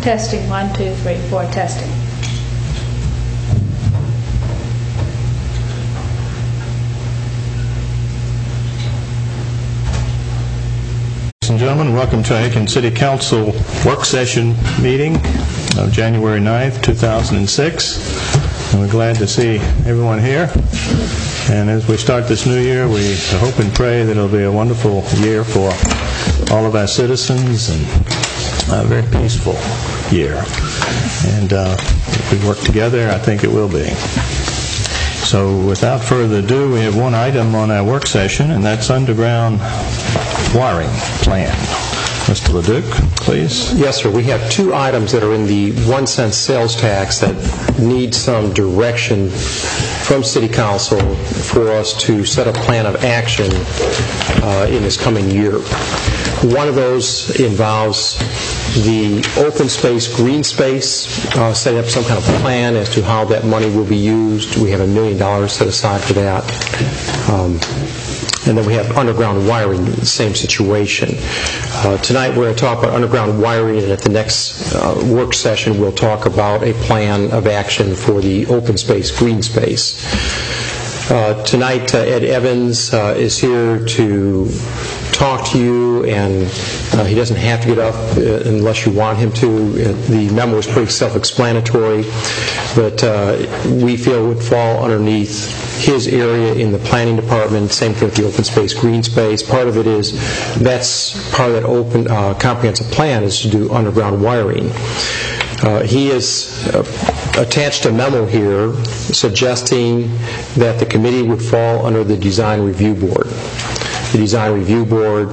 Testing, 1, 2, 3, 4, testing. Ladies and gentlemen, welcome to Aiken City Council work session meeting of January 9th, 2006. And we're glad to see everyone here. And as we start this new year, we hope and pray that it'll be a wonderful year for all of our citizens and a very peaceful year. And if we work together, I think it will be. So without further ado, we have one item on our work session, and that's underground wiring plan. Mr. Leduc, please. Yes, sir. We have two items that are in the 1 cent sales tax that need some direction from City Council for us to set a plan of action in this coming year. One of those involves the open space, green space, setting up some kind of plan as to how that money will be used. We have $1 million set aside for that. And then we have underground wiring, the same situation. Tonight we're going to talk about underground wiring, and at the next work session we'll talk about a plan of action for the open space, green space. Tonight Ed Evans is here to talk to you, and he doesn't have to get up unless you want him to. The memo is pretty self-explanatory, but we feel it would fall underneath his area in the planning department. Same thing with the open space, green space. Part of it is that's part of that open comprehensive plan is to do underground wiring. He has attached a memo here suggesting that the committee would fall under the Design Review Board. The Design Review Board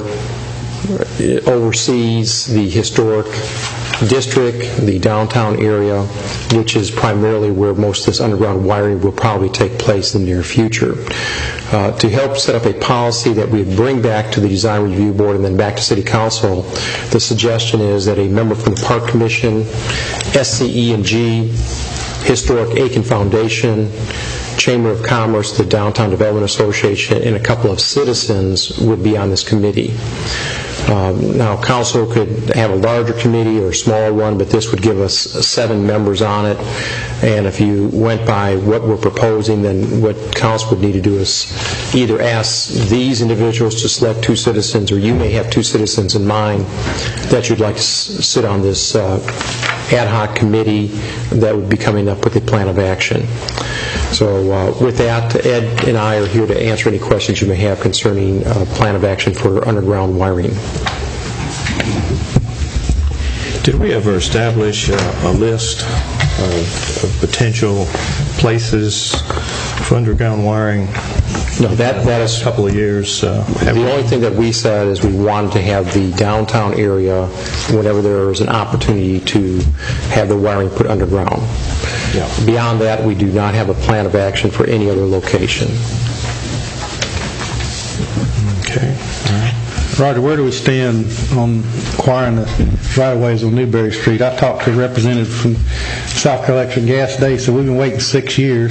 oversees the historic district, the downtown area, which is primarily where most of this underground wiring will probably take place in the near future. To help set up a policy that we would bring back to the Design Review Board and then back to City Council, the suggestion is that a member from the Park Commission, SCE&G, Historic Aiken Foundation, Chamber of Commerce, the Downtown Development Association, and a couple of citizens would be on this committee. Now, council could have a larger committee or a smaller one, but this would give us 7 members on it. And if you went by what we're proposing, then what council would need to do is either ask these individuals to select 2 citizens, or you may have 2 citizens in mind that you'd like to sit on this ad hoc committee that would be coming up with a plan of action. So with that, Ed and I are here to answer any questions you may have concerning plan of action for underground wiring. Did we ever establish a list of potential places for underground wiring? No, that is a couple of years. The only thing that we said is we wanted to have the downtown area, whenever there is an opportunity to have the wiring put underground. Yeah. Beyond that, we do not have a plan of action for any other location. Okay. All right. Roger, where do we stand on acquiring the right-of-ways on Newberry Street? I talked to a representative from South Carolina Electric Gas Day, so we've been waiting 6 years.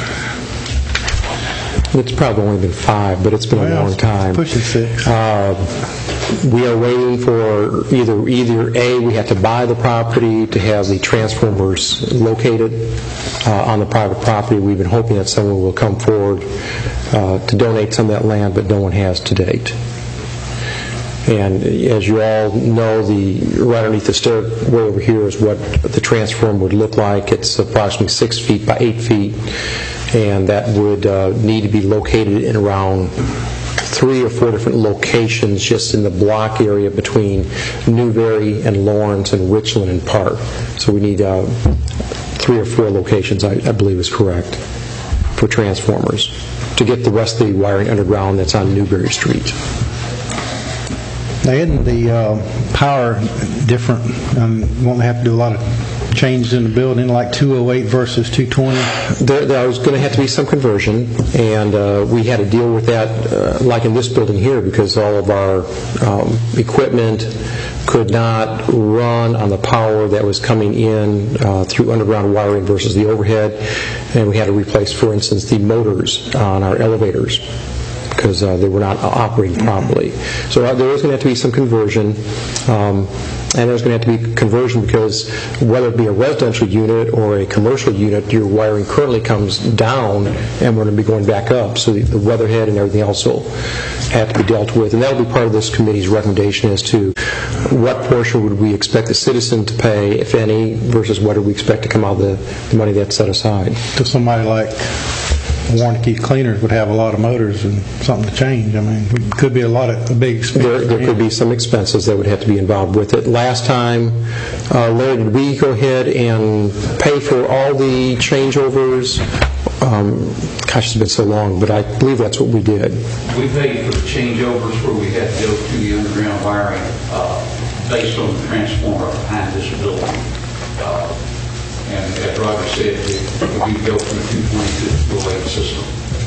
It's probably only been 5, but it's been a long time. Pushing 6. We are waiting for either A, we have to buy the property to have the transformers located on the private property. We've been hoping that someone will come forward to donate some of that land, but no one has to date. And as you all know, right underneath the stairway over here is what the transformer would look like. It's approximately 6 feet by 8 feet, and that would need to be located in around 3 or 4 different locations just in the block area between Newberry and Lawrence and Richland and Park. So we need 3 or 4 locations, I believe is correct, for transformers to get the rest of the wiring underground that's on Newberry Street. Now, isn't the power different? Won't they have to do a lot of changes in the building, like 208 versus 220? There was going to have to be some conversion, and we had to deal with that, like in this building here, because all of our equipment could not run on the power that was coming in through underground wiring versus the overhead, and we had to replace, for instance, the motors on our elevators. because they were not operating properly. So there is going to have to be some conversion, and there's going to have to be conversion because whether it be a residential unit or a commercial unit, your wiring currently comes down and we're going to be going back up. So the weatherhead and everything else will have to be dealt with. And that will be part of this committee's recommendation as to what portion would we expect the citizen to pay, if any, versus what do we expect to come out of the money that's set aside. So somebody like Warranty Cleaners would have a lot of motors and something to change. I mean, it could be a big expense. There could be some expenses that would have to be involved with it. Last time, Larry, did we go ahead and pay for all the changeovers? Gosh, it's been so long, but I believe that's what we did. We paid for the changeovers where we had to go through the underground wiring based on the transformer behind this building. And as Roger said, we go from the 222 to the 208 system.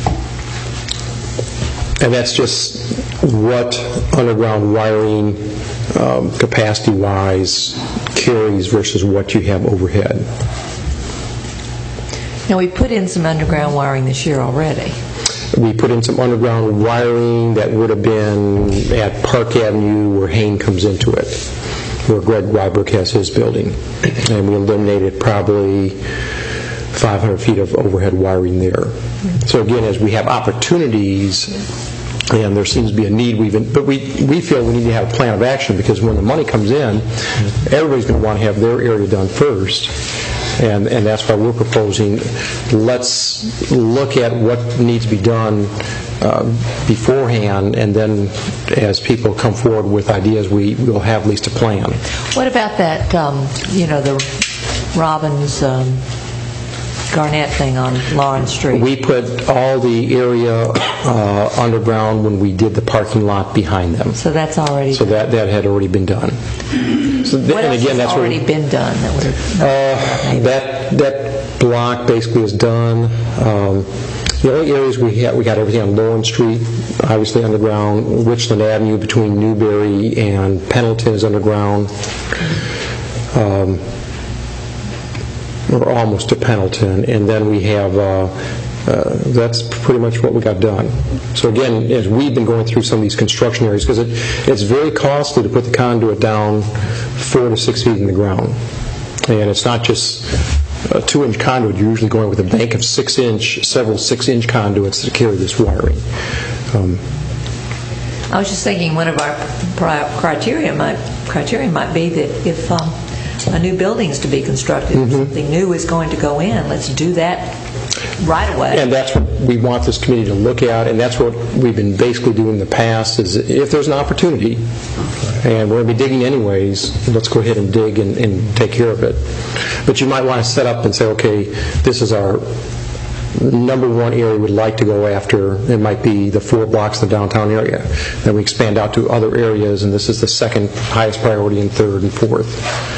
And that's just what underground wiring, capacity-wise, carries versus what you have overhead. Now, we put in some underground wiring this year already. We put in some underground wiring that would have been at Park Avenue where Hain comes into it, where Greg Ryberg has his building. And we eliminated probably 500 feet of overhead wiring there. So again, as we have opportunities, and there seems to be a need, but we feel we need to have a plan of action because when the money comes in, everybody's going to want to have their area done first. And that's why we're proposing, let's look at what needs to be done beforehand, and then as people come forward with ideas, we'll have at least a plan. What about that, the Robbins Garnett thing on Lawrence Street? We put all the area underground when we did the parking lot behind them. So that's already So that had already been done. So what else has already been done? That block basically is done. The only areas we got everything on Lawrence Street, obviously underground. Richland Avenue between Newberry and Pendleton is underground. We're almost to Pendleton, and then we have that's pretty much what we got done. So again, as we've been going through some of these construction areas, because it's very costly to put the conduit down 4 to 6 feet in the ground, and it's not just a 2-inch conduit. You're usually going with a bank of several 6-inch conduits to carry this wiring. I was just thinking one of our criteria might be that if a new building is to be constructed, something new is going to go in, let's do that right away. And that's what we want this committee to look at, and that's what we've been basically doing in the past, is if there's an opportunity, and we're going to be digging anyways, let's go ahead and dig and take care of it. But you might want to set up and say, okay, this is our number one area we'd like to go after. It might be the 4 blocks in the downtown area. Then we expand out to other areas, and this is the second highest priority and third and fourth.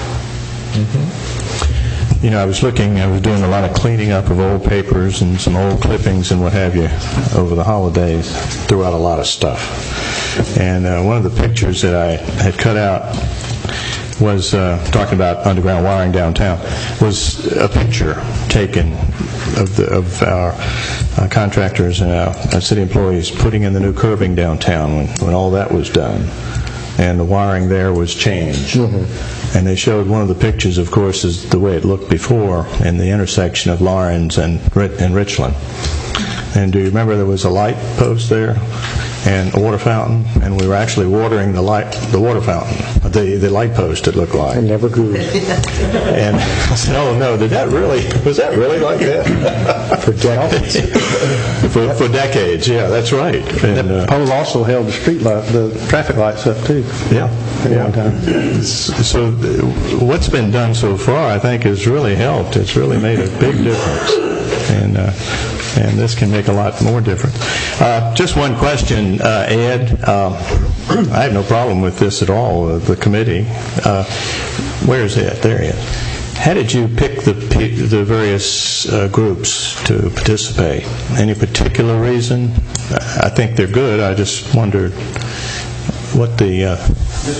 I was doing a lot of cleaning up of old papers and some old clippings and what have you over the holidays, threw out a lot of stuff. And one of the pictures that I had cut out was talking about underground wiring downtown, was a picture taken of our contractors and our city employees putting in the new curbing downtown when all that was done. And the wiring there was changed. And they showed one of the pictures, of course, is the way it looked before in the intersection of Lawrence and Richland. And do you remember there was a light post there and a water fountain? And we were actually watering the water fountain, the light post, it looked like. It never grew. And I said, oh no, was that really like that? For decades. For decades, yeah, that's right. And The pole also held the traffic lights up too. Yeah. At one time. So what's been done so far, I think, has really helped. It's really made a big difference. And this can make a lot more difference. Just one question, Ed. I have no problem with this at all, the committee. Where is Ed? There he is. How did you pick the various groups to participate? Any particular reason? I think they're good. I just wondered what the... Just a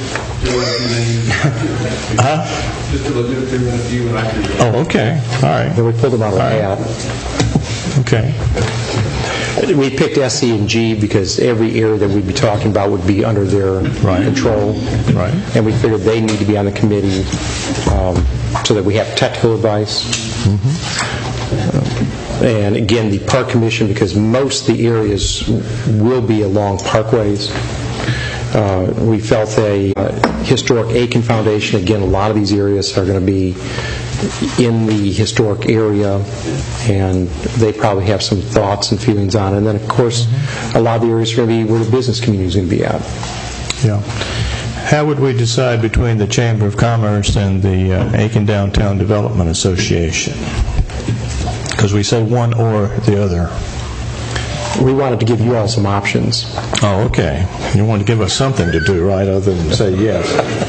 legitimate view and I can... Oh, okay. All right. Then we pulled them out of the hat. Okay. We picked SC and G because every area that we'd be talking about would be under their control. Right. And we figured they need to be on the committee so that we have technical advice. And again, the Park Commission, because most of the areas will be along parkways. We felt a historic Aiken Foundation. Again, a lot of these areas are going to be in the historic area, and they probably have some thoughts and feelings on it. And then, of course, a lot of the areas are going to be where the business community is going to be at. Yeah. How would we decide between the Chamber of Commerce and the Aiken Downtown Development Association? Because we said one or the other. We wanted to give you all some options. Oh, okay. You want to give us something to do, right, other than say yes.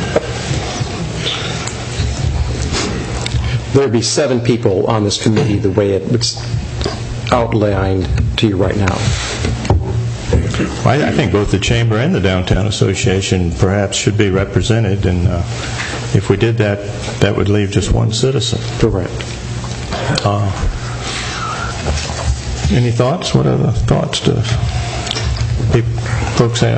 There'd be 7 people on this committee the way it's outlined to you right now. I think both the Chamber and the Downtown Association perhaps should be represented, and if we did that, that would leave just one citizen. Correct. Any thoughts? What other thoughts do folks have?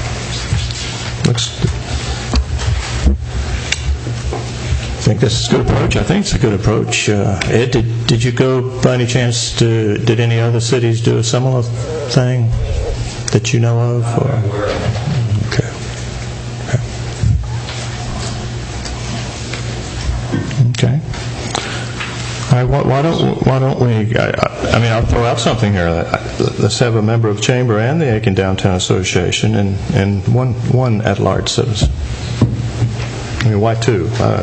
I think this is a good approach. I think it's a good approach. Ed, did you go by any chance did any other cities do a similar thing that you know of? Or? Okay. Okay. All right, why don't we, I'll throw out something here. Let's have a member of the Chamber and the Aiken Downtown Association and one at-large citizen. I mean, why 2?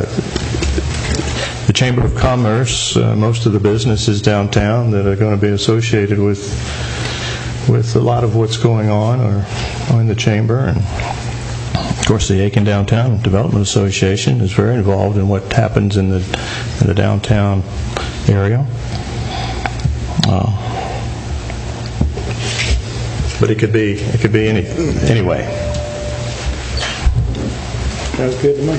The Chamber of Commerce, most of the businesses downtown that are going to be associated with a lot of what's going on are in the Chamber, and of course the Aiken Downtown Development Association is very involved in what happens in the downtown area. But it could be anyway. Sounds good to me.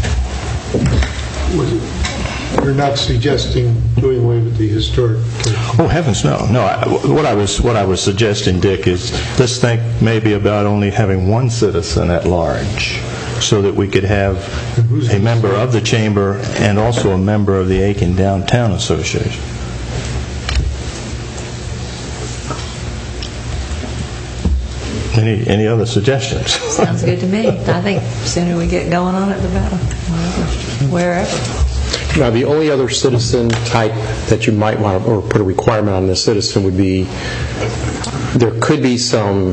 You're not suggesting doing away with the historic? Oh heavens, no! What I was suggesting, Dick, is let's think maybe about only having one citizen at large, so that we could have a member of the Chamber and also a member of the Aiken Downtown Association. Any other suggestions? Sounds good to me. I think the sooner we get going on it, the better. Wherever. Now, the only other citizen type that you might want to, or put a requirement on this citizen would be, there could be some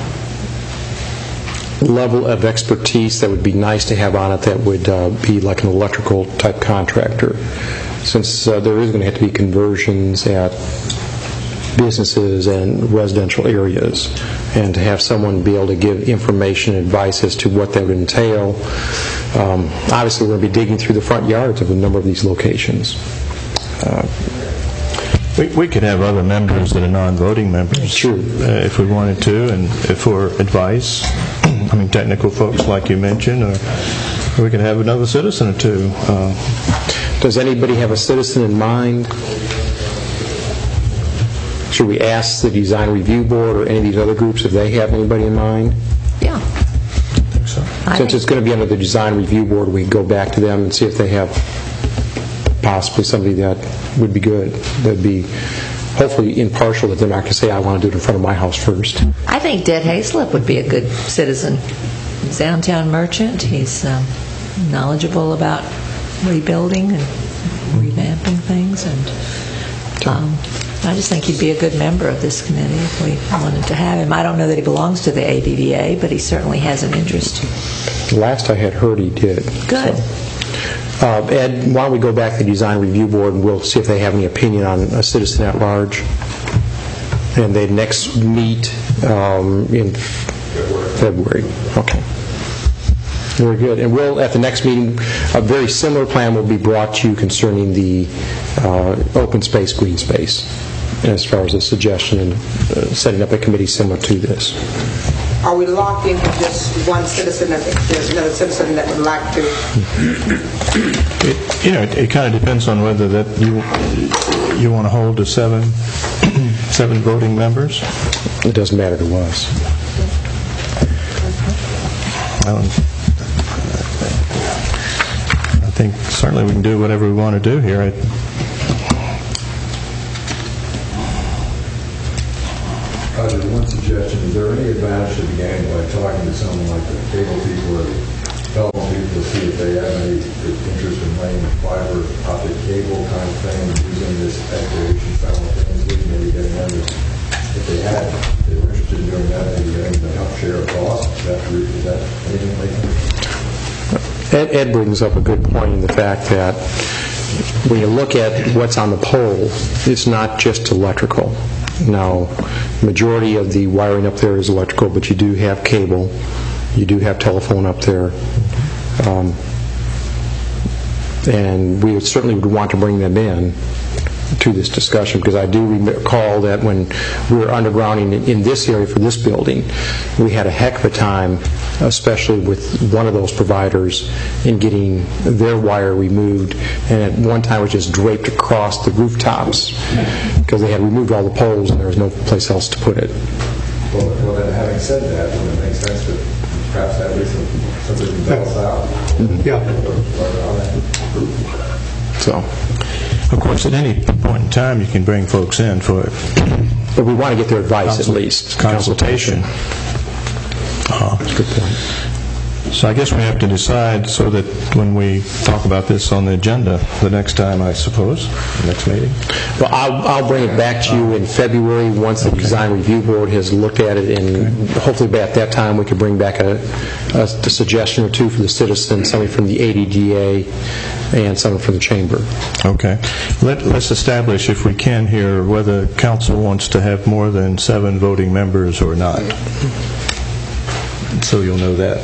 level of expertise that would be nice to have on it that would be like an electrical type contractor. Since there is going to have to be conversions at businesses and residential areas, and to have someone be able to give information and advice as to what that would entail. Obviously, we're going to be digging through the front yards of a number of these locations. We could have other members that are non-voting members, True. If we wanted to, and for advice. I mean, technical folks like you mentioned, or we could have another citizen or 2. Does anybody have a citizen in mind? Should we ask the Design Review Board or any of these other groups if they have anybody in mind? Yeah. Since it's going to be under the Design Review Board, we go back to them and see if they have possibly somebody that would be good, that would be hopefully impartial, that they're not going to say, I want to do it in front of my house first. I think Ded Hayslip would be a good citizen. He's a downtown merchant. He's knowledgeable about rebuilding and revamping things, and I just think he'd be a good member of this committee if we wanted to have him. I don't know that he belongs to the ADDA, but he certainly has an interest. Last I had heard he did. Good. So. Ed, why don't we go back to the Design Review Board and we'll see if they have any opinion on a citizen at large. And they next meet in February. Okay. Very good. And we'll, at the next meeting, a very similar plan will be brought to you concerning the open space, green space, as far as a suggestion and setting up a committee similar to this. Are we locked into just one citizen if there's another citizen that would like to? It kind of depends on whether that you want to hold a 7 voting members? It doesn't matter to us. I think certainly we can do whatever we want to do here. Roger, one suggestion. Is there any advantage to be gained by talking to someone like the cable people or telephone people to see if they have any interest in laying fiber optic cable kind of thing and using this activation simultaneously, maybe getting them if they had, if they were interested in doing that, maybe getting them to help share a cost? Is that anything they can? Ed brings up a good point in the fact that when you look at what's on the pole, it's not just electrical. Now, majority of the wiring up there is electrical, but you do have cable, you do have telephone up there, and we certainly would want to bring them in to this discussion, because I do recall that when we were undergrounding in this area for this building, we had a heck of a time, especially with one of those providers, in getting their wire removed, and at one time it was just draped across the rooftops because they had removed all the poles and there was no place else to put it. Well, then having said that, would it make sense to perhaps have something to balance out? Yeah. So, of course, at any point in time, you can bring folks in for but we want to get their advice at least. Consultation. That's a good point. So I guess we have to decide so that when we talk about this on the agenda the next time, I suppose, the next meeting. Well, I'll bring it back to you in February once the Design Review Board has looked at it, and hopefully by at that time we could bring back a suggestion or two for the citizens, something from the ADDA and something from the Chamber. Okay. Let's establish, if we can here, whether council wants to have more than 7 voting members or not. So you'll know that.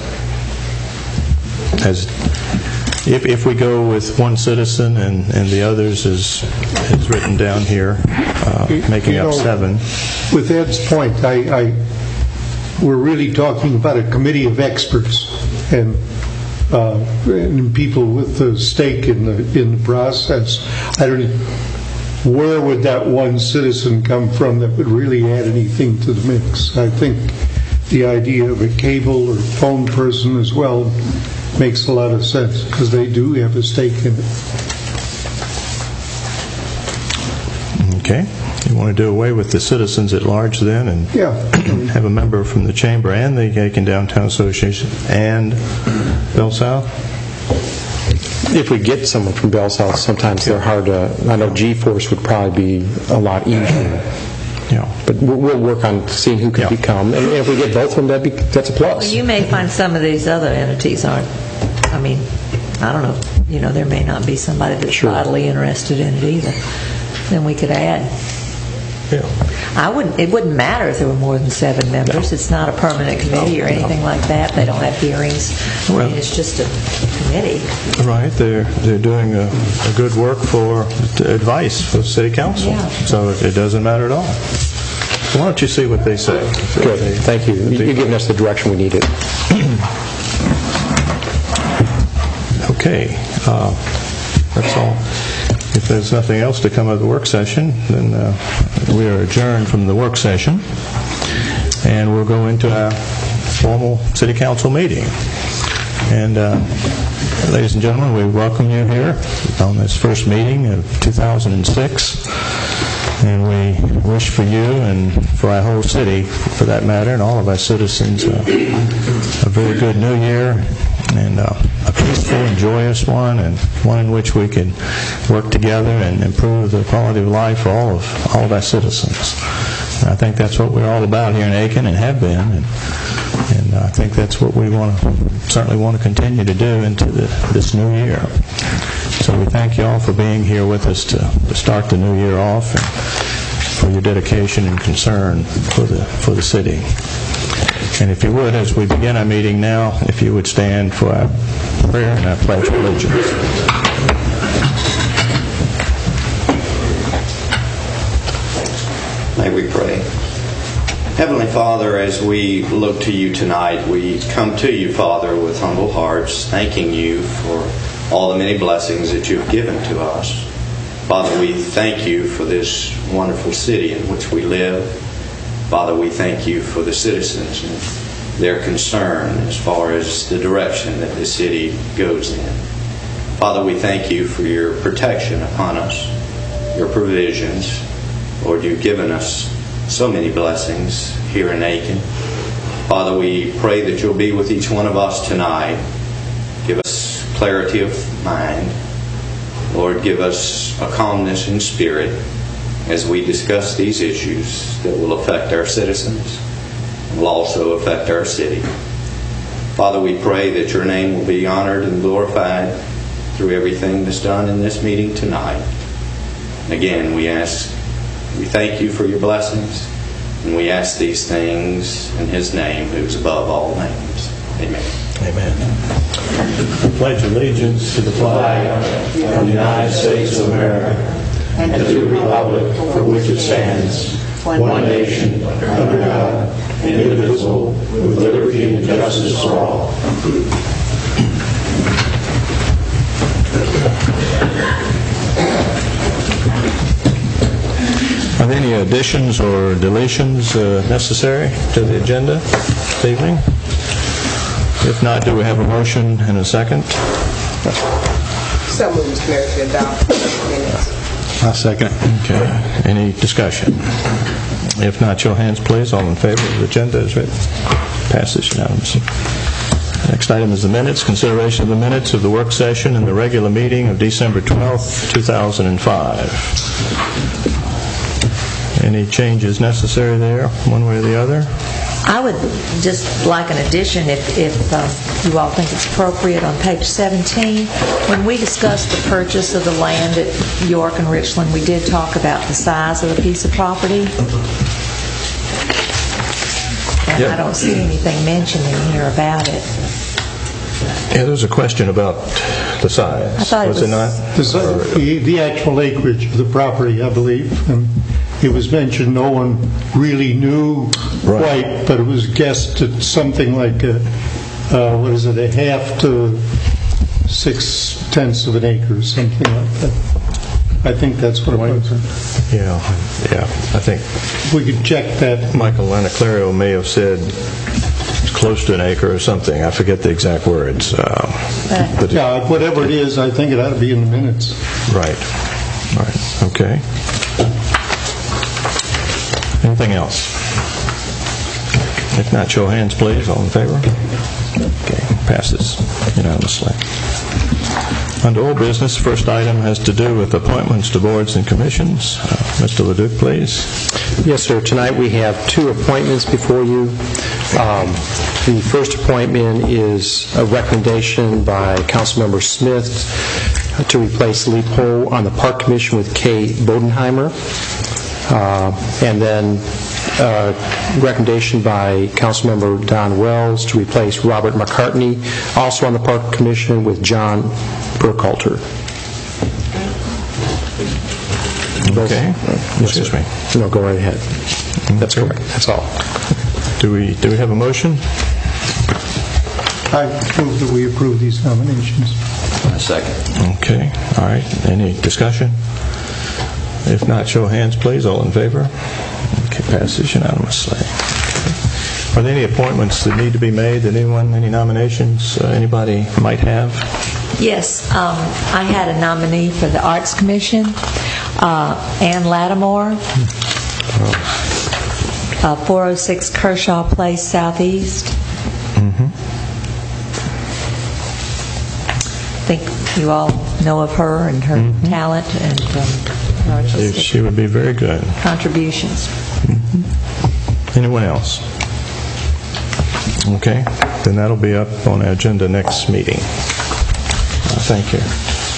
As if we go with one citizen and the others is written down here, making up 7. With Ed's point, we're really talking about a committee of experts and people with a stake in the process. I don't know, where would that one citizen come from that would really add anything to the mix? I think the idea of a cable or phone person as well makes a lot of sense, because they do have a stake in it. Okay. You want to do away with the citizens at large then, and have a member from the Chamber and the Aiken Downtown Association and Bell South? If we get someone from Bell South, sometimes they're hard to... I know G-Force would probably be a lot easier. Yeah. But we'll work on seeing who can become. And if we get both of them, that's a plus. Well, you may find some of these other entities aren't, I mean, I don't know, there may not be somebody that's vitally interested in it either. Then we could add. Yeah. It wouldn't matter if there were more than 7 members. No. It's not a permanent committee or anything like that. They don't have hearings. I mean, it's just a committee. Right. They're doing a good work for advice for City Council. Yeah. So it doesn't matter at all. So why don't you see what they say? Good. Thank you. You're giving us the direction we needed. Okay. That's all. If there's nothing else to come out of the work session, then we are adjourned from the work session, and we'll go into our formal City Council meeting. And ladies and gentlemen, we welcome you here on this first meeting of 2006, and we wish for you and for our whole city, for that matter, and all of our citizens a very good new year, and a peaceful and joyous one, and one in which we can work together and improve the quality of life for all of our citizens. And I think that's what we're all about here in Aiken, and have been, and I think that's what we certainly want to continue to do into this new year. So we thank you all for being here with us to start the new year off, and for your dedication and concern for the city. And if you would, as we begin our meeting now, if you would stand for our prayer and our pledge of allegiance. May we pray. Heavenly Father, as we look to you tonight, we come to you, Father, with humble hearts, thanking you for all the many blessings that you've given to us. Father, we thank you for this wonderful city in which we live. Father, we thank you for the citizens and their concern as far as the direction that the city goes in. Father, we thank you for your protection upon us, your provisions. Lord, you've given us so many blessings here in Aiken. Father, we pray that you'll be with each one of us tonight. Give us clarity of mind. Lord, give us a calmness in spirit as we discuss these issues that will affect our citizens and will also affect our city. Father, we pray that your name will be honored and glorified through everything that's done in this meeting tonight. Again, we thank you for your blessings, and we ask these things in his name, who's above all names. Amen. Amen. I pledge allegiance to the flag of the United States of America and to the republic for which it stands, one nation, under God, indivisible, with liberty and justice for all. Are there any additions or deletions necessary to the agenda this evening? If not, do we have a motion and a second? So moved, Mr. Mayor, to adopt minutes. I second. Okay. Any discussion? If not, show hands, please. All in favor of the agenda is written. Passes unanimously. Next item is the minutes. Consideration of the minutes of the work session and the regular meeting of December 12th, 2005. Any changes necessary there, one way or the other? I would just like an addition, if you all think it's appropriate, on page 17. When we discussed the purchase of the land at York and Richland, we did talk about the size of the piece of property. And I don't see anything mentioned in here about it. Yeah, there was a question about the size. I thought was it not? The actual acreage of the property, I believe. And it was mentioned no one really knew quite, but it was guessed at something like a half to 6/10 of an acre or something like that. I think that's what it was. Yeah, I think we could check that. Michael Lanaclario may have said it's close to an acre or something. I forget the exact words. Yeah, whatever it is, I think it ought to be in the minutes. Right. Okay. Anything else? If not, show hands, please. All in favor? Okay. Passes unanimously. Under old business, first item has to do with appointments to boards and commissions. Mr. Leduc, please. Yes, sir. Tonight we have two appointments before you. The first appointment is a recommendation by Councilmember Smith to replace Lee Poe on the Park Commission with Kay Bodenheimer. And then recommendation by Councilmember Don Wells to replace Robert McCartney, also on the Park Commission, with John Burkhalter. Okay. Excuse me. No, go right ahead. That's correct. That's all. Do we have a motion? I move that we approve these nominations. A second. Okay. All right. Any discussion? If not, show hands, please. All in favor? Okay, passes unanimously. Okay. Are there any appointments that need to be made? Any nominations anybody might have? Yes, I had a nominee for the Arts Commission, Ann Lattimore, 406 Kershaw Place, Southeast. I think you all know of her and her talent and She would be very good. Contributions. Anyone else? Okay, then that'll be up on our agenda next meeting. Thank you.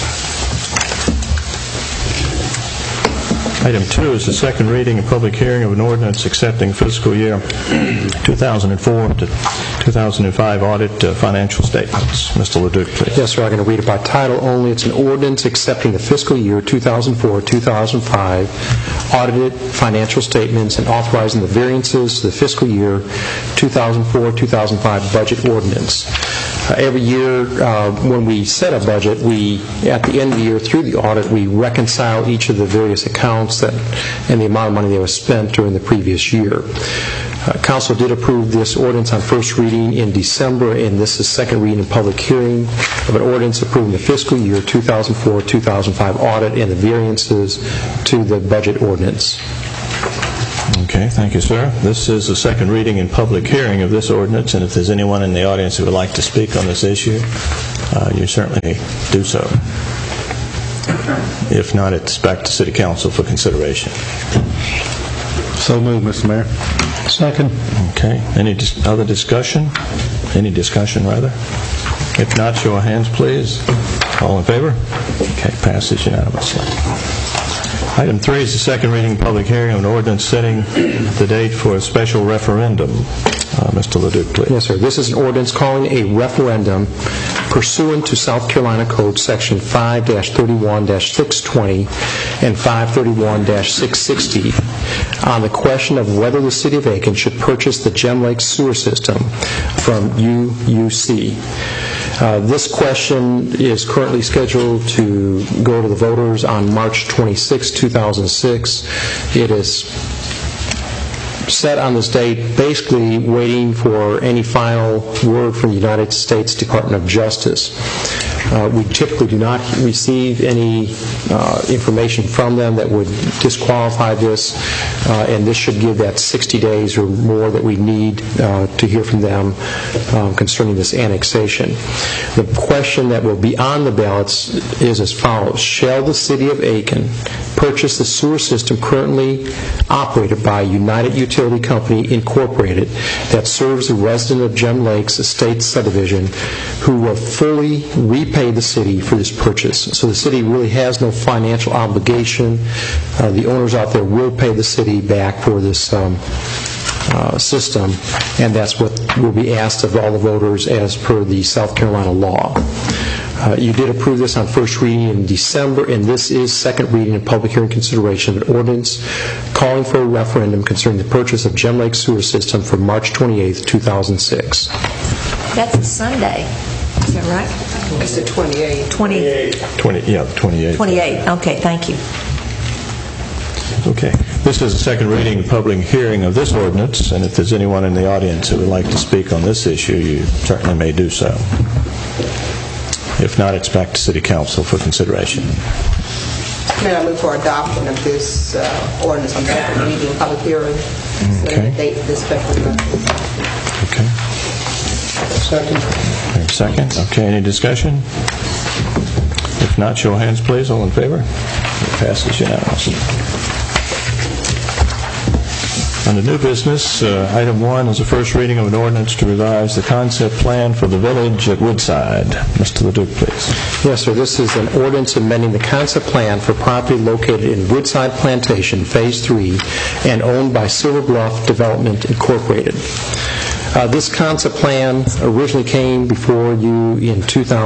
Item 2 is the second reading and public hearing of an ordinance accepting fiscal year 2004 to 2005 audit financial statements. Mr. Leduc, please. Yes, sir. I'm going to read it by title only. It's an ordinance accepting the fiscal year 2004-2005 audited financial statements and authorizing the variances to the fiscal year 2004-2005 budget ordinance. Every year when we set a budget, at the end of the year through the audit, we reconcile each of the various accounts and the amount of money that was spent during the previous year. Council did approve this ordinance on first reading in December, and this is second reading and public hearing of an ordinance approving the fiscal year 2004-2005 audit and the variances to the budget ordinance. Okay, thank you, sir. This is the second reading and public hearing of this ordinance, and if there's anyone in the audience who would like to speak on this issue, you certainly may do so. If not, it's back to City Council for consideration. So moved, Mr. Mayor. Second. Okay. Any other discussion? Any discussion, rather? If not, show of hands, please. All in favor? Okay, passes unanimously. Item 3 is the second reading and public hearing of an ordinance setting the date for a special referendum. Mr. Leduc, please. Yes, sir. This is an ordinance calling a referendum pursuant to South Carolina Code Section 5-31-620 and 531-660 on the question of whether the City of Aiken should purchase the Gem Lake sewer system from UUC. This question is currently scheduled to go to the voters on March 26, 2006. It is set on this date, basically waiting for any final word from the United States Department of Justice. We typically do not receive any information from them that would disqualify this, and this should give that 60 days or more that we need to hear from them concerning this annexation. The question that will be on the ballots is as follows. Shall the City of Aiken purchase the sewer system currently operated by United Utility Company, Incorporated, that serves the resident of Gem Lakes Estate Subdivision, who will fully repay the city for this purchase? So the city really has no financial obligation. The owners out there will pay the city back for this system, and that's what will be asked of all the voters as per the South Carolina law. You did approve this on first reading in December, and this is second reading and public hearing consideration of an ordinance calling for a referendum concerning the purchase of Gem Lake sewer system for March 28, 2006. That's a Sunday. Is that right? It's the 28th. 28. 28. Okay, thank you. Okay. This is the second reading and public hearing of this ordinance, and if there's anyone in the audience who would like to speak on this issue, you certainly may do so. If not, it's back to City Council for consideration. May I move for adoption of this ordinance on second reading and public hearing? Okay. The date of this special meeting. Okay. Second. Second. Okay, any discussion? If not, show of hands, please. All in favor? It passes unanimously. Under new business, item 1 is a first reading of an ordinance to revise the concept plan for the village at Woodside. Mr. Leduc, please. Yes, sir. This is an ordinance amending the concept plan for property located in Woodside Plantation, Phase 3, and owned by Silver Bluff Development, Incorporated. This concept plan originally came before you in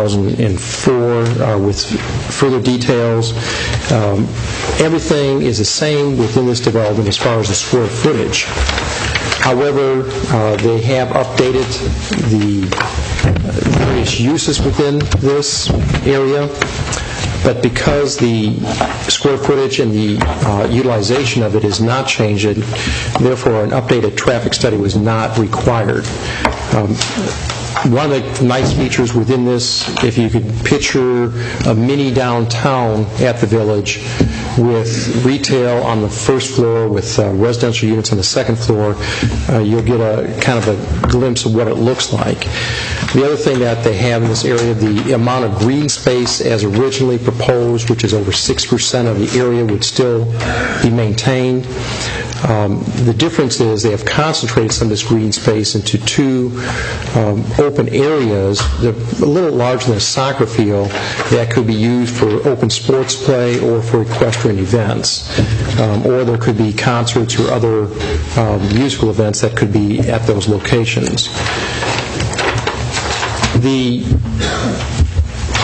2004 with further details. Everything is the same within this development as far as the square footage. However, they have updated the various uses within this area. But because the square footage and the utilization of it is not changing, therefore an updated traffic study was not required. One of the nice features within this, if you could picture a mini downtown at the village with retail on the first floor with residential units on the second floor, you'll get a kind of a glimpse of what it looks like. The other thing that they have in this area, the amount of green space as originally proposed, which is over 6% of the area, would still be maintained. The difference is they have concentrated some of this green space into two open areas, a little larger than a soccer field, that could be used for open sports play or for equestrian events. Or there could be concerts or other musical events that could be at those locations. The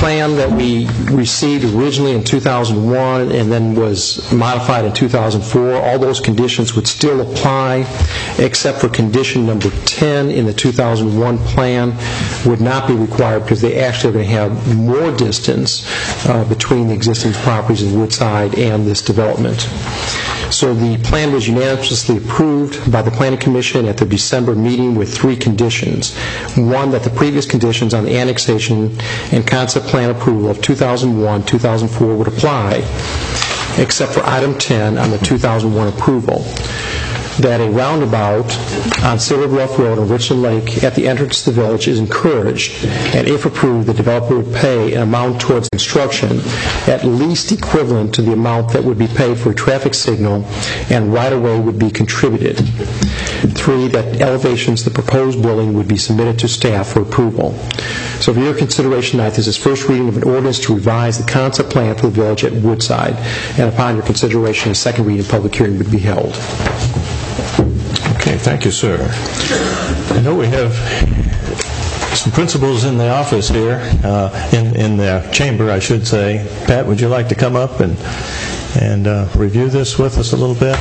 plan that we received originally in 2001 and then was modified in 2004, all those conditions would still apply, except for condition number 10 in the 2001 plan would not be required because they actually are going to have more distance between the existing properties in Woodside and this development. So the plan was unanimously approved by the Planning Commission at their December meeting with 3 conditions. One, that the previous conditions on the annexation and concept plan approval of 2001-2004 would apply, except for item 10 on the 2001 approval. That a roundabout on Silver Bluff Road on Richland Lake at the entrance to the village is encouraged, and if approved, the developer would pay an amount towards construction at least equivalent to the amount that would be paid for a traffic signal, and right-of-way would be contributed. 3, that elevations of the proposed building would be submitted to staff for approval. So for your consideration tonight, this is first reading of an ordinance to revise the concept plan for the village at Woodside, and upon your consideration, a second reading public hearing would be held. Okay, thank you, sir. I know we have some principals in the office here, in the chamber, I should say. Pat, would you like to come up and review this with us a little bit?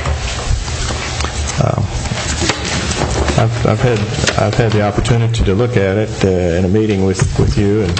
I've had the opportunity to look at it in a meeting with you, and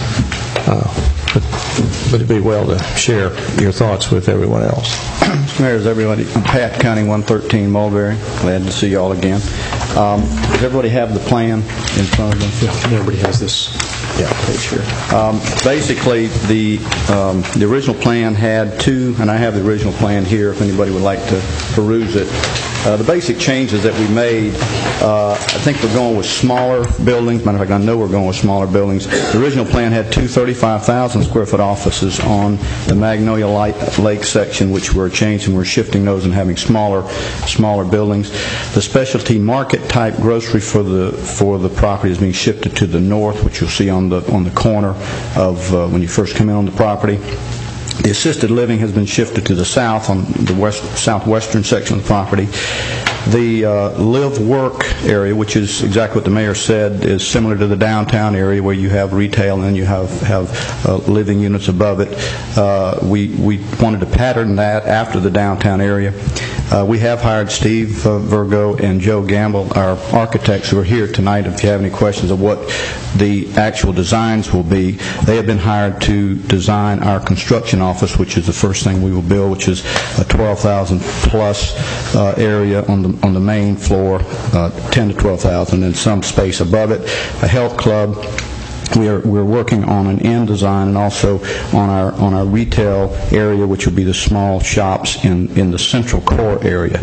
but it'd be well to share your thoughts with everyone else. Mr. Mayor, is everybody? Pat County 113 Mulberry. Glad to see you all again. Does everybody have the plan in front of them? Yeah, everybody has this page here. Basically, the original plan had 2, and I have the original plan here if anybody would like to peruse it. The basic changes that we made, I think we're going with smaller buildings. Matter of fact, I know we're going with smaller buildings. The original plan had 2 35,000 square foot offices on the Magnolia Lake section, which we're changing. We're shifting those and having smaller buildings. The specialty market type grocery for the property is being shifted to the north, which you'll see on the corner of when you first come in on the property. The assisted living has been shifted to the south on the southwestern section of the property. The live-work area, which is exactly what the mayor said, is similar to the downtown area where you have retail and then you have living units above it. We wanted to pattern that after the downtown area. We have hired Steve Virgo and Joe Gamble, our architects, who are here tonight. If you have any questions of what the actual designs will be, they have been hired to design our construction office, which is the first thing we will build, which is a 12,000 plus area on the main floor, 10 to 12,000, and some space above it. A health club. We're working on an end design and also on our retail area, which will be the small shops in the central core area.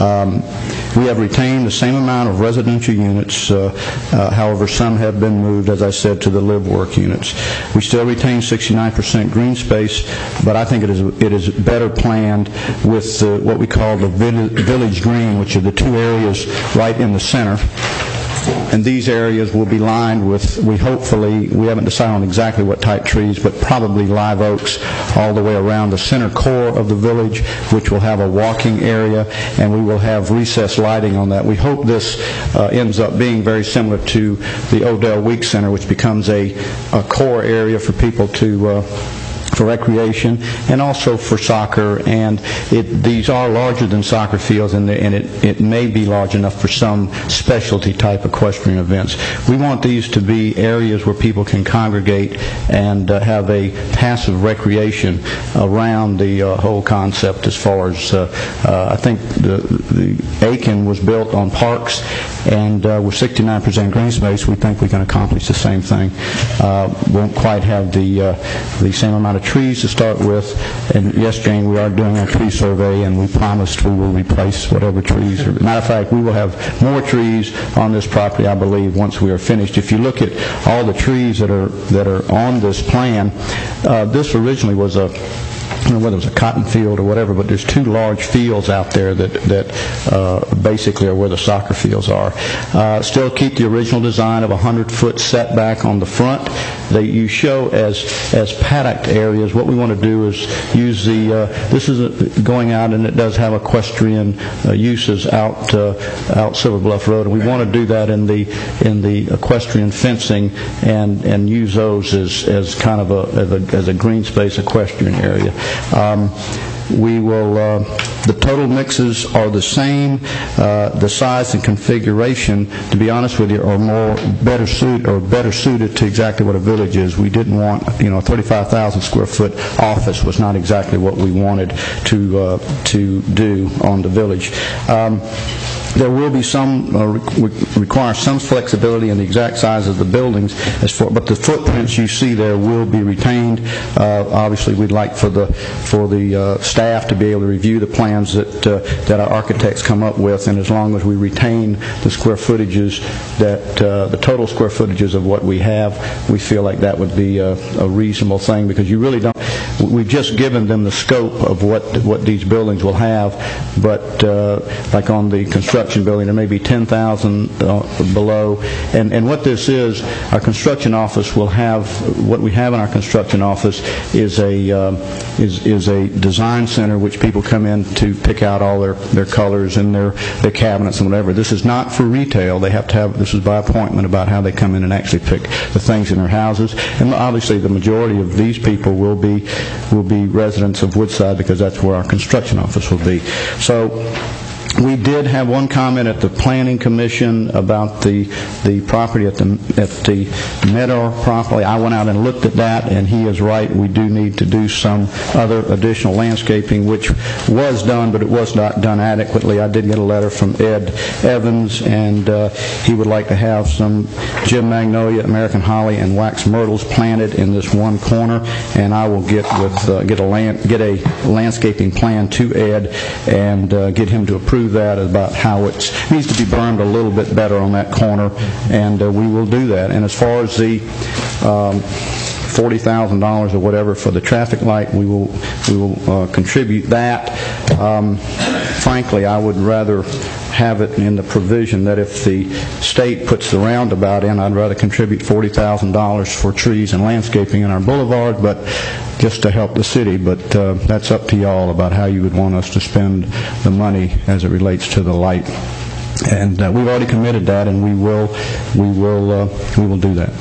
We have retained the same amount of residential units. However, some have been moved, as I said, to the live-work units. We still retain 69% green space, but I think it is better planned with what we call the village green, which are the 2 areas right in the center. And these areas will be lined with, we haven't decided on exactly what type trees, but probably live oaks all the way around the center core of the village, which will have a walking area, and we will have recessed lighting on that. We hope this ends up being very similar to the Odell Week Center, which becomes a core area for people for recreation and also for soccer, and these are larger than soccer fields, and it may be large enough for some specialty type equestrian events. We want these to be areas where people can congregate and have a passive recreation around the whole concept. As far as I think the Aiken was built on parks, and with 69% green space, we think we can accomplish the same thing. Won't quite have the same amount of trees to start with, and yes, Jane, we are doing a tree survey, and we promised we will replace whatever trees. Matter of fact, we will have more trees on this property, I believe, once we are finished. If you look at all the trees that are on this plan, this originally was a don't know whether it was a cotton field or whatever, but there's 2 large fields out there that basically are where the soccer fields are. Still keep the original design of a 100-foot setback on the front. You show as paddocked areas. What we want to do is use this is going out, and it does have equestrian uses out Silver Bluff Road, and we want to do that in the equestrian fencing and use those as kind of as a green space equestrian area. We will. The total mixes are the same. The size and configuration, to be honest with you, are better suited to exactly what a village is. We didn't want, a 35,000 square foot office was not exactly what we wanted to do on the village. There will be require some flexibility in the exact size of the buildings, but the footprints you see there will be retained. Obviously, we'd like for the staff to be able to review the plans that our architects come up with, and as long as we retain the square footages the total square footages of what we have, we feel like that would be a reasonable thing, because you really don't. We've just given them the scope of what these buildings will have, but like on the construction building, there may be 10,000 below. And what this is, our construction office will have, what we have in our construction office is a design center which people come in to pick out all their colors and their cabinets and whatever. This is not for retail. They have to have, this is by appointment about how they come in and actually pick the things in their houses. And obviously the majority of these people will be residents of Woodside, because that's where our construction office will be. So we did have one comment at the Planning Commission about the property at the Meadow property. I went out and looked at that, and he is right. We do need to do some other additional landscaping, which was done, but it was not done adequately. I did get a letter from Ed Evans, and he would like to have some Jim Magnolia, American Holly, and wax myrtles planted in this one corner, and I will get a landscaping plan to Ed and get him to approve that about how it needs to be burned a little bit better on that corner, and we will do that. And as far as the $40,000 or whatever for the traffic light, we will contribute that. Frankly, I would rather have it in the provision that if the state puts the roundabout in, I'd rather contribute $40,000 for trees and landscaping in our boulevard, but just to help the city. But that's up to y'all about how you would want us to spend the money as it relates to the light. And we've already committed that, and we will do that.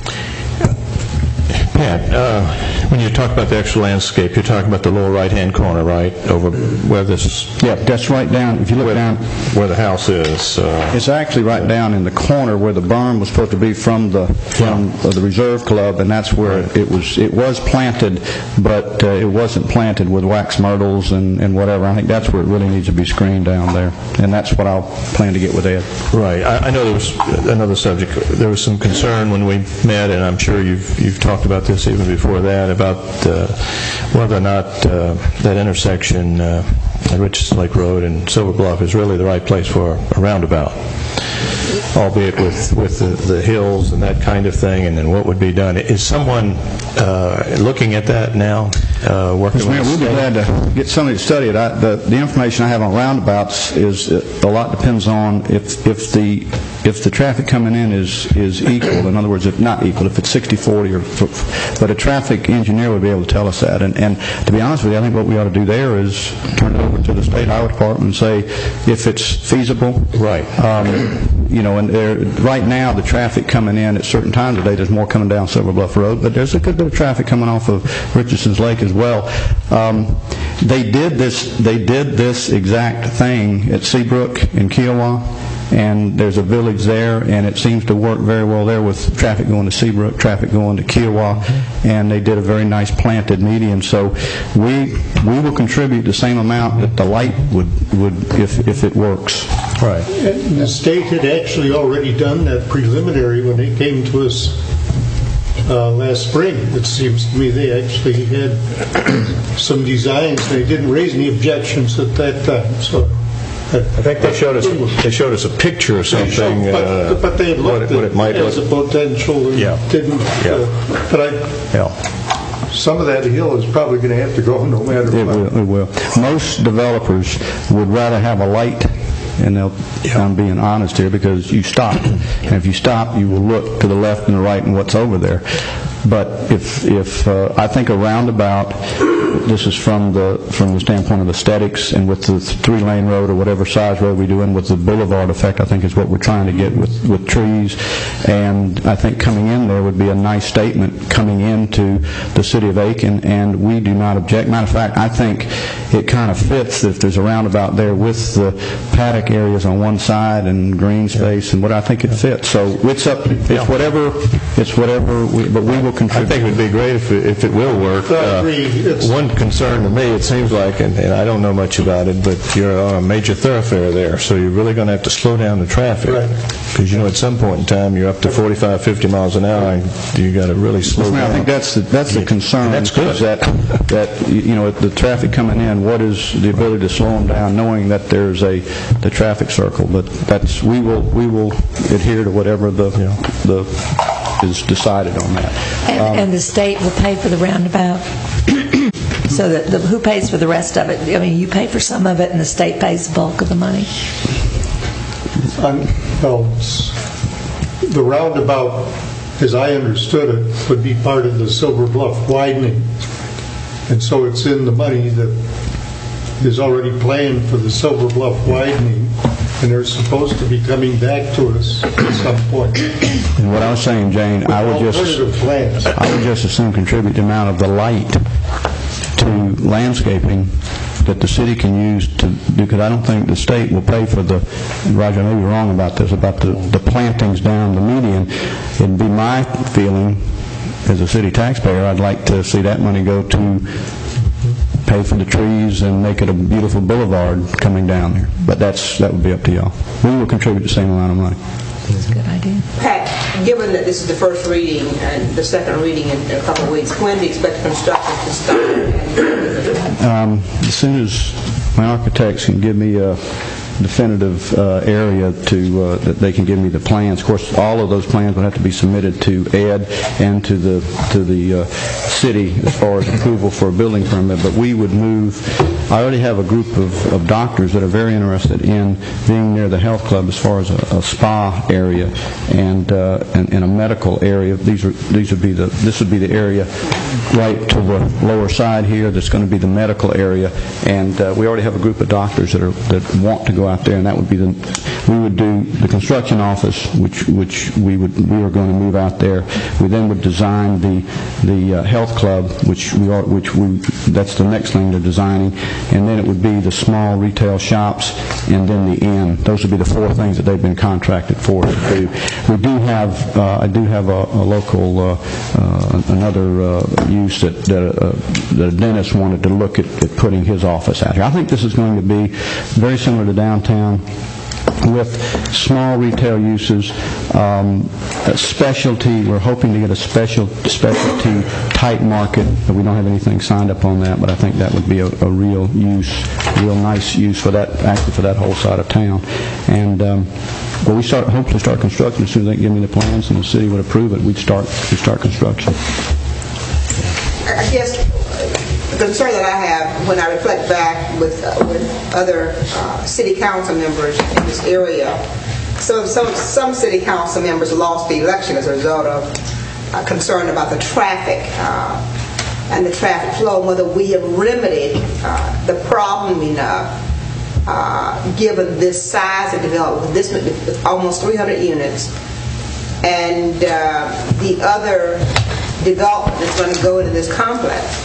Pat, when you talk about the extra landscape, you're talking about the lower right-hand corner, right? Over where this... Yeah, that's right down. If you look down... Where the house is. It's actually right down in the corner where the berm was supposed to be from the Reserve Club, and that's where it was planted, but it wasn't planted with wax myrtles and whatever. I think that's where it really needs to be screened down there, and that's what I'll plan to get with Ed. Right. I know there was another subject. There was some concern when we met, and I'm sure you've talked about this even before that, about whether or not that intersection at Richardson Lake Road and Silver Bluff is really the right place for a roundabout, albeit with the hills and that kind of thing, and then what would be done. Is someone looking at that now, working with us? We'll be glad to get somebody to study it. The information I have on roundabouts is a lot depends on if the traffic coming in is equal. In other words, if not equal, if it's 60-40, but a traffic engineer would be able to tell us that. And to be honest with you, I think what we ought to do there is turn it over to the State Highway Department and say if it's feasible. Right. And right now the traffic coming in at certain times of the day, there's more coming down Silver Bluff Road, but there's a good bit of traffic coming off of Richardson's Lake as well. They did this exact thing at Seabrook in Kiowa, and there's a village there, and it seems to work very well there with traffic going to Seabrook, traffic going to Kiowa, and they did a very nice planted median. So we will contribute the same amount that the light would if it works. Right. And the state had actually already done that preliminary when they came to us last spring. It seems to me they actually had some designs. They didn't raise any objections at that time. So I think they showed us a picture or something. But they looked at it as a potential and didn't. some of that hill is probably going to have to go no matter what. It will. Most developers would rather have a light, and I'm being honest here, because you stop. And if you stop, you will look to the left and the right and what's over there. But if I think a roundabout, this is from the standpoint of aesthetics, and with the 3-lane road or whatever size road we do, and with the boulevard effect, I think is what we're trying to get with trees. And I think coming in there would be a nice statement coming into the city of Aiken, and we do not object. Matter of fact, I think it kind of fits if there's a roundabout there with the paddock areas on one side and green space, and what I think it fits. So it's whatever, but we will contribute. I think it would be great if it will work. One concern to me, it seems like, and I don't know much about it, but you're on a major thoroughfare there, so you're really going to have to slow down the traffic. Because, at some point in time, you're up to 45, 50 miles an hour, and you got to really slow down. I think that's the concern. That's good. That the traffic coming in, what is the ability to slow them down, knowing that there's the traffic circle? But we will adhere to whatever is decided on that. And the state will pay for the roundabout. So that who pays for the rest of it? I mean, you pay for some of it, and the state pays the bulk of the money. The roundabout, as I understood it, would be part of the Silver Bluff widening, and so it's in the money that is already planned for the Silver Bluff widening, and they're supposed to be coming back to us at some point. And what I was saying, Jane, I would just assume contribute the amount of the light to landscaping that the city can use to, because I don't think the state will pay for Roger, I may be wrong about this, about the plantings down the median. It'd be my feeling as a city taxpayer, I'd like to see that money go to pay for the trees and make it a beautiful boulevard coming down there. But that would be up to y'all. We will contribute the same amount of money. That's a good idea. Pat, given that this is the first reading and the second reading in a couple of weeks, when do you expect construction to start? As soon as my architects can give me a definitive area that they can give me the plans. Of course, all of those plans would have to be submitted to Ed and to the city as far as approval for a building permit. But we would move. I already have a group of doctors that are very interested in being near the health club as far as a spa area and a medical area. This would be the area right to the lower side here. That's going to be the medical area, and we already have a group of doctors that want to go out there, and that would be we would do the construction office, which we are going to move out there. We then would design the health club, that's the next thing they're designing, and then it would be the small retail shops, and then the inn. Those would be the 4 things that they've been contracted for to do. We do have I do have a local another use that a dentist wanted to look at putting his office out here. I think this is going to be very similar to downtown, with small retail uses, specialty. We're hoping to get a specialty type market, but we don't have anything signed up on that. But I think that would be a real nice use for that, actually for that whole side of town. And we hope to start construction as soon as they give me the plans and the city would approve it. We'd start construction. I guess the concern that I have when I reflect back with other city council members in this area, some city council members lost the election as a result of concern about the traffic and the traffic flow, and whether we have remedied the problem enough given this size of development, with almost 300 units, and the other development that's going to go into this complex.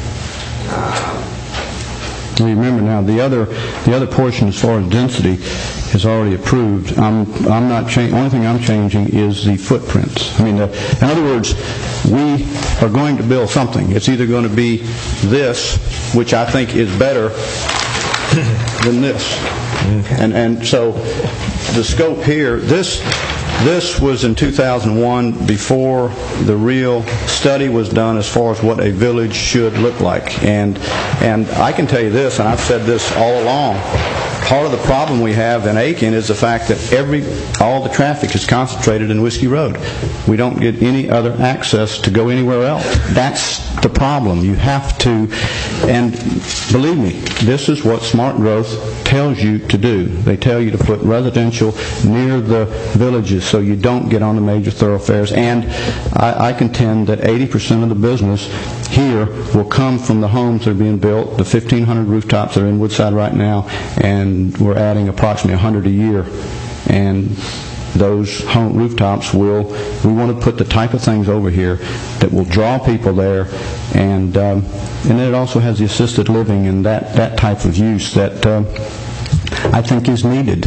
Remember now, the other portion as far as density is already approved. I'm not changing. Only thing I'm changing is the footprints. I mean, in other words, we are going to build something. It's either going to be this, which I think is better than this, and so the scope here. This was in 2001, before the real study was done as far as what a village should look like. And I can tell you this, and I've said this all along, part of the problem we have in Aiken is the fact that all the traffic is concentrated in Whiskey Road. We don't get any other access to go anywhere else. That's the problem. You have to, and believe me, this is what smart growth tells you to do. They tell you to put residential near the villages so you don't get on the major thoroughfares. And I contend that 80% of the business here will come from the homes that are being built, the 1,500 rooftops that are in Woodside right now, and we're adding approximately 100 a year. And those rooftops we want to put the type of things over here that will draw people there, and then it also has the assisted living and that type of use that I think is needed.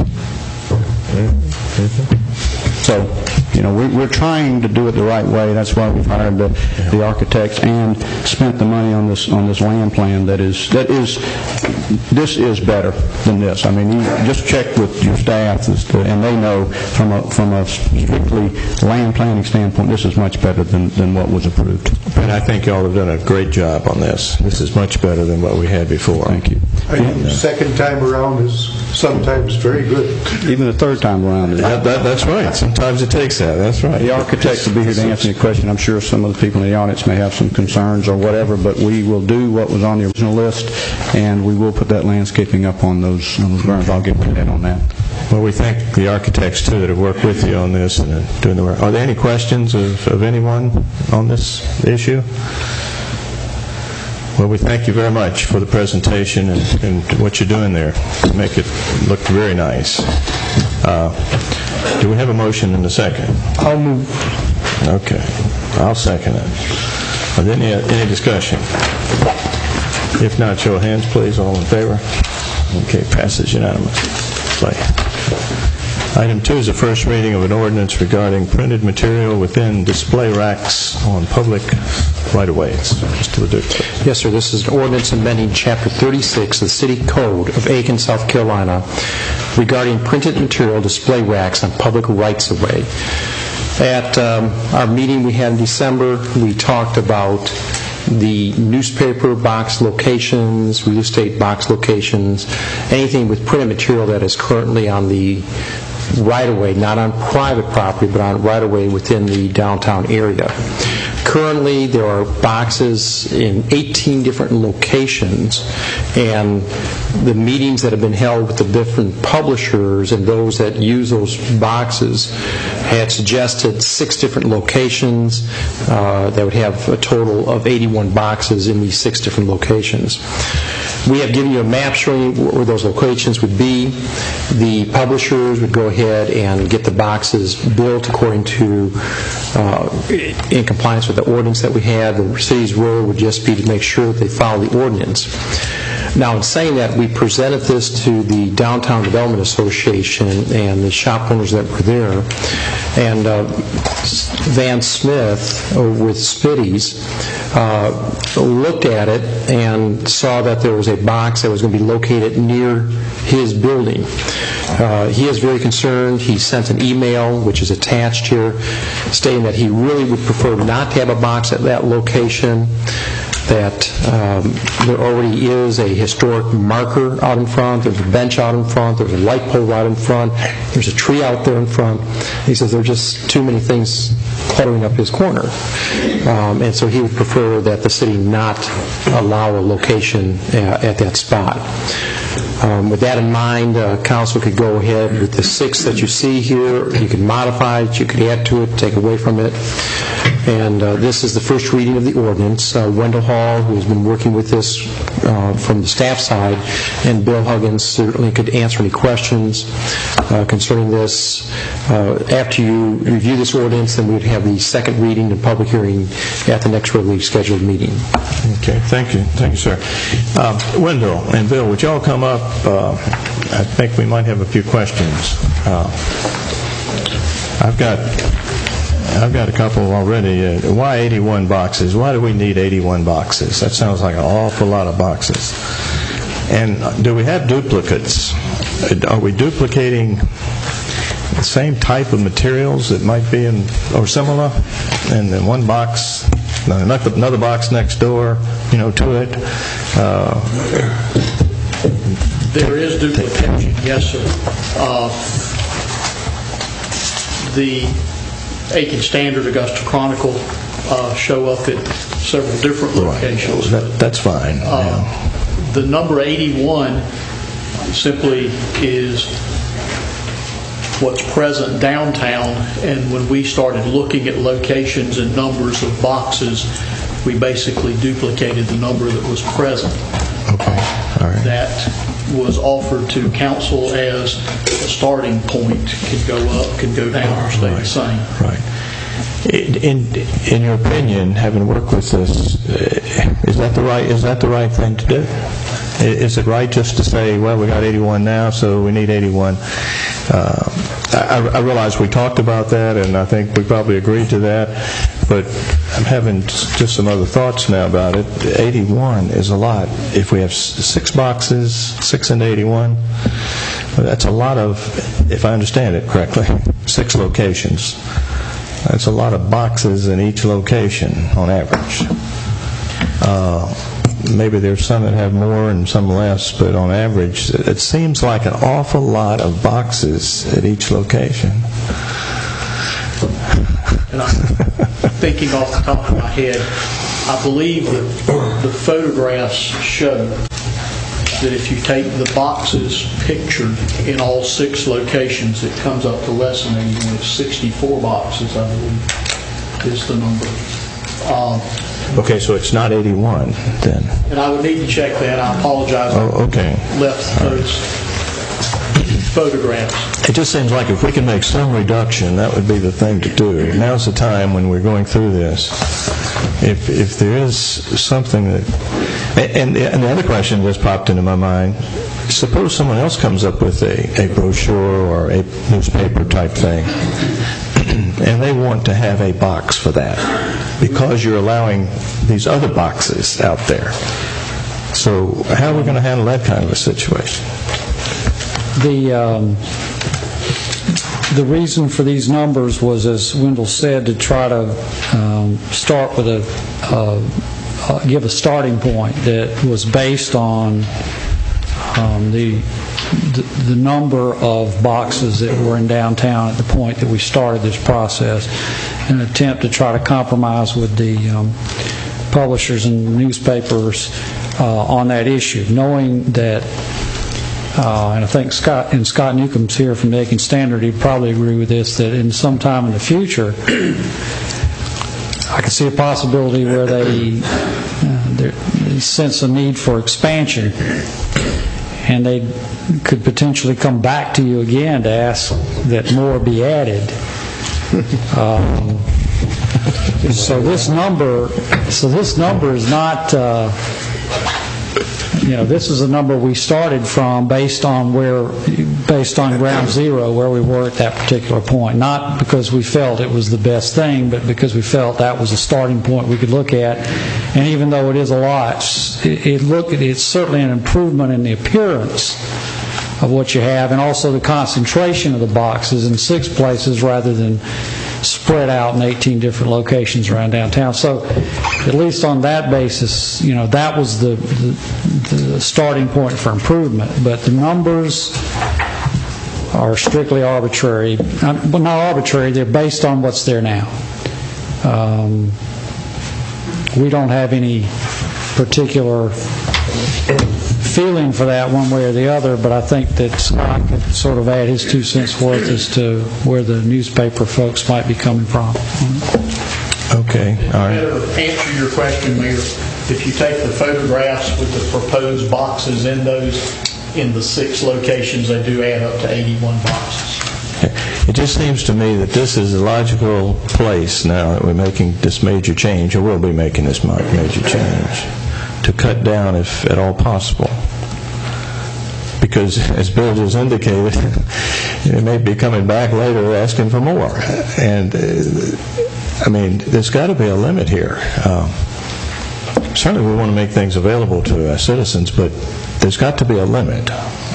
So, we're trying to do it the right way. That's why we've hired the architects and spent the money on this land plan. This is better than this. I mean, you just check with your staff, and they know from a strictly land planning standpoint, this is much better than what was approved. And I think y'all have done a great job on this. This is much better than what we had before. Thank you. The second time around is sometimes very good. Even the third time around. That's right. Sometimes it takes that. That's right. The architects will be here to answer your question. I'm sure some of the people in the audience may have some concerns or whatever, but we will do what was on the original list, and we will put that landscaping up on those grounds. I'll get to that on that. Well, we thank the architects, too, that have worked with you on this and doing the work. Are there any questions of anyone on this issue? Well, we thank you very much for the presentation and what you're doing there to make it look very nice. Do we have a motion in a second? I'll move. Okay. I'll second it. Are there any discussion? If not, show of hands, please. All in favor? Okay, passes unanimously. Item 2 is the first reading of an ordinance regarding printed material within display racks on public right-of-ways. Mr. Leduc. Yes, sir. This is an ordinance amending Chapter 36 of the City Code of Aiken, South Carolina, regarding printed material display racks on public rights-of-way. At our meeting we had in December, we talked about the newspaper box locations, real estate box locations, anything with printed material that is currently on the right-of-way, not on private property, but on right-of-way within the downtown area. Currently, there are boxes in 18 different locations, and the meetings that have been held with the different publishers and those that use those boxes had suggested 6 different locations that would have a total of 81 boxes in these 6 different locations. We have given you a map showing you where those locations would be. The publishers would go ahead and get the boxes built according to, in compliance with the ordinance that we have. The city's role would just be to make sure that they follow the ordinance. Now, in saying that, we presented this to the Downtown Development Association and the shop owners that were there, and Van Smith with Spitties looked at it and saw that there was a box that was going to be located near his building. He is very concerned. He sent an email, which is attached here, stating that he really would prefer not to have a box at that location, that there already is a historic marker out in front, there's a bench out in front, there's a light pole out in front, there's a tree out there in front. He says there are just too many things cluttering up his corner. And so he would prefer that the city not allow a location at that spot. With that in mind, council could go ahead with the 6 that you see here. You can modify it, you could add to it, take away from it. And this is the first reading of the ordinance. Wendell Hall, who has been working with this from the staff side, and Bill Huggins certainly could answer any questions concerning this. After you review this ordinance, then we would have the second reading and public hearing at the next regularly scheduled meeting. Okay, thank you. Thank you, sir. Wendell and Bill, would y'all come up? I think we might have a few questions. I've got a couple already. Why 81 boxes? Why do we need 81 boxes? That sounds like an awful lot of boxes. And do we have duplicates? Are we duplicating the same type of materials that might be in, or similar, and then one box, another box next door, to it? There is duplication, yes, sir. The Aiken Standard, Augusta Chronicle show up at several different locations. Right. That's fine. The number 81 simply is what's present downtown, and when we started looking at locations and numbers of boxes, we basically duplicated the number that was present. Okay, all right. That was offered to council as a starting point. Could go up, could go down, or stay the same. Right. In your opinion, having worked with this, is that the right thing to do? Is it right just to say, well, we got 81 now, so we need 81? I realize we talked about that, and I think we probably agreed to that, but I'm having just some other thoughts now about it. 81 is a lot. If we have 6 boxes, 6 into 81, that's a lot of, if I understand it correctly, 6 locations. That's a lot of boxes in each location on average. Maybe there's some that have more and some less, but on average, it seems like an awful lot of boxes at each location. And I'm thinking off the top of my head, I believe that the photographs show that if you take the boxes pictured in all 6 locations, it comes up to less than 81. It's 64 boxes, I believe, is the number. Okay, so it's not 81 then. And I would need to check that. I apologize. Okay. Left those photographs. It just seems like if we can make some reduction, that would be the thing to do. Now's the time when we're going through this. If there is something that... And the other question just popped into my mind. Suppose someone else comes up with a brochure or a newspaper type thing, and they want to have a box for that because you're allowing these other boxes out there. So how are we going to handle that kind of a situation? The reason for these numbers was, as Wendell said, to try to start with give a starting point that was based on the number of boxes that were in downtown at the point that we started this process, in an attempt to try to compromise with the publishers and newspapers on that issue, knowing that, and I think Scott Newcomb's here from the Aiken Standard, he'd probably agree with this, that in some time in the future, I could see a possibility where they sense a need for expansion, and they could potentially come back to you again to ask that more be added. So this number is not. This is a number we started from based on ground zero, where we were at that particular point. Not because we felt it was the best thing, but because we felt that was a starting point we could look at. And even though it is a lot, it's certainly an improvement in the appearance of what you have, and also the concentration of the boxes in 6 places rather than spread out in 18 different locations around downtown. So at least on that basis, that was the starting point for improvement. But the numbers are strictly arbitrary. Well, not arbitrary, they're based on what's there now. We don't have any particular feeling for that one way or the other, but I think that Scott could sort of add his 2 cents worth as to where the newspaper folks might be coming from. Okay, all right. To answer your question, Mayor, if you take the photographs with the proposed boxes in the 6 locations, they do add up to 81 boxes. It just seems to me that this is a logical place now that we're making this major change, or will be making this major change, to cut down if at all possible. Because, as Bill just indicated, it may be coming back later asking for more. And, there's got to be a limit here. Certainly we want to make things available to our citizens, but there's got to be a limit.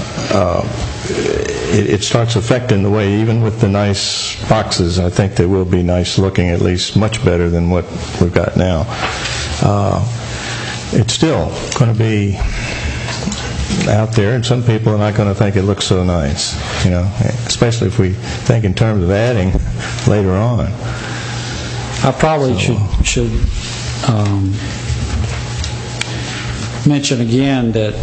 It starts affecting the way, even with the nice boxes, I think they will be nice looking, at least much better than what we've got now. It's still going to be out there, and some people are not going to think it looks so nice, especially if we think in terms of adding later on. I probably should mention again that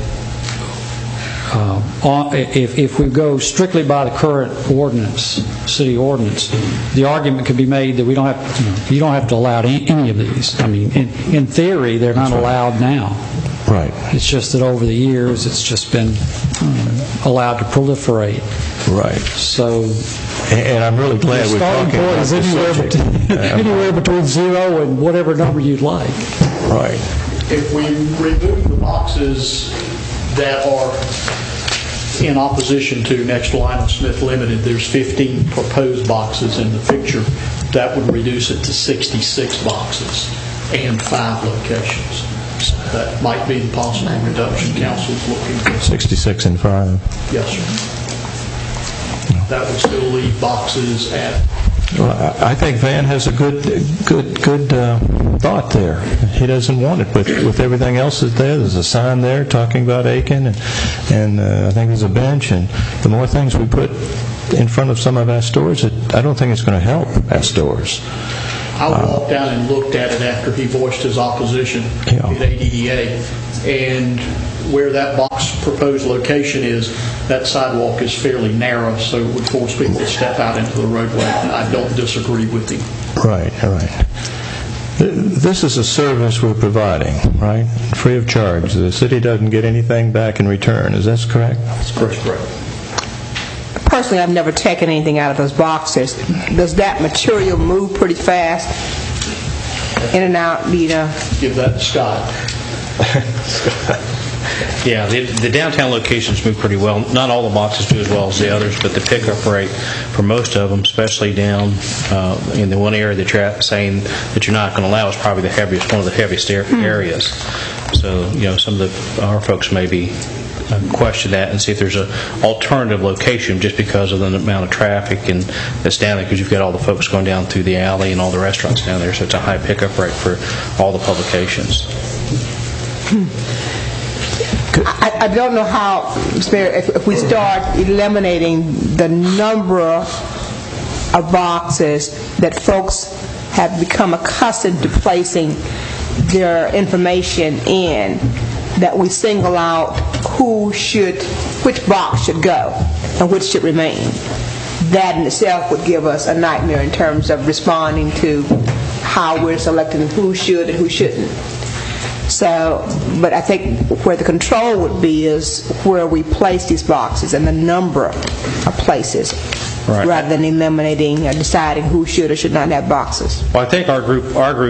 if we go strictly by the current ordinance, city ordinance, the argument could be made that we don't have, you don't have to allow any of these. I mean, in theory, they're not allowed now. Right. It's just that over the years, it's just been allowed to proliferate. Right. So, and I'm really glad we're talking about this subject. Anywhere between 0 and whatever number you'd like. Right. If we remove the boxes that are in opposition to next to Lionel Smith Limited, there's 15 proposed boxes in the picture. That would reduce it to 66 boxes and 5 locations. So that might be the possible reduction council's looking for. 66 and 5. Yes, sir. That would still leave boxes at. Well, I think Van has a good thought there. He doesn't want it, but with everything else that's there, there's a sign there talking about Aiken, and I think there's a bench, and the more things we put in front of some of our stores, I don't think it's going to help our stores. I walked down and looked at it after he voiced his opposition at ADDA, and where that box proposed location is, that sidewalk is fairly narrow, so it would force people to step out into the roadway. I don't disagree with him. Right, right. This is a service we're providing, right? Free of charge. The city doesn't get anything back in return. Is that correct? That's correct. Personally, I've never taken anything out of those boxes. Does that material move pretty fast? In and out, Give that to Scott. Yeah, the downtown locations move pretty well. Not all the boxes do as well as the others, but the pickup rate for most of them, especially down in the one area that you're saying that you're not going to allow, is probably one of the heaviest areas. So, some of our folks maybe question that and see if there's an alternative location just because of the amount of traffic that's down there, because you've got all the folks going down through the alley and all the restaurants down there, so it's a high pickup rate for all the publications. I don't know how, if we start eliminating the number of boxes that folks have become accustomed to placing their information in, that we single out which box should go and which should remain. That in itself would give us a nightmare in terms of responding to how we're selecting who should and who shouldn't. So, but I think where the control would be is where we place these boxes and the number of places, right, rather than eliminating or deciding who should or should not have boxes. Well, I think our group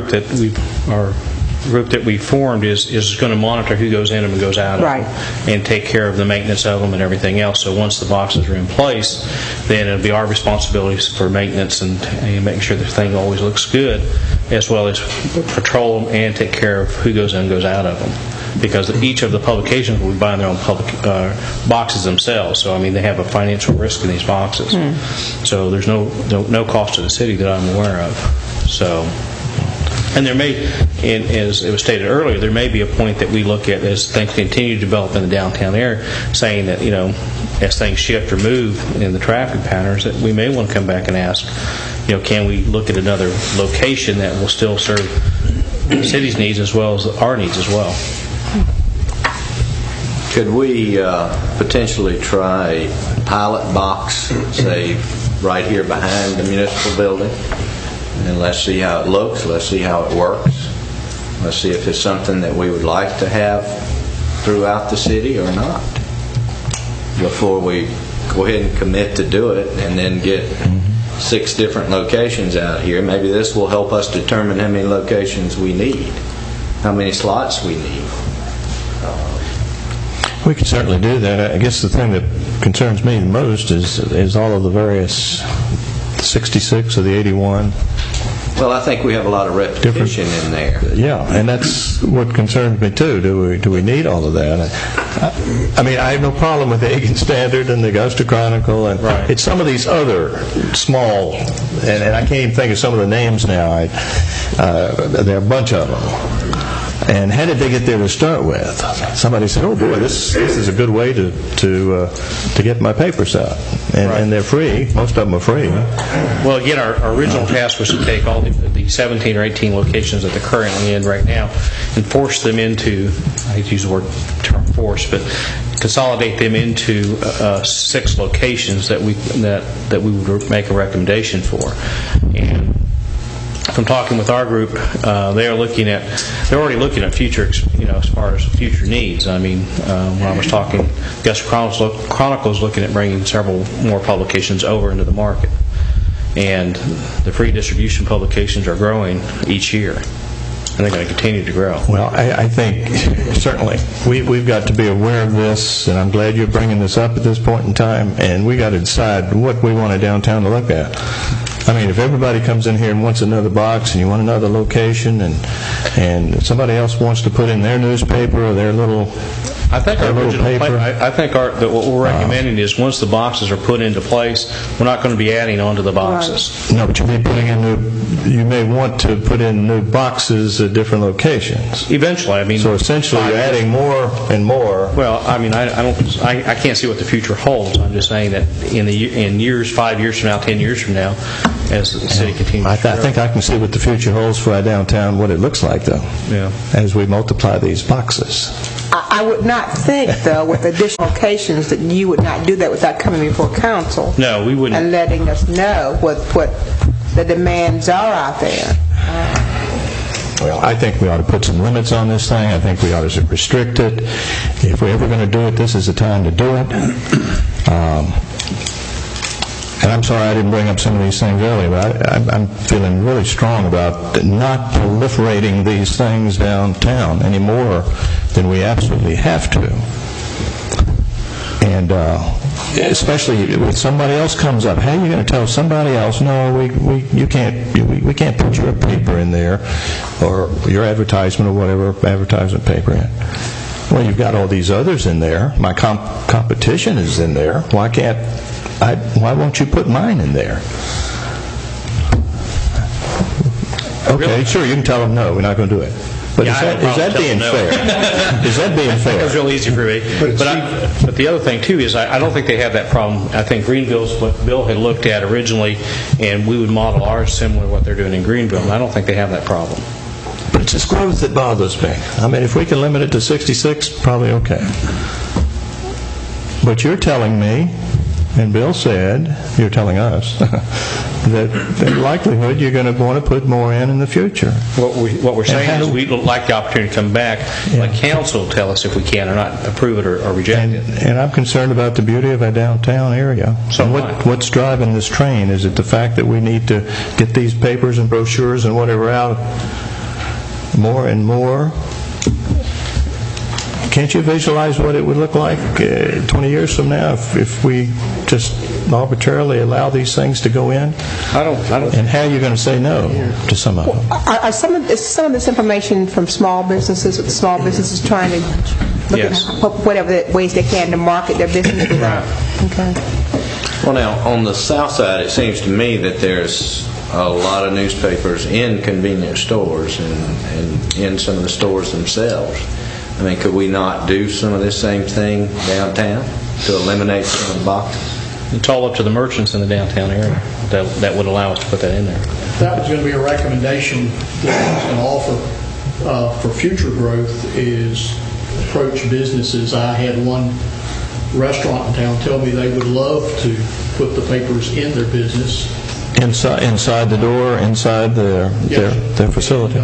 that we formed is going to monitor who goes in and who goes out of them, and take care of the maintenance of them and everything else. So once the boxes are in place, then it'll be our responsibilities for maintenance and making sure the thing always looks good, as well as patrol them and take care of who goes in and goes out of them. Because each of the publications will be buying their own boxes themselves. So, they have a financial risk in these boxes. So there's no cost to the city that I'm aware of. So... And there may, as it was stated earlier, there may be a point that we look at as things continue to develop in the downtown area, saying that, as things shift or move in the traffic patterns, that we may want to come back and ask, can we look at another location that will still serve the city's needs as well as our needs as well. Could we potentially try a pilot box, say, right here behind the municipal building? And let's see how it looks, let's see how it works, let's see if it's something that we would like to have throughout the city or not, before we go ahead and commit to do it and then get 6 different locations out here. Maybe this will help us determine how many locations we need, how many slots we need. We can certainly do that. I guess the thing that concerns me the most is all of the various 66 of the 81. Well, I think we have a lot of repetition in there. Yeah, and that's what concerns me too. Do we need all of that? I have no problem with the Aiken Standard and the Augusta Chronicle, and it's some of these other small, and I can't even think of some of the names now. There are a bunch of them. And how did they get there to start with? Somebody said, "Oh boy, this is a good way to get my papers out," and they're free. Most of them are free. Well, again, our original task was to take all the 17 or 18 locations that they're currently in right now and force them into, I hate to use the term force, but consolidate them into 6 locations that we would make a recommendation for. And from talking with our group, they're already looking at future, as far as future needs. I mean, when I was talking, Gus Chronicle's looking at bringing several more publications over into the market, and the free distribution publications are growing each year, and they're going to continue to grow. Well, I think certainly we've got to be aware of this, and I'm glad you're bringing this up at this point in time, and we got to decide what we want a downtown to look at. I mean, if everybody comes in here and wants another box, and you want another location, and somebody else wants to put in their newspaper or their little I think what we're recommending is once the boxes are put into place, we're not going to be adding on to the boxes. Right. No, but you may want to put in new boxes at different locations. Eventually, I mean. So essentially, you're adding more and more. Well, I mean, I can't see what the future holds. I'm just saying that in years, 5 years from now, 10 years from now, as the city continues to grow. I think I can see what the future holds for our downtown, what it looks like, though, as we multiply these boxes. I would not think, though, with additional locations that you would not do that without coming before council. No, we wouldn't. And letting us know what the demands are out there. Well, I think we ought to put some limits on this thing. I think we ought to restrict it. If we're ever going to do it, this is the time to do it. And I'm sorry I didn't bring up some of these things earlier, but I'm feeling really strong about not proliferating these things downtown any more than we absolutely have to. And especially if somebody else comes up, how are you going to tell somebody else, no, we can't put your paper in there, or your advertisement or whatever advertisement paper in? Well, you've got all these others in there. My competition is in there. Why won't you put mine in there? Okay, sure, you can tell them no, we're not going to do it. But is that being fair? Is that being fair? That was real easy for me. But the other thing, too, is I don't think they have that problem. I think Greenville's what Bill had looked at originally, and we would model ours similar to what they're doing in Greenville, and I don't think they have that problem. But it's this growth that bothers me. I mean, if we can limit it to 66, probably okay. But you're telling me, and Bill said, you're telling us, that in likelihood you're going to want to put more in the future. What we're saying is we'd like the opportunity to come back, let council tell us if we can or not approve it or reject it. And I'm concerned about the beauty of our downtown area. So what's driving this train? Is it the fact that we need to get these papers and brochures and whatever out more and more? Can't you visualize what it would look like 20 years from now if we just arbitrarily allow these things to go in? I don't. And how are you going to say no to some of them? Are some of this information from small businesses, with small businesses trying to look at whatever ways they can to market their business? Right. Okay. Well, now, on the south side, it seems to me that there's a lot of newspapers in convenience stores and in some of the stores themselves. I mean, could we not do some of this same thing downtown to eliminate some of the boxes? It's all up to the merchants in the downtown area that would allow us to put that in there. That was going to be a recommendation that I was going to offer for future growth is approach businesses. I had one restaurant in town tell me they would love to put the papers in their business. Inside the door, inside their facility.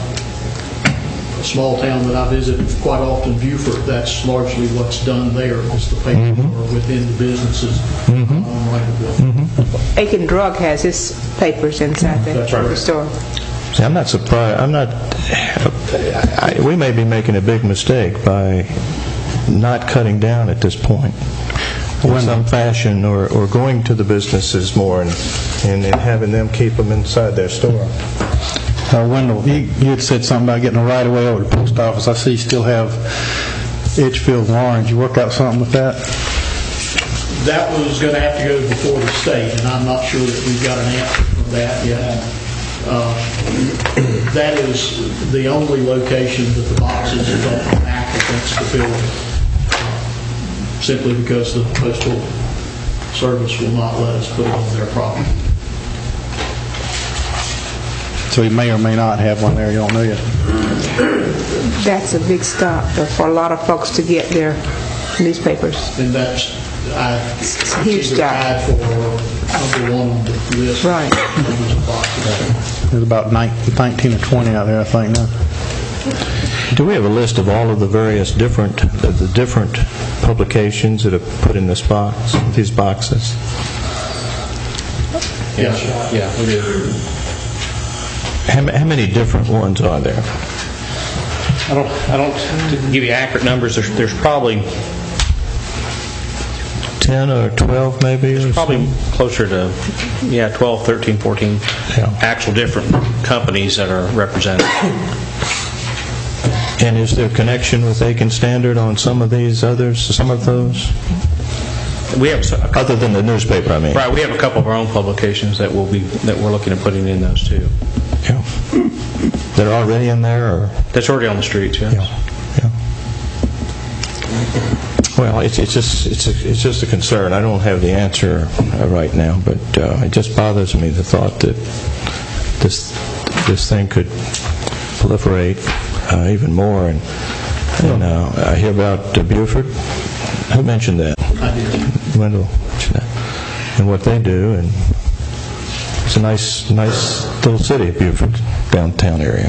A small town that I visit quite often, Beaufort, that's largely what's done there is the papers are within the businesses on right. Aiken Drug has his papers inside the store. See, I'm not surprised. We may be making a big mistake by not cutting down at this point in some fashion, or going to the businesses more and having them keep them inside their store. Wendell, you had said something about getting a right-of-way over to the post office. I see you still have Edgefield and Orange. You work out something with that? That was going to have to go before the state, and I'm not sure that we've got an answer for that yet. That is the only location that the boxes don't act against the building, simply because the Postal Service will not let us put it on their property. So you may or may not have one there, you don't know yet. That's a big stop for a lot of folks to get their newspapers. And that's a huge either tied for number one on the list. Right. There's about 19 or 20 out there, I think, now. Do we have a list of all of the various different publications that are put in this box, these boxes? Yes. Yeah, we do. How many different ones are there? I don't to give you accurate numbers. There's probably 10 or 12 maybe? There's probably closer to 12, 13, 14 actual different companies that are represented. And is there connection with Aiken Standard on some of these others, some of those? We have other than the newspaper, I mean. Right, we have a couple of our own publications that we're looking at putting in those too. Yeah. They're already in there, or that's already on the streets. Yes. Yeah. Well, it's just a concern. I don't have the answer right now, but it just bothers me the thought that this thing could proliferate even more. And I hear about Buford. Who mentioned that? I did. Wendell mentioned that, and what they do, and it's a nice little city, Buford, downtown area.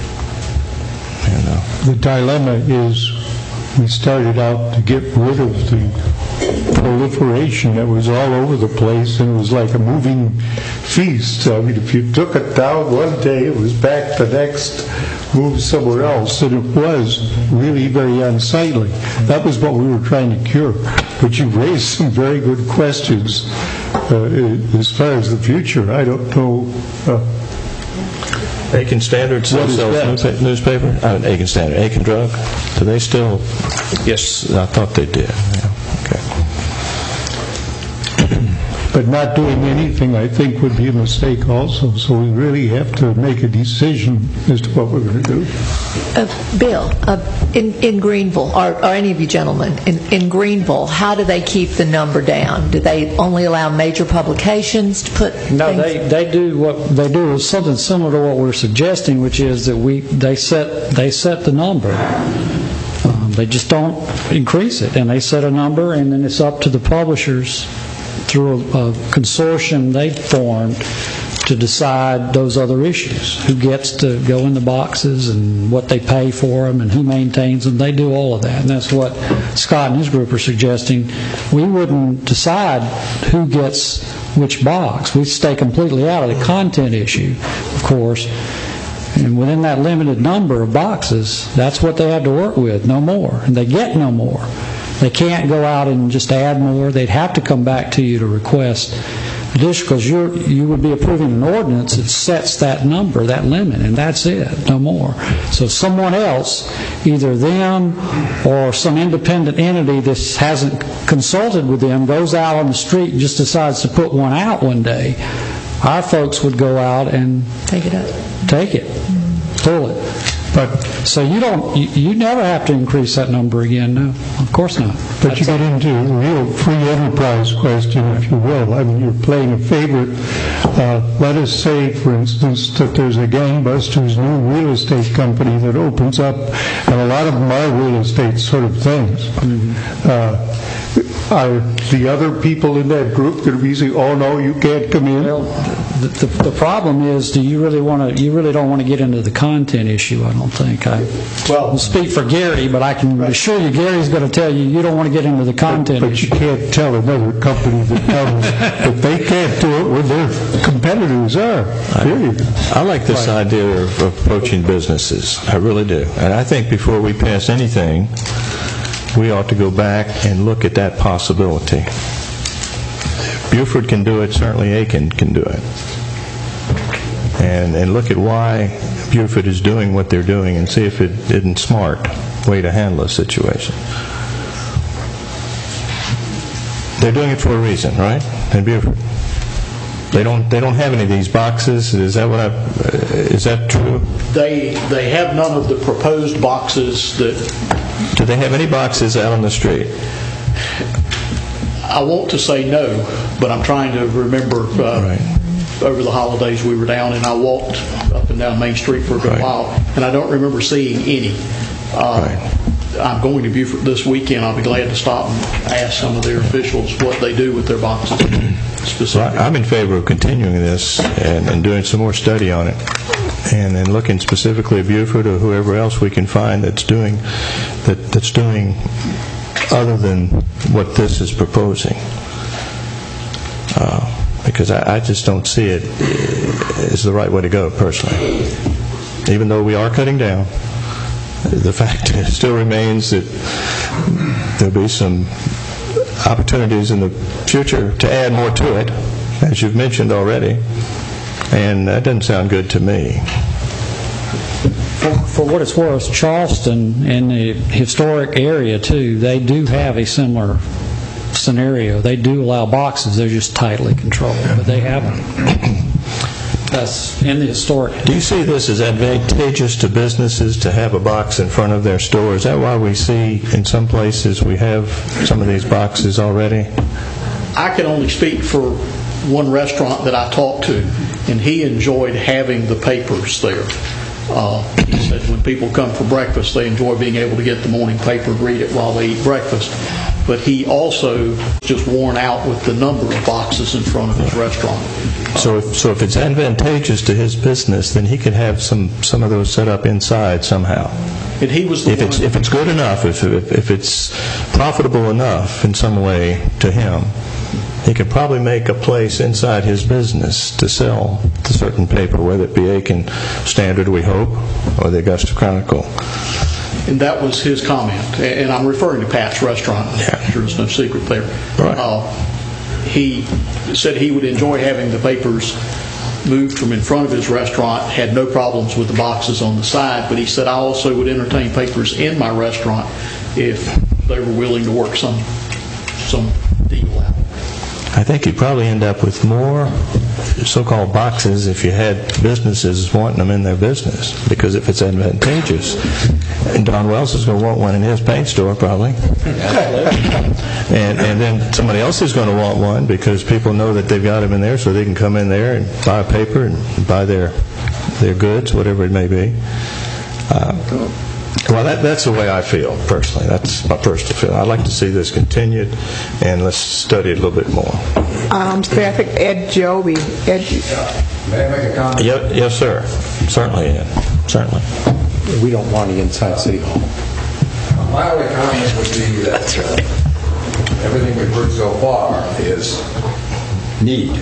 And the dilemma is, we started out to get rid of the proliferation that was all over the place, and it was like a moving feast. I mean, if you took it down one day, it was back the next, moved somewhere else, and it was really very unsightly. That was what we were trying to cure. But you raised some very good questions as far as the future. I don't know. Aiken Standard still sells newspaper? Aiken Standard. Aiken Drug? Do they still? Yes. I thought they did. Yeah. But not doing anything, I think, would be a mistake also. So we really have to make a decision as to what we're going to do. Bill, in Greenville, or any of you gentlemen, in Greenville, how do they keep the number down? Do they only allow major publications to put No, things? they do what they do is something similar to what we're suggesting, which is that they set the number. They just don't increase it, and they set a number, and then it's up to the publishers through a consortium they've formed to decide those other issues. Who gets to go in the boxes and what they pay for them and who maintains them. They do all of that. And that's what Scott and his group are suggesting. We wouldn't decide who gets which box. We stay completely out of the content issue, of course. And within that limited number of boxes, that's what they have to work with, no more. And they get no more. They can't go out and just add more. They'd have to come back to you to request additional, because you would be approving an ordinance that sets that number, that limit, and that's it, no more. So someone else, either them or some independent entity that hasn't consulted with them, goes out on the street and just decides to put one out one day, our folks would go out and take it up. Take it. Pull it. But so you never have to increase that number again. No, of course not. But you get into a real free enterprise question, if you will. I mean, you're playing a favorite. Let us say, for instance, that there's a Gangbusters new real estate company that opens up, and a lot of them are real estate sort of things. Are the other people in that group going to be saying, "Oh no, you can't come in"? Well, the problem is, do you really want to? You really don't want to get into the content issue. I don't think. I'll speak for Gary, but I can assure you, Gary's going to tell you don't want to get into the content issue. But you can't tell another company that comes that they can't do it when their competitors are. I like this idea of approaching businesses. I really do. And I think before we pass anything, we ought to go back and look at that possibility. Buford can do it, certainly Aiken can do it. And look at why Buford is doing what they're doing and see if it isn't smart way to handle a situation. They're doing it for a reason, right? In Buford. They don't have any of these boxes. Is that true? They have none of the proposed boxes that. Do they have any boxes out on the street? I want to say no, but I'm trying to remember. Over the holidays we were down, and I walked up and down Main Street for a good while, and I don't remember seeing any. I'm going to Beaufort this weekend. I'll be glad to stop and ask some of their officials what they do with their boxes specifically. I'm in favor of continuing this and doing some more study on it, and then looking specifically at Beaufort or whoever else we can find that's doing other than what this is proposing. Because I just don't see it as the right way to go, personally. Even though we are cutting down, the fact still remains that there'll be some opportunities in the future to add more to it, as you've mentioned already, and that doesn't sound good to me. For what it's worth, Charleston and the historic area, too, they do have a similar scenario. They do allow boxes. They're just tightly controlled, but they haven't. That's in the historic. Do you see this as advantageous to businesses to have a box in front of their store? Is that why we see in some places we have some of these boxes already? I can only speak for one restaurant that I talked to, and he enjoyed having the papers there. He said when people come for breakfast, they enjoy being able to get the morning paper and read it while they eat breakfast. But he also just worn out with the number of boxes in front of his restaurant. So if it's advantageous to his business, then he could have some of those set up inside somehow. And he was if it's good enough, if it's profitable enough in some way to him, he could probably make a place inside his business to sell the certain paper, whether it be Aiken Standard, we hope, or the Augusta Chronicle. And that was his comment. And I'm referring to Pat's Restaurant. There's no secret there. Right. He said he would enjoy having the papers moved from in front of his restaurant, had no problems with the boxes on the side, but he said I also would entertain papers in my restaurant if they were willing to work some deal out. I think you'd probably end up with more so-called boxes if you had businesses wanting them in their business, because if it's advantageous, and Don Wells is going to want one in his paint store probably, and then somebody else is going to want one because people know that they've got them in there, so they can come in there and buy a paper and buy their goods, whatever it may be. Well, that's the way I feel, personally. That's my personal feeling. I'd like to see this continued, and let's study it a little bit more. I think Ed Joby. May I make a comment? Yes, sir. Certainly, Ed. Certainly. We don't want it inside City Hall. My only comment would be that everything we've heard so far is need.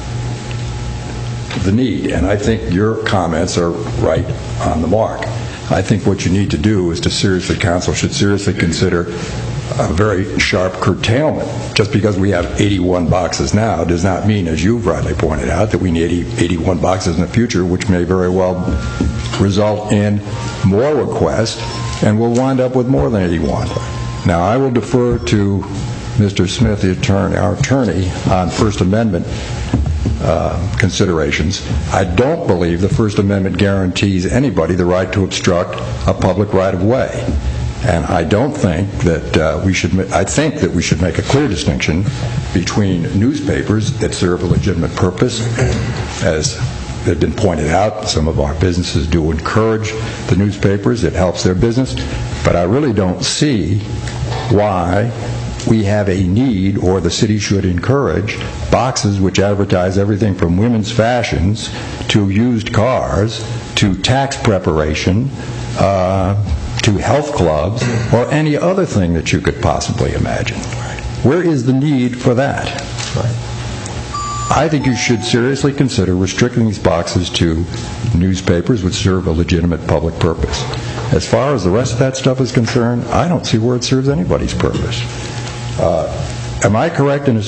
The need. And I think your comments are right on the mark. I think what you need to do is council should seriously consider a very sharp curtailment. Just because we have 81 boxes now does not mean, as you've rightly pointed out, that we need 81 boxes in the future, which may very well result in more requests, and we'll wind up with more than 81. Now, I will defer to Mr. Smith, our attorney, on First Amendment considerations. I don't believe the First Amendment guarantees anybody the right to obstruct a public right-of-way. And I don't think that I think that we should make a clear distinction between newspapers that serve a legitimate purpose. As has been pointed out, some of our businesses do encourage the newspapers. It helps their business. But I really don't see why we have a need, or the city should encourage, boxes which advertise everything from women's fashions to used cars to tax preparation to health clubs or any other thing that you could possibly imagine. Where is the need for that? I think you should seriously consider restricting these boxes to newspapers which serve a legitimate public purpose. As far as the rest of that stuff is concerned, I don't see where it serves anybody's purpose. Am I correct in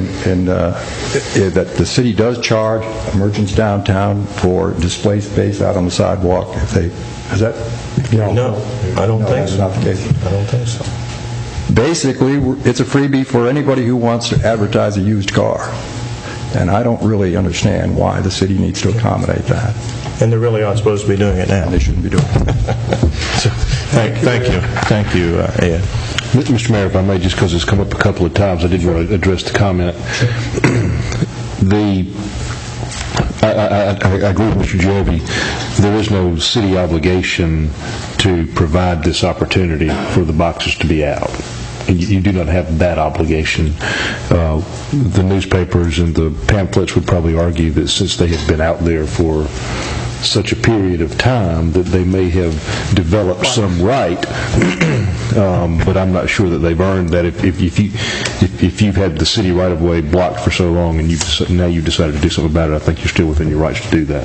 that the city does charge merchants downtown for display space out on the sidewalk? No, I don't think so. That's not the case. I don't think so. Basically, it's a freebie for anybody who wants to advertise a used car. And I don't really understand why the city needs to accommodate that. And they really aren't supposed to be doing it now. They shouldn't be doing it. So, thank you, Ed. Mr. Mayor, if I may, just because it's come up a couple of times, I did want to address the comment. I agree with Mr. Joby. There is no city obligation to provide this opportunity for the boxes to be out. You do not have that obligation. The newspapers and the pamphlets would probably argue that since they have been out there for such a period of time that they may have developed some right, but I'm not sure that they've earned that. If you've had the city right-of-way blocked for so long and now you've decided to do something about it, I think you're still within your rights to do that.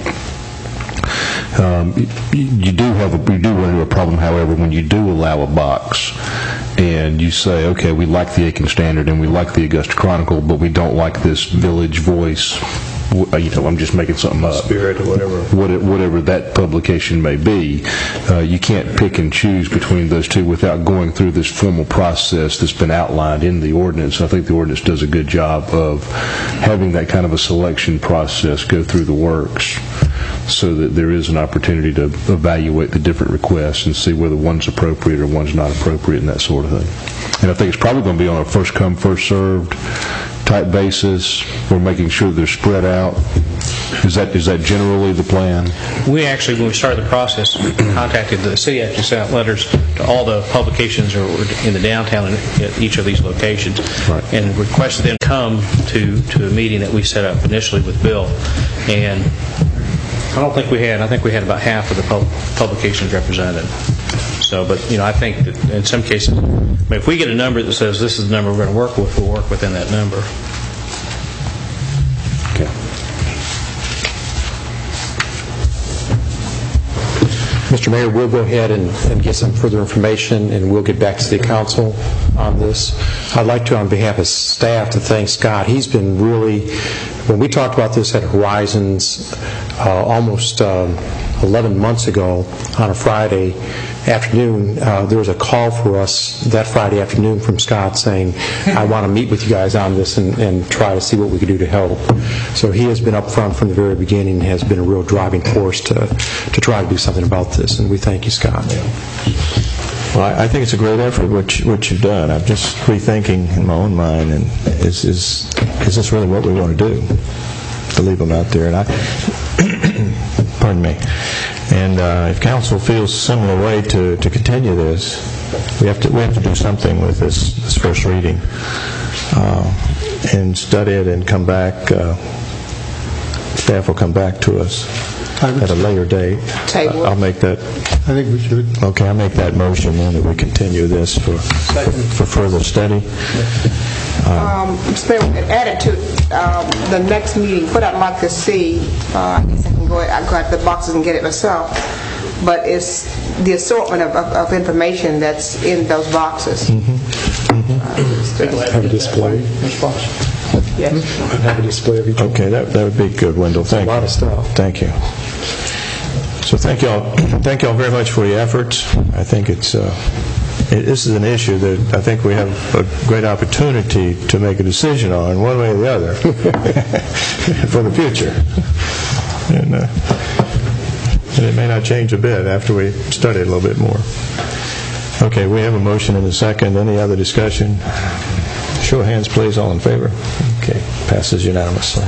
You do run into a problem, however, when you do allow a box and you say, okay, we like the Aiken Standard and we like the Augusta Chronicle, but we don't like this Village Voice. I'm just making something up. Spirit or whatever that publication may be. You can't pick and choose between those two without going through this formal process that's been outlined in the ordinance. I think the ordinance does a good job of having that kind of a selection process go through the works, so that there is an opportunity to evaluate the different requests and see whether one's appropriate or one's not appropriate and that sort of thing. And I think it's probably going to be on a first come, first served type basis. We're making sure they're spread out. Is that generally the plan? We actually, when we started the process, contacted the city, actually sent out letters to all the publications that were in the downtown at each of these locations, right, and requested them to come to a meeting that we set up initially with Bill. And I think we had about half of the publications represented. So, but I think that in some cases, if we get a number that says this is the number we're going to work with, we'll work within that number. Okay. Mr. Mayor, we'll go ahead and get some further information, and we'll get back to the council on this. I'd like to, on behalf of staff, to thank Scott. He's been really, when we talked about this at Horizons almost 11 months ago on a Friday afternoon, there was a call for us that Friday afternoon from Scott saying, I want to meet with you guys on this and try to see what we can do to help. So he has been up front from the very beginning and has been a real driving force to try to do something about this, and we thank you, Scott. Well, I think it's a great effort what you've done. I'm just rethinking in my own mind, and is this really what we want to do? To leave them out there, and pardon me. And if council feels a similar way to continue this, we have to do something with this first reading, and study it and come back. Staff will come back to us at a later date. I'll make that. I think we should. Okay, I'll make that motion then that we continue this for further study. Added to the next meeting, what I'd like to see, I guess I can go out the boxes and get it myself, but it's the assortment of information that's in those boxes. Have a display. Yes. Have a display of each one. Okay, that would be good, Wendell. Thank you. A lot of stuff. Thank you. So thank y'all very much for your efforts. I think this is an issue that I think we have a great opportunity to make a decision on, one way or the other, for the future. And it may not change a bit after we study it a little bit more. Okay, we have a motion and a second. Any other discussion? Show of hands, please. All in favor? Okay, passes unanimously.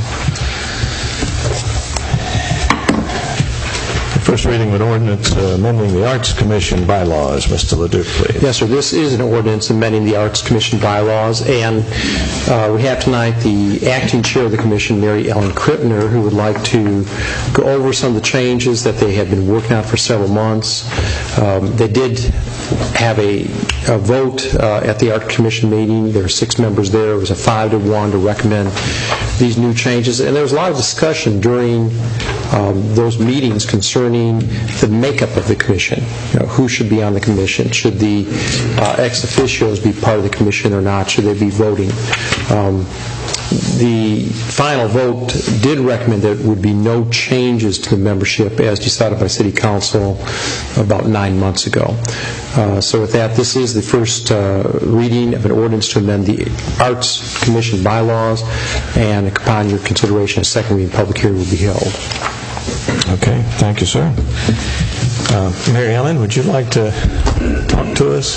First reading of an ordinance amending the Arts Commission bylaws. Mr. Leduc, please. Yes, sir. This is an ordinance amending the Arts Commission bylaws, and we have tonight the acting chair of the commission, Mary Ellen Krippner, who would like to go over some of the changes that they have been working on for several months. They did have a vote at the Art Commission meeting. There were 6 members there. It was a 5-1 to recommend these new changes, and there was a lot of discussion during those meetings concerning the makeup of the commission. Who should be on the commission? Should the ex officios be part of the commission or not? Should they be voting? The final vote did recommend that there would be no changes to the membership as decided by City Council about 9 months ago. So with that, this is the first reading of an ordinance to amend the Arts Commission bylaws, and upon your consideration, a second reading public hearing will be held. Okay, thank you, sir. Mary Ellen, would you like to talk to us?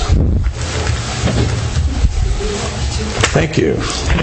Thank you.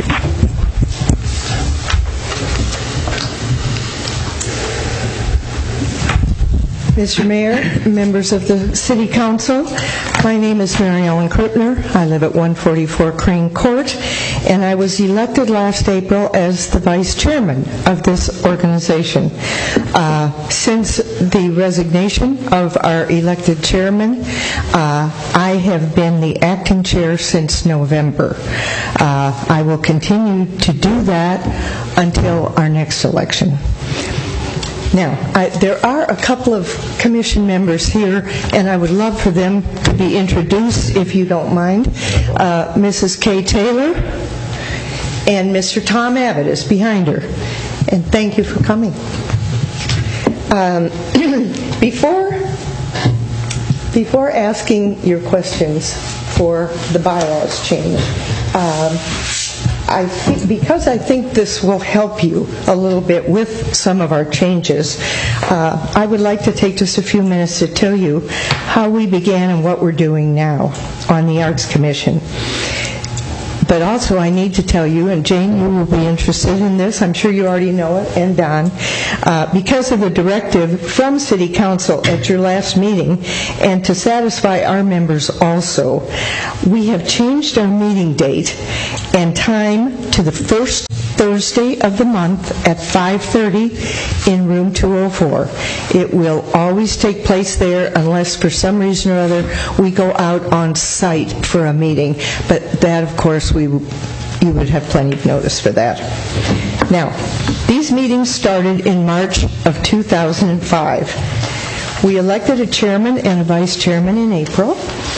Mr. Mayor, members of the City Council, my name is Mary Ellen Krupner. I live at 144 Crane Court, and I was elected last April as the vice chairman of this organization. Since the resignation of our elected chairman, I have been the acting chair since November. I will continue to do that until our next election. Now, there are a couple of commission members here, and I would love for them to be introduced, if you don't mind. Mrs. Kay Taylor and Mr. Tom Abbott is behind her. And thank you for coming. Before asking your questions for the bylaws change, because I think this will help you a little bit with some of our changes, I would like to take just a few minutes to tell you how we began and what we're doing now on the Arts Commission. But also I need to tell you, and Jane, you will be interested in this, I'm sure you already know it, and Don, because of the directive from City Council at your last meeting, and to satisfy our members also, we have changed our meeting date and time to the first Thursday of the month at 5:30 in room 204. It will always take place there unless for some reason or other we go out on site for a meeting. But that, of course, you would have plenty of notice for that. Now, these meetings started in March of 2005. We elected a chairman and a vice chairman in April.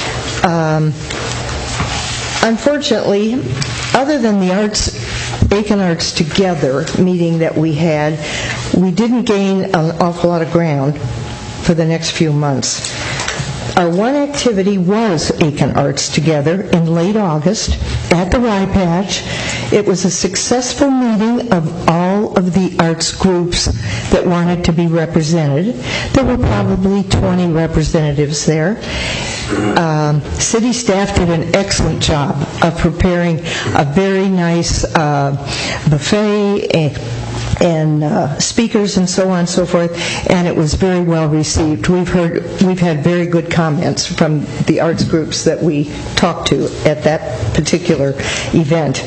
Unfortunately, other than the Aiken Arts Together meeting that we had, we didn't gain an awful lot of ground for the next few months. Our one activity was Aiken Arts Together in late August at the Rye Patch. It was a successful meeting of all of the arts groups that wanted to be represented. There were probably 20 representatives there. City staff did an excellent job of preparing a very nice buffet and speakers and so on and so forth, and it was very well received. We've had very good comments from the arts groups that we talked to at that particular event.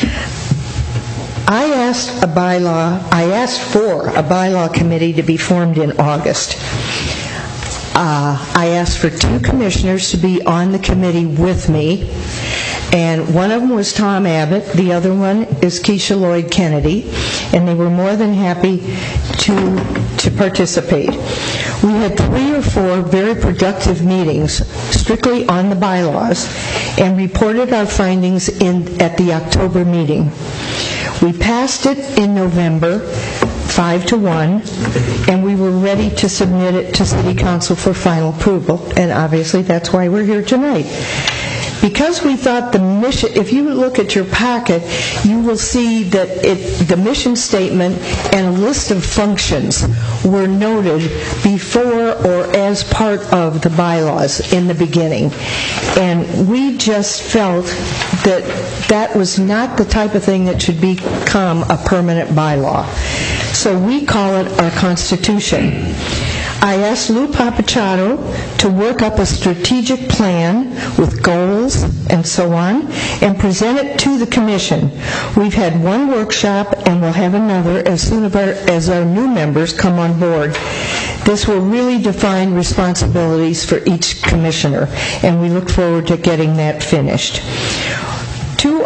I asked for a bylaw committee to be formed in August. I asked for 2 commissioners to be on the committee with me, and one of them was Tom Abbott, the other one is Keisha Lloyd Kennedy, and they were more than happy to participate. We had 3 or 4 very productive meetings strictly on the bylaws and reported our findings at the October meeting. We passed it in November 5-1, and we were ready to submit it to City Council for final approval, and obviously that's why we're here tonight. Because we thought the mission, if you look at your packet, you will see that the mission statement and a list of functions were noted before or as part of the bylaws in the beginning. And we just felt that that was not the type of thing that should become a permanent bylaw. So we call it our Constitution. I asked Lou Papachato to work up a strategic plan with goals and so on and present it to the Commission. We've had one workshop and we'll have another as soon as our new members come on board. This will really define responsibilities for each commissioner, and we look forward to getting that finished. Two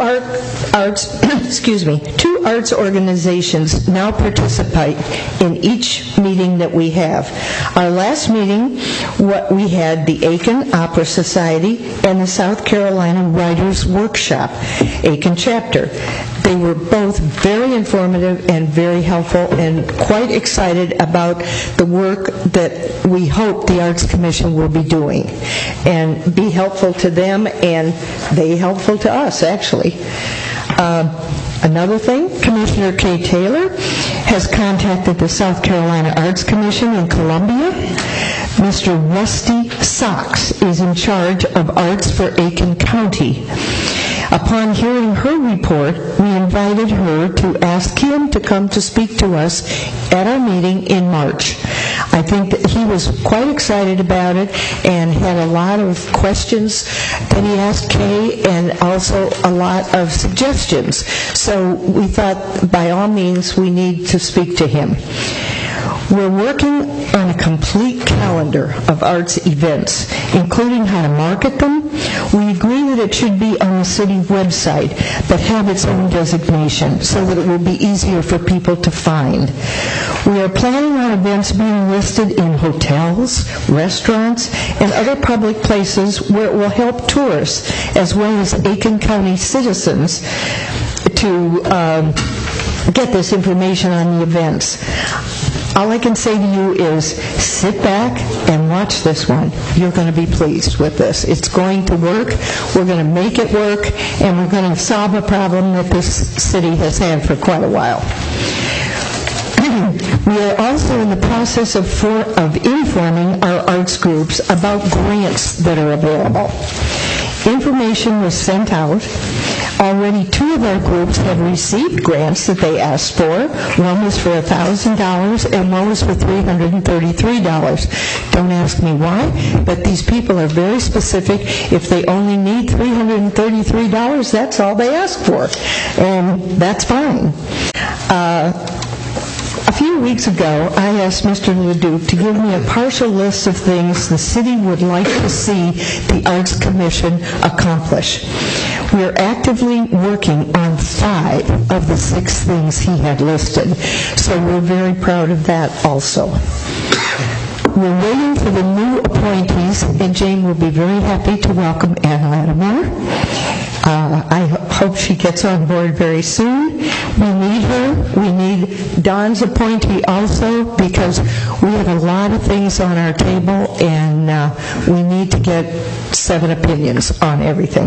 arts organizations now participate in each meeting that we have. Our last meeting, we had the Aiken Opera Society and the South Carolina Writers Workshop, Aiken Chapter. They were both very informative and very helpful, and quite excited about the work that we hope the Arts Commission will be doing, and be helpful to them, and they helpful to us, actually. Another thing, Commissioner Kay Taylor has contacted the South Carolina Arts Commission in Columbia. Mr. Rusty Socks is in charge of arts for Aiken County. Upon hearing her report, we invited her to ask him to come to speak to us at our meeting in March. I think that he was quite excited about it and had a lot of questions that he asked Kay, and also a lot of suggestions. So we thought, by all means, we need to speak to him. We're working on a complete calendar of arts events, including how to market them. We agree that it should be on the city website, but have its own designation so that it will be easier for people to find. We are planning on events being listed in hotels, restaurants, and other public places where it will help tourists as well as Aiken County citizens to get this information on the events. All I can say to you is sit back and watch this one. You're going to be pleased with this. It's going to work. We're going to make it work, and we're going to solve a problem that this city has had for quite a while. We are also in the process of informing our arts groups about grants that are available. Information was sent out. Already 2 of our groups have received grants that they asked for. One was for $1,000 and one was for $333. Don't ask me why, but these people are very specific. If they only need $333, that's all they ask for, and that's fine. A few weeks ago, I asked Mr. LeDuc to give me a partial list of things the city would like to see the Arts Commission accomplish. We are actively working on 5 of the 6 things he had listed, so we're very proud of that also. We're waiting for the new appointees, and Jane will be very happy to welcome Ann Lattimore. I hope she gets on board very soon. We need her. We need Don's appointee also, because we have a lot of things on our table, and we need to get 7 opinions on everything.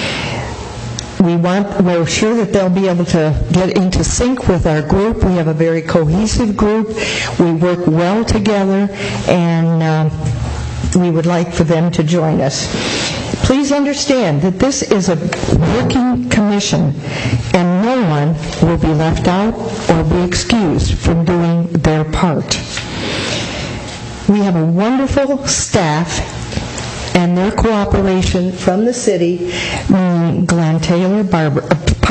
We're sure that they'll be able to get into sync with our group. We have a very cohesive group. We work well together, and we would like for them to join us. Please understand that this is a working commission, and no one will be left out or be excused from doing their part. We have a wonderful staff, and their cooperation from the city, Glenn Parker,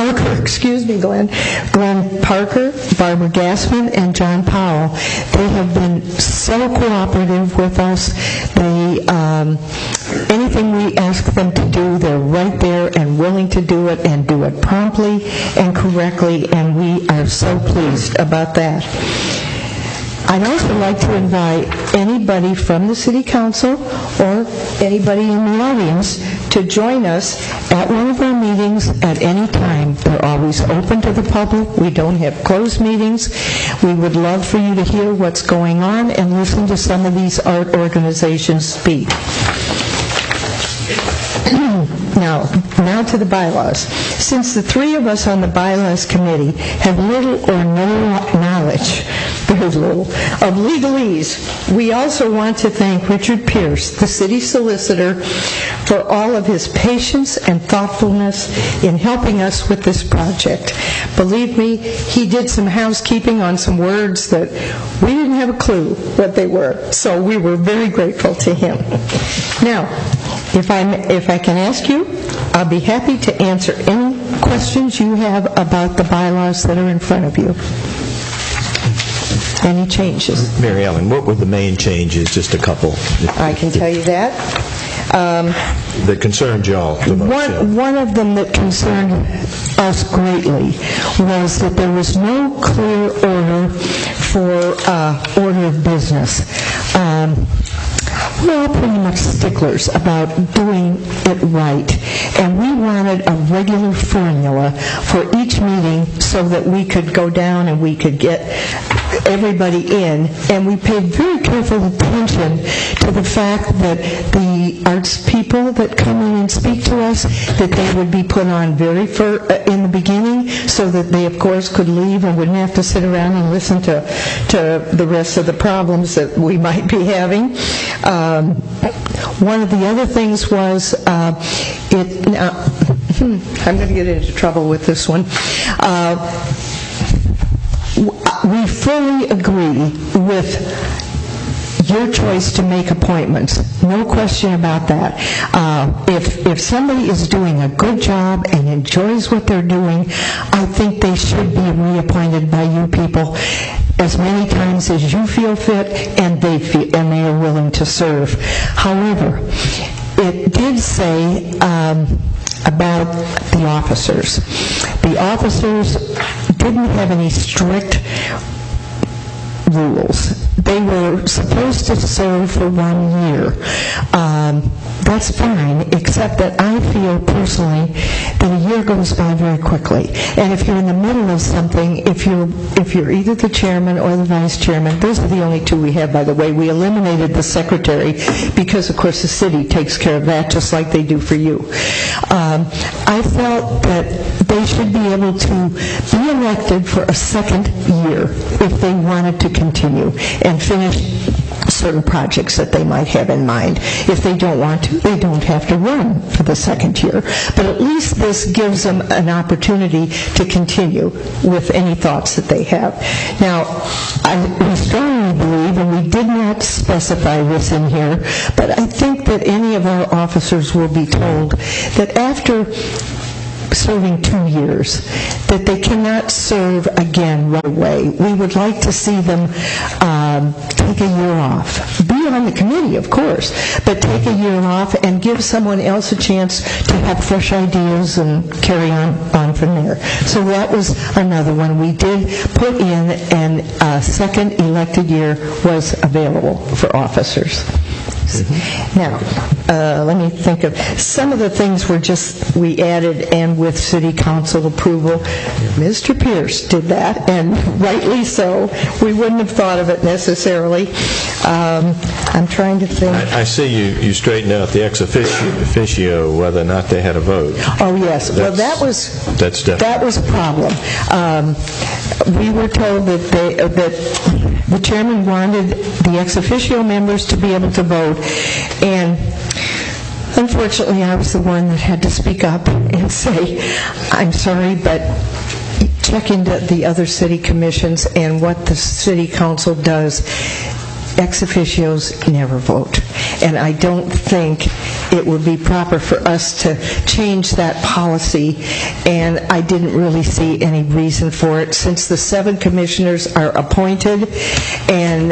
Barbara Gassman, and John Powell. They have been so cooperative with us. Anything we ask them to do, they're right there and willing to do it, and do it promptly and correctly, and we are so pleased about that. I'd also like to invite anybody from the City Council or anybody in the audience to join us at one of our meetings at any time. They're always open to the public. We don't have closed meetings. We would love for you to hear what's going on and listen to some of these art organizations speak. Now to the bylaws. Since the 3 of us on the bylaws committee have little or no knowledge, very little, of legalese, we also want to thank Richard Pierce, the city solicitor, for all of his patience and thoughtfulness in helping us with this project. Believe me, he did some housekeeping on some words that we didn't have a clue what they were, so we were very grateful to him. Now, if I can ask you, I'll be happy to answer any questions you have about the bylaws that are in front of you. Any changes? Mary Ellen, what were the main changes? Just a couple. I can tell you that. That concerned y'all the most. One of them that concerned us greatly was that there was no clear order for order of business. we're all pretty much sticklers about doing it right. And we wanted a regular formula for each meeting so that we could go down and we could get everybody in. And we paid very careful attention to the fact that the arts people that come in and speak to us, that they would be put on in the beginning so that they, of course, could leave and wouldn't have to sit around and listen to the rest of the problems that we might be having. One of the other things was, I'm going to get into trouble with this one. We fully agree with your choice to make appointments. No question about that. If somebody is doing a good job and enjoys what they're doing, I think they should be reappointed by you people as many times as you feel fit and they are willing to serve. However, it did say about the officers. The officers didn't have any strict rules. They were supposed to serve for 1 year. That's fine, except that I feel personally that a year goes by very quickly. And if you're in the middle of something, if you're either the chairman or the vice chairman, those are the only two we have, by the way. We eliminated the secretary because, of course, the city takes care of that just like they do for you. I felt that they should be able to be elected for a second year if they wanted to continue and finish certain projects that they might have in mind. If they don't want to, they don't have to run for the second year. But at least this gives them an opportunity to continue with any thoughts that they have. Now, we strongly believe, and we did not specify this in here, but I think that any of our officers will be told that after serving 2 years, that they cannot serve again right away. We would like to see them take a year off. Be on the committee, of course, but take a year off and give someone else a chance to have fresh ideas and carry on from there. So that was another one. We did put in, and a second elected year was available for officers. Now, let me think of some of the things we added, and with city council approval. Mr. Pierce did that, and rightly so. We wouldn't have thought of it necessarily. I'm trying to think. I see you straightened out the ex officio, whether or not they had a vote. Oh, yes. Well, that was a problem. We were told that the chairman wanted the ex officio members to be able to vote, and unfortunately I was the one that had to speak up and say, I'm sorry, but check into the other city commissions and what the city council does. Ex officios never vote. And I don't think it would be proper for us to change that policy, and I didn't really see any reason for it. Since the 7 commissioners are appointed and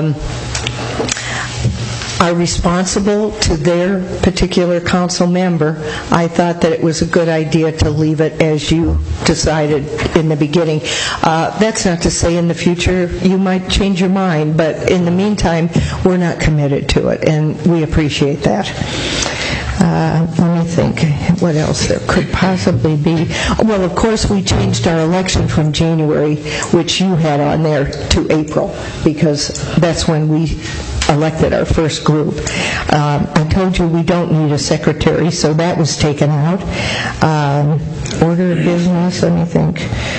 are responsible to their particular council member, I thought that it was a good idea to leave it as you decided in the beginning. That's not to say in the future you might change your mind, but in the meantime, we're not committed to it, and we appreciate that. Let me think what else there could possibly be. Well, of course, we changed our election from January, which you had on there, to April, because that's when we elected our first group. I told you we don't need a secretary, so that was taken out. Order of business, let me think.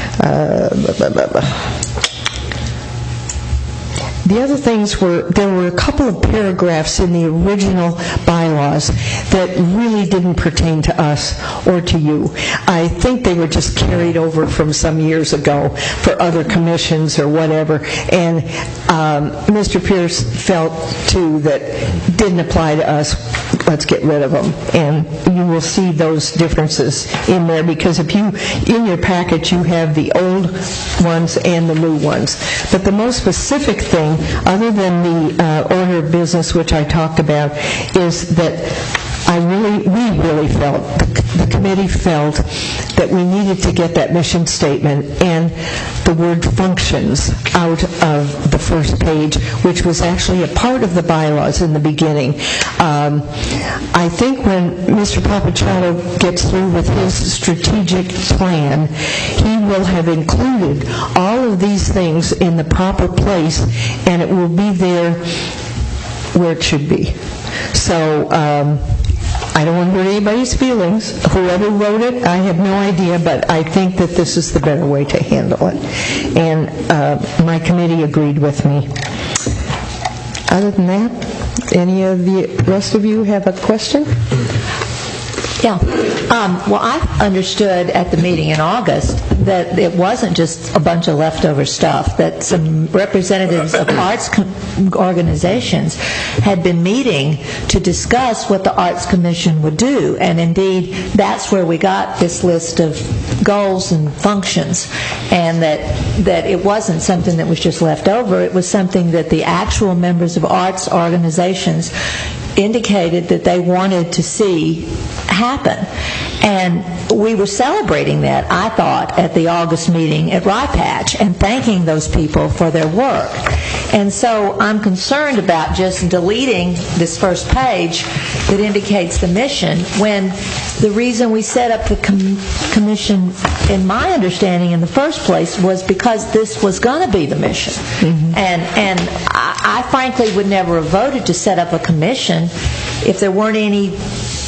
The other things were, there were a couple of paragraphs in the original bylaws that really didn't pertain to us or to you. I think they were just carried over from some years ago for other commissions or whatever, and Mr. Pierce felt, too, that didn't apply to us. Let's get rid of them. And you will see those differences in there, because if you, in your package, you have the old ones and the new ones. But the most specific thing, other than the order of business, which I talked about, is that we really felt, the committee felt that we needed to get that mission statement and the word functions out of the first page, which was actually a part of the bylaws in the beginning. I think when Mr. Papaciano gets through with his strategic plan, he will have included all of these things in the proper place, and it will be there where it should be. So I don't want to hurt anybody's feelings. Whoever wrote it, I have no idea, but I think that this is the better way to handle it. And my committee agreed with me. Other than that, any of the rest of you have a question? Yeah. Well, I understood at the meeting in August that it wasn't just a bunch of leftover stuff, that some representatives of arts organizations had been meeting to discuss what the Arts Commission would do. And indeed, that's where we got this list of goals and functions, and that it wasn't something that was just left over. It was something that the actual members of arts organizations indicated that they wanted to see happen. And we were celebrating that, I thought, at the August meeting at Rye Patch and thanking those people for their work. And so I'm concerned about just deleting this first page that indicates the mission, when the reason we set up the commission, in my understanding in the first place, was because this was going to be the mission. And I frankly would never have voted to set up a commission if there weren't any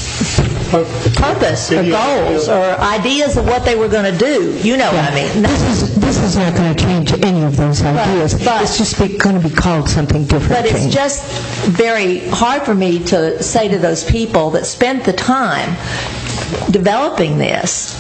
purpose or goals or ideas of what they were going to do. You know what I mean? This is not going to change any of those ideas. It's just going to be called something different. But it's just very hard for me to say to those people that spent the time developing this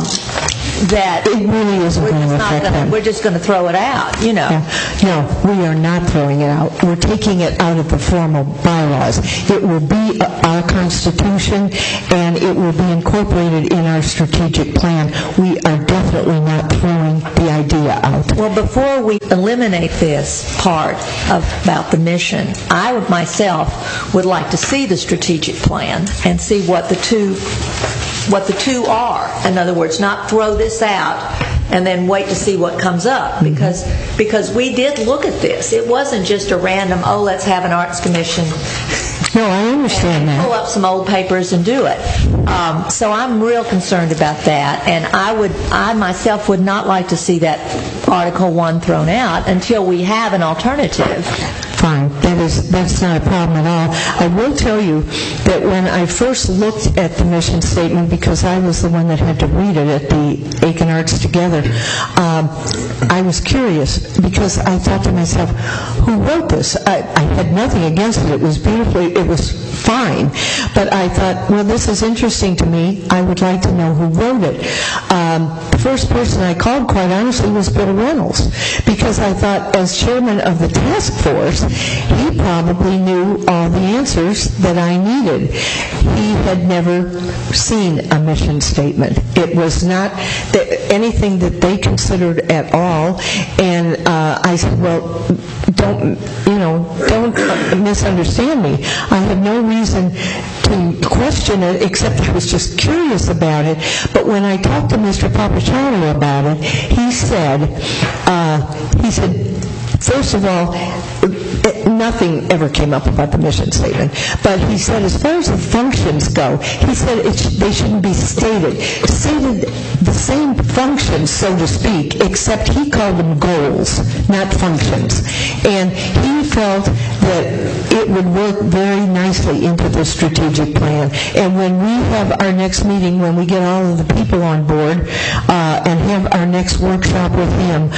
that it really isn't going to affect them. We're just going to throw it out, you know. No, we are not throwing it out. We're taking it out of the formal bylaws. It will be our Constitution, and it will be incorporated in our strategic plan. We are definitely not throwing the idea out. Well, before we eliminate this part about the mission, I myself would like to see the strategic plan and see what the two are. In other words, not throw this out and then wait to see what comes up, because we did look at this. It wasn't just a random, let's have an arts commission. No, I understand that. Pull up some old papers and do it. So I'm real concerned about that, and I myself would not like to see that Article 1 thrown out until we have an alternative. Fine. That's not a problem at all. I will tell you that when I first looked at the mission statement, because I was the one that had to read it at the Aiken Arts Together, I was curious, because I thought to myself, who wrote this? I had nothing against it. It was beautifully, it was fine. But I thought, well, this is interesting to me. I would like to know who wrote it. The first person I called, quite honestly, was Bill Reynolds, because I thought, as chairman of the task force, he probably knew all the answers that I needed. He had never seen a mission statement. It was not anything that they considered at all. And I said, well, don't misunderstand me. I have no reason to question it, except I was just curious about it. But when I talked to Mr. Papaciano about it, he said, first of all, nothing ever came up about the mission statement. But he said, as far as the functions go, he said they shouldn't be stated the same functions, so to speak, except he called them goals, not functions. And he felt that it would work very nicely into the strategic plan. And when we have our next meeting, when we get all of the people on board and have our next workshop with him,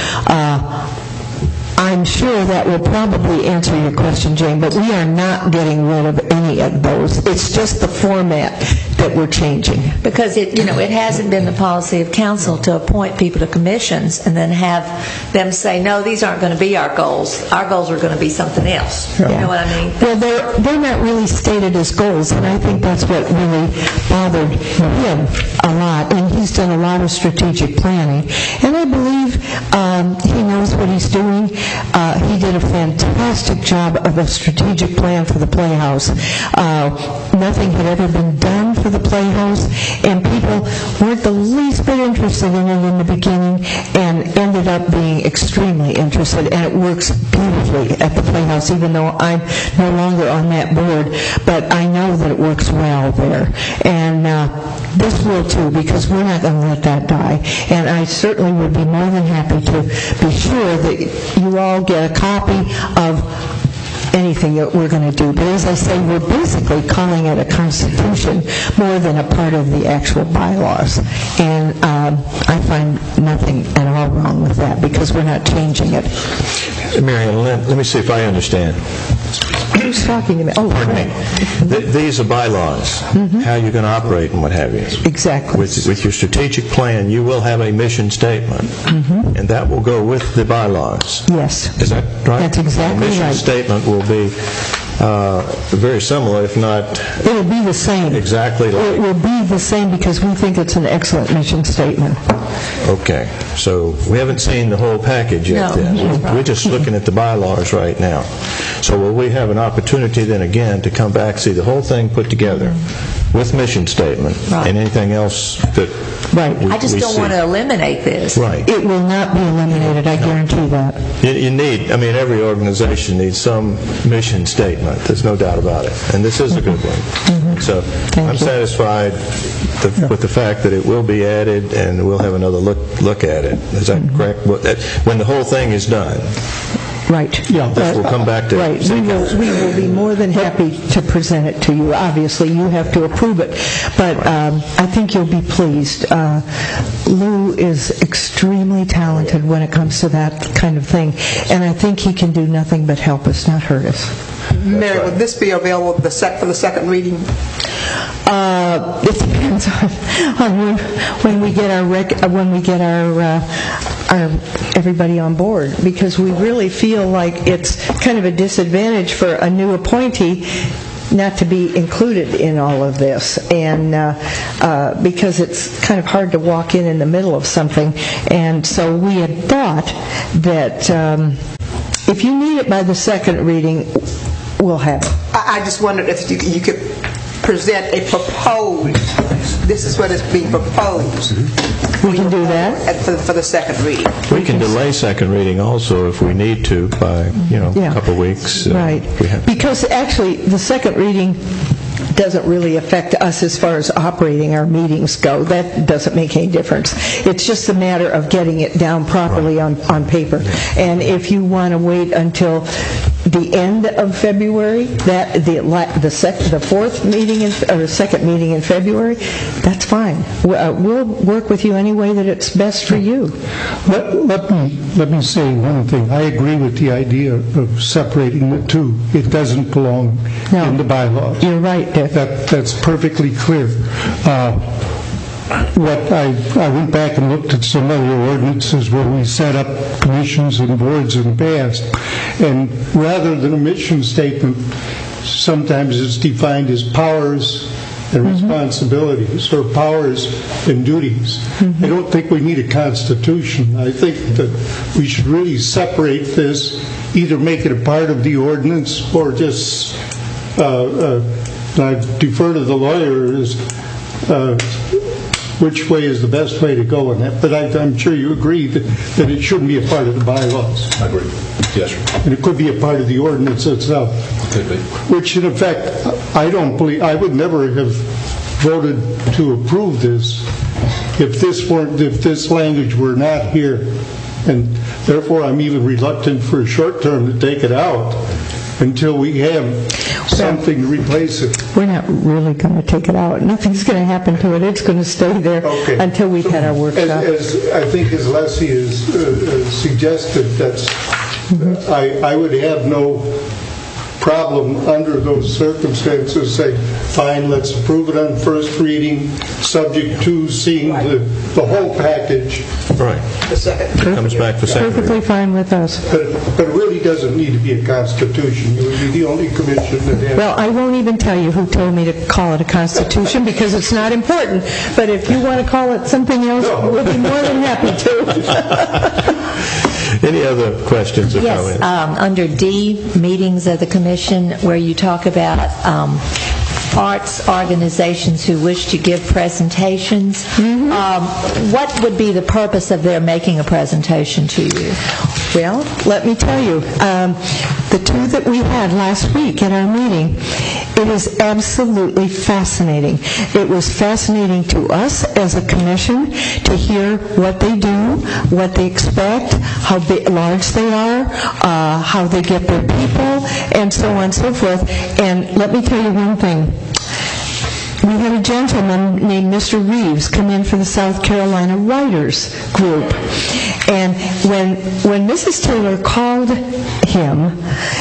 I'm sure that will probably answer your question, Jane, but we are not getting rid of any of those. It's just the format that we're changing. Because it hasn't been the policy of council to appoint people to commissions and then have them say, no, these aren't going to be our goals. Our goals are going to be something else. You know what I mean? Well, they're not really stated as goals, and I think that's what really bothered him a lot. And he's done a lot of strategic planning, and I believe he knows what he's doing. He did a fantastic job of a strategic plan for the Playhouse. Nothing had ever been done for the Playhouse, and people weren't the least bit interested in it in the beginning, and ended up being extremely interested, and it works beautifully at the Playhouse, even though I'm no longer on that board, but I know that it works well there. And this will too, because we're not going to let that die. And I certainly would be more than happy to be sure that you all get a copy of anything that we're going to do. But as I say, we're basically calling it a constitution more than a part of the actual bylaws. And I find nothing at all wrong with that, because we're not changing it. Marion, let me see if I understand. Who's talking to me? Oh, pardon me. These are bylaws, how you're going to operate and what have you. Exactly. With your strategic plan, you will have a mission statement, and that will go with the bylaws. Yes. Is that right? That's exactly right. The mission statement will be very similar, if not... It'll be the same. Exactly like... It will be the same, because we think it's an excellent mission statement. Okay. So we haven't seen the whole package yet then. We're just looking at the bylaws right now. So will we have an opportunity then again to come back, see the whole thing put together with mission statement and anything else that we see? I just don't want to eliminate this. Right. It will not be eliminated, I guarantee that. You need, every organization needs some mission statement. There's no doubt about it. And this is a good one. So I'm satisfied with the fact that it will be added and we'll have another look at it. Is that correct? When the whole thing is done. Right. Yeah. We'll come back to right. We will be more than happy to present it to you. Obviously, you have to approve it. But I think you'll be pleased. Lou is extremely talented when it comes to that kind of thing. And I think he can do nothing but help us, not hurt us. Mary, would this be available for the second reading? It depends on when we get our everybody on board, because we really feel like it's kind of a disadvantage for a new appointee not to be included in all of this, and because it's kind of hard to walk in the middle of something. And so we had thought that if you need it by the second reading, we'll have it. I just wondered if you could present a proposed, this is what is being proposed. We can do that for the second reading. We can delay second reading also if we need to by a couple of weeks. Right. Because actually the second reading doesn't really affect us as far as operating our meetings go. That doesn't make any difference. It's just a matter of getting it down properly on paper. And if you want to wait until the end of February, the fourth meeting or second meeting in February, that's fine. We'll work with you any way that it's best for you. Let me say one thing. I agree with the idea of separating the two. It doesn't belong in the bylaws. You're right, Dick. That's perfectly clear. I went back and looked at some other ordinances where we set up commissions and boards in the past, and rather than a mission statement, sometimes it's defined as powers and responsibilities, or powers and duties. I don't think we need a constitution. I think that we should really separate this, either make it a part of the ordinance or just I defer to the lawyers which way is the best way to go in that. But I'm sure you agree that it shouldn't be a part of the bylaws. I agree. Yes, sir. And it could be a part of the ordinance itself. It could be. Which, in effect, I would never have voted to approve this if this language were not here. And therefore, I'm even reluctant for a short term to take it out until we have something to replace it. We're not really going to take it out. Nothing's going to happen to it. It's going to stay there until we've had our workshop. I think as Leslie has suggested, I would have no problem under those circumstances, say, fine, let's approve it on first reading, subject to seeing the whole package. Right. The second. Comes back for second. Perfectly fine with us. But it really doesn't need to be a constitution. You would be the only commission that has... Well, I won't even tell you who told me to call it a constitution because it's not important. But if you want to call it something else, we'll be more than happy to. Any other questions or Yes, comments? under D, meetings of the commission, where you talk about arts organizations who wish to give presentations. What would be the purpose of their making a presentation to you? Well, let me tell you, the two that we had last week at our meeting, it is absolutely fascinating. It was fascinating to us as a commission to hear what they do, what they expect, how large they are, how they get their people, and so on and so forth. And let me tell you one thing. We had a gentleman named Mr. Reeves come in for the South Carolina Writers Group. And when Mrs. Taylor called him,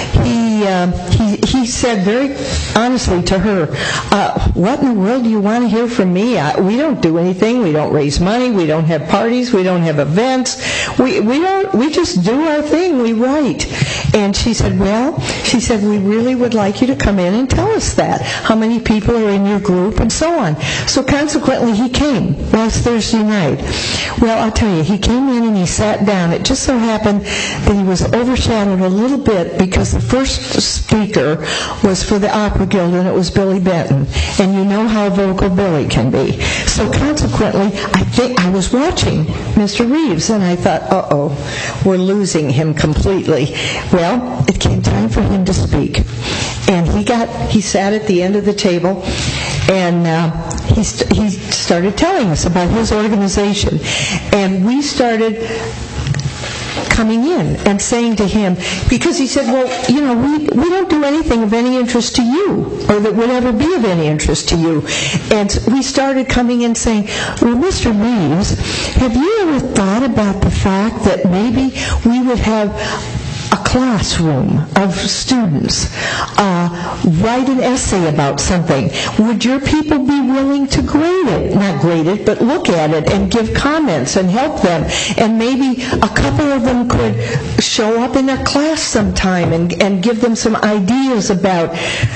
he said very honestly to her, what in the world do you want to hear from me? We don't do anything. We don't raise money. We don't have parties. We don't have events. We just do our thing. We write. And she said, we really would like you to come in and tell us that. How many people are in your group and so on. So consequently, he came last Thursday night. Well, I'll tell you, he came in and he sat down. It just so happened that he was overshadowed a little bit because the first speaker was for the Opera Guild, and it was Billy Benton. And you know how vocal Billy can be. So consequently, I was watching Mr. Reeves, and I thought, uh-oh, we're losing him completely. Well, it came time for him to speak. And he sat at the end of the table, and he started telling us about his organization. And we started coming in and saying to him, because he said, well, we don't do anything of any interest to you, or that would ever be of any interest to you. And we started coming in saying, well, Mr. Reeves, have you ever thought about the fact that maybe we would have a classroom of students write an essay about something? Would your people be willing to not grade it, but look at it and give comments and help them? And maybe a couple of them could show up in a class sometime and give them some ideas about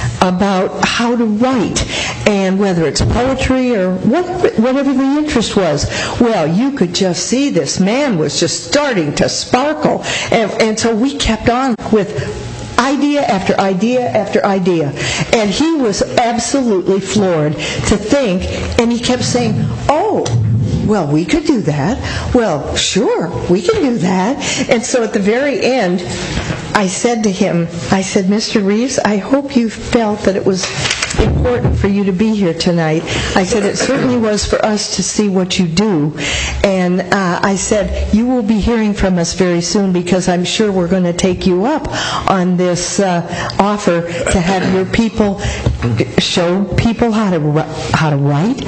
how to write, and whether it's poetry or whatever the interest was. Well, you could just see this man was just starting to sparkle. And so we kept on with idea after idea after idea. And he was absolutely floored to think, and he kept saying, oh, well, we could do that. Well, sure, we can do that. And so at the very end, I said to him, Mr. Reeves, I hope you felt that it was important for you to be here tonight. I said, it certainly was for us to see what you do. And I said, you will be hearing from us very soon, because I'm sure we're going to take you up on this offer to have your people show people how to write.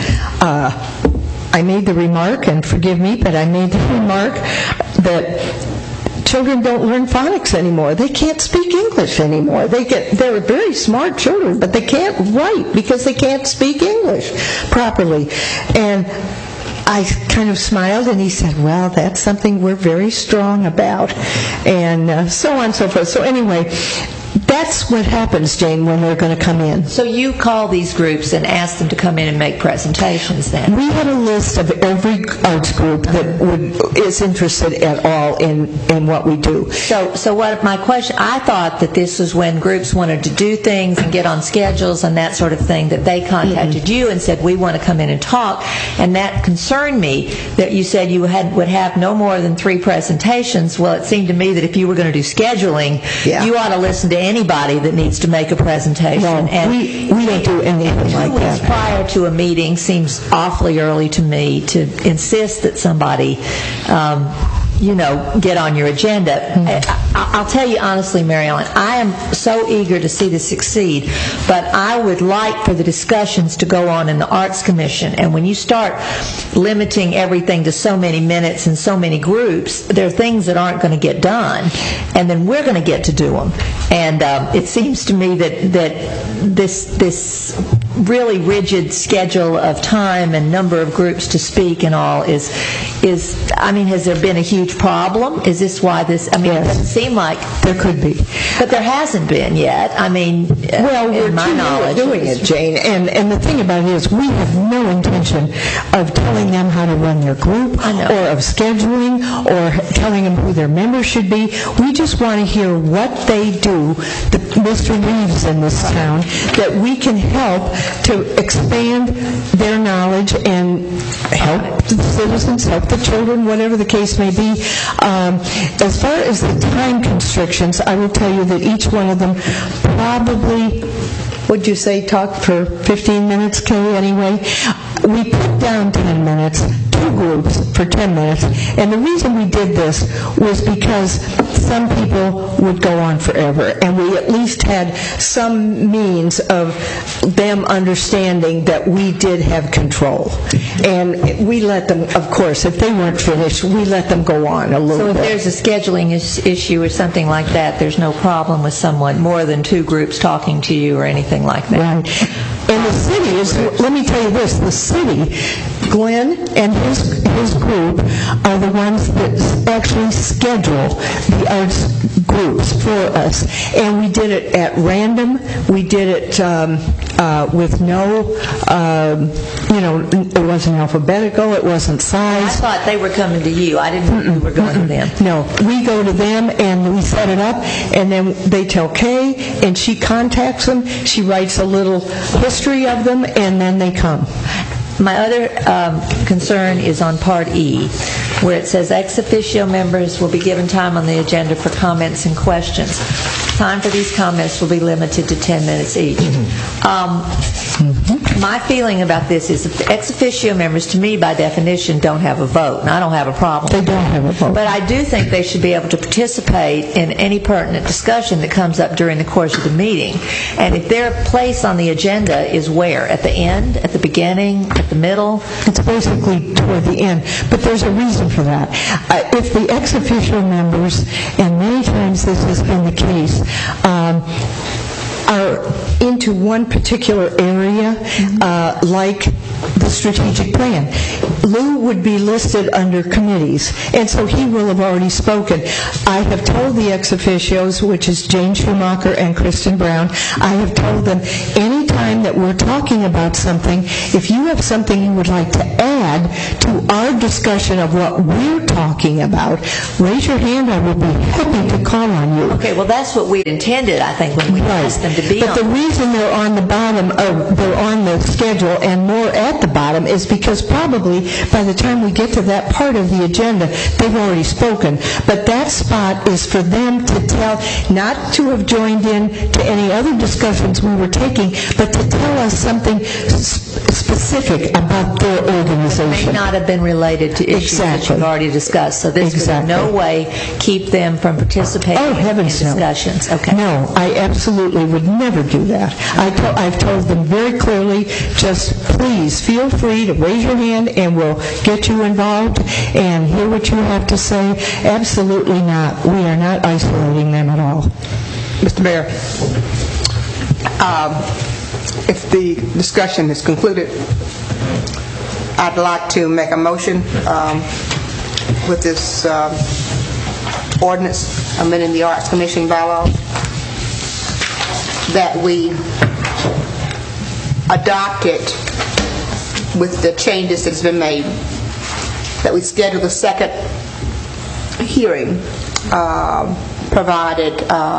I made the remark, and forgive me, but I made the remark that children don't learn phonics anymore. They can't speak English anymore. They're very smart children, but they can't write because they can't speak English properly. And I kind of smiled, and he said, well, that's something we're very strong about, and so on and so forth. So anyway, that's what happens, Jane, when they're going to come in. So you call these groups and ask them to come in and make presentations then? We had a list of every arts group that is interested at all in what we do. So what my question, I thought that this was when groups wanted to do things and get on schedules and that sort of thing, that they contacted you and said, we want to come in and talk. And that concerned me, that you said you would have no more than 3 presentations. Well, it seemed to me that if you were going to do scheduling, you ought to listen to anybody that needs to make a presentation. No, and we don't do anything like that. 2 weeks prior to a meeting seems awfully early to me to insist that somebody, get on your agenda. I'll tell you honestly, Mary Ellen, I am so eager to see this succeed, but I would like for the discussions to go on in the Arts Commission. And when you start limiting everything to so many minutes and so many groups, there are things that aren't going to get done, and then we're going to get to do them. And it seems to me that this really rigid schedule of time and number of groups to speak and all is I mean, has there been a huge problem? Is this why this, I mean, It doesn't seem like there could be. But there hasn't been yet. I mean, well, we're in my knowledge. Doing it, Jane. And the thing about it is we have no intention of telling them how to run their group or of scheduling or telling them who their members should be. We just want to hear what they do, the Mr. Reeves in this town, that we can help to expand their knowledge and help the citizens, help the children, whatever the case may be. As far as the time constrictions, I will tell you that each one of them probably, would you say, talk for 15 minutes, Kay, anyway? We put down 10 minutes, 2 groups for 10 minutes, and the reason we did this was because some people would go on forever, and we at least had some means of them understanding that we did have control. And we let them, of course, if they weren't finished, we let them go on a little bit. So if there's a scheduling issue or something like that, there's no problem with someone, more than 2 groups talking to you or anything like that? Right. And the city is, let me tell you this, the city, Glenn and his group are the ones that actually schedule the arts groups for us. And we did it at random. We did it with no, it wasn't alphabetical, it wasn't size. I thought they were coming to you. I didn't think we were going to them. No, we go to them and we set it up, and then they tell Kay, and she contacts them. She writes a little history of them, and then they come. My other concern is on Part E, where it says ex officio members will be given time on the agenda for comments and questions. Time for these comments will be limited to 10 minutes each. My feeling about this is that the ex officio members, to me, by definition, don't have a vote, and I don't have a problem. They don't have a vote. But I do think they should be able to participate in any pertinent discussion that comes up during the course of the meeting. And if their place on the agenda is where? At the end? At the beginning? At the middle? It's basically toward the end. But there's a reason for that. If the ex officio members, and many times this has been the case, are into one particular area, like the strategic plan, Lou would be listed under committees, and so he will have already spoken. I have told the ex officios, which is Jane Schumacher and Kristen Brown, I have told them any time that we're talking about something, if you have something you would like to add to our discussion of what we're talking about, raise your hand. I will be happy to call on you. Okay, well that's what we intended, I think, when we asked them to be on. But the reason they're on the bottom, they're on the schedule and more at the bottom, is because probably by the time we get to that part of the agenda, they've already spoken. But that spot is for them to tell, not to have joined in to any other discussions we were taking, but to tell us something specific about their organization. It may not have been related to issues that you've already discussed, so this would in no way keep them from participating in discussions. No. Okay. No, I absolutely would never do that. I've told them very clearly, just please feel free to raise your hand and we'll get you involved and hear what you have to say. Absolutely not. We are not isolating them at all. Mr. Mayor, if the discussion is concluded, I'd like to make a motion with this ordinance amending the Arts Commission bylaw that we adopt it with the changes that's been made, that we schedule the second hearing, provided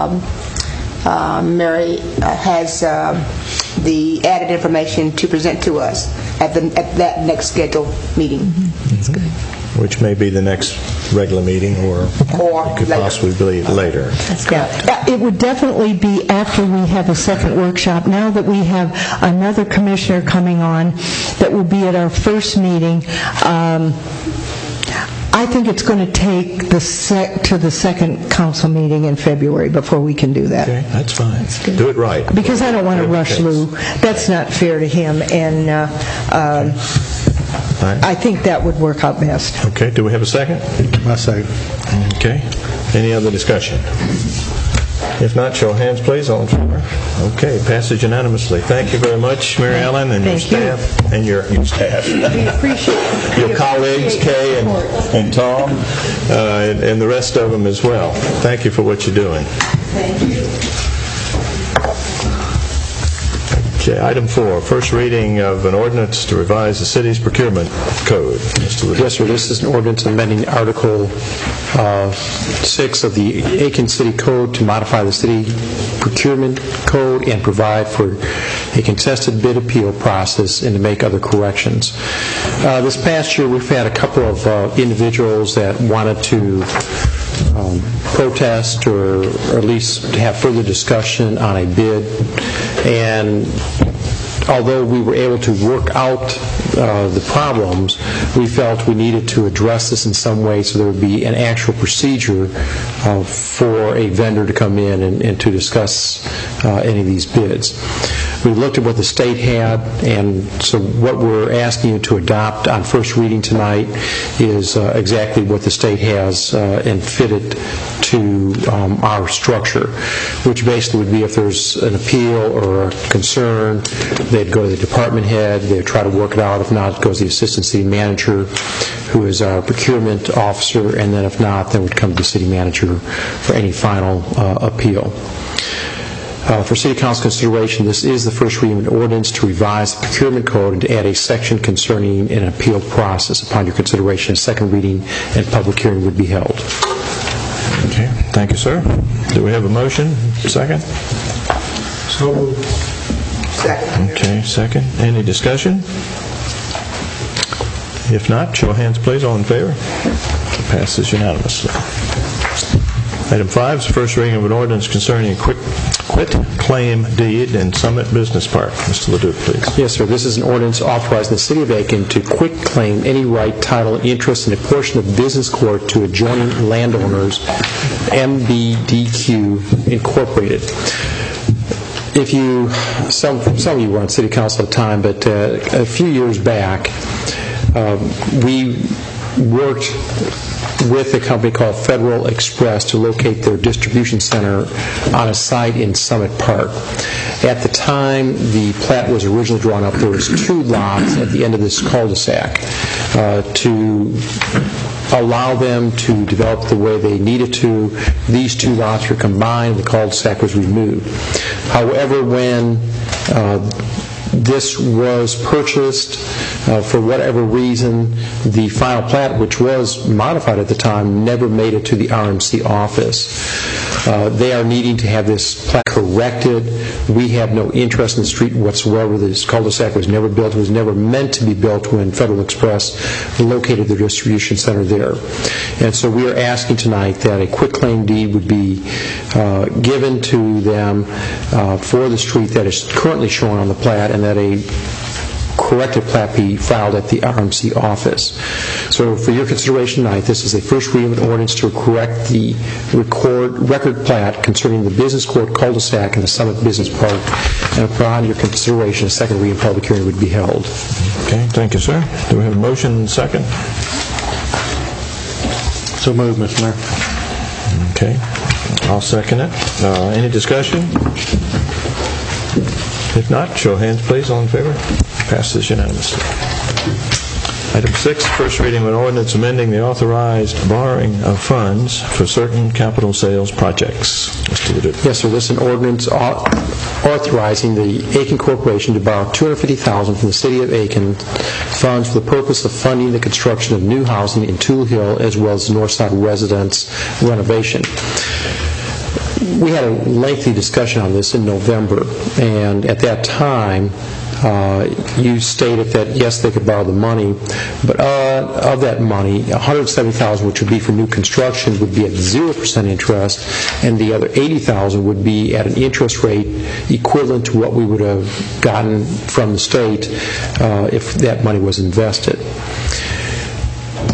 Mary has the added information to present to us at that next scheduled meeting. That's good. Which may be the next regular meeting, or it could possibly be later. That's correct. It would definitely be after we have a second workshop. Now that we have another commissioner coming on that will be at our first meeting, I think it's going to take to the second council meeting in February before we can do that. Okay, that's fine. Do it right. Because I don't want to rush Lou. That's not fair to him, and I think that would work out best. Okay, do we have a second? I second. Okay. Any other discussion? If not, show of hands, please. All in favor? Okay, passes unanimously. Thank you very much, Mary Ellen, and your staff, and your staff. We appreciate your colleagues, Kay and Tom, and the rest of them as well. Thank you for what you're doing. Thank you. Okay, item 4, first reading of an ordinance to revise the city's procurement code. Mr. Leduc. Yes, sir. This is an ordinance amending Article 6 of the Aiken City Code to modify the city procurement code and provide for a contested bid appeal process and to make other corrections. This past year, we've had a couple of individuals that wanted to protest or at least have further discussion on a bid, and although we were able to work out the problems, we felt we needed to address this in some way so there would be an actual procedure for a vendor to come in and to discuss any of these bids. We looked at what the state had, and so what we're asking you to adopt on first reading tonight is exactly what the state has and fit it to our structure, which basically would be if there's an appeal or a concern, they'd go to the department head, they'd try to work it out. If not, it goes to the assistant city manager, who is our procurement officer, and then if not, then would come to the city manager for any final appeal. For City Council consideration, this is the first reading of an ordinance to revise the procurement code and to add a section concerning an appeal process. Upon your consideration, a second reading and public hearing would be held. Okay, thank you, sir. Do we have a motion? Second? So moved. Second. Okay, second. Any discussion? If not, show of hands, please. All in favor? It passes unanimously. Item 5 is the first reading of an ordinance concerning a quit claim deed in Summit Business Park. Mr. Leduc, please. Yes, sir. This is an ordinance authorizing the City of Aiken to quit claim any right, title, and interest in a portion of business court to adjoining landowners, MBDQ Incorporated. If you, some of you were on City Council at the time, but a few years back, we worked with a company called Federal Express to locate their distribution center on a site in Summit Park. At the time the plat was originally drawn up, there was 2 lots at the end of this cul-de-sac to allow them to develop the way they needed to. These 2 lots were combined, the cul-de-sac was removed. However, when this was purchased, for whatever reason, the final plat, which was modified at the time, never made it to the RMC office. They are needing to have this plat corrected. We have no interest in the street whatsoever. This cul-de-sac was never built. It was never meant to be built when Federal Express located their distribution center there. And so we are asking tonight that a quitclaim deed would be given to them for the street that is currently shown on the plat, and that a corrected plat be filed at the RMC office. So for your consideration tonight, this is a first reading of an ordinance to correct the record plat concerning the business court cul-de-sac in the Summit Business Park, and upon your consideration, a second reading public hearing would be held. Okay, thank you, sir. Do we have a motion and second? So moved, Mr. Mayor. Okay, I'll second it. Any discussion? If not, show of hands, please. All in favor? Passes unanimously. Item 6, first reading of an ordinance amending the authorized borrowing of funds for certain capital sales projects. Mr. Leduc. Yes, sir. This is an ordinance authorizing the Aiken Corporation to borrow $250,000 from the City of Aiken funds for the purpose of funding the construction of new housing in Tool Hill, as well as Northside residence renovation. We had a lengthy discussion on this in November, and at that time, you stated that yes, they could borrow the money, but of that money, $170,000, which would be for new construction, would be at 0% interest, and the other $80,000 would be at an interest rate equivalent to what we would have gotten from the state if that money was invested.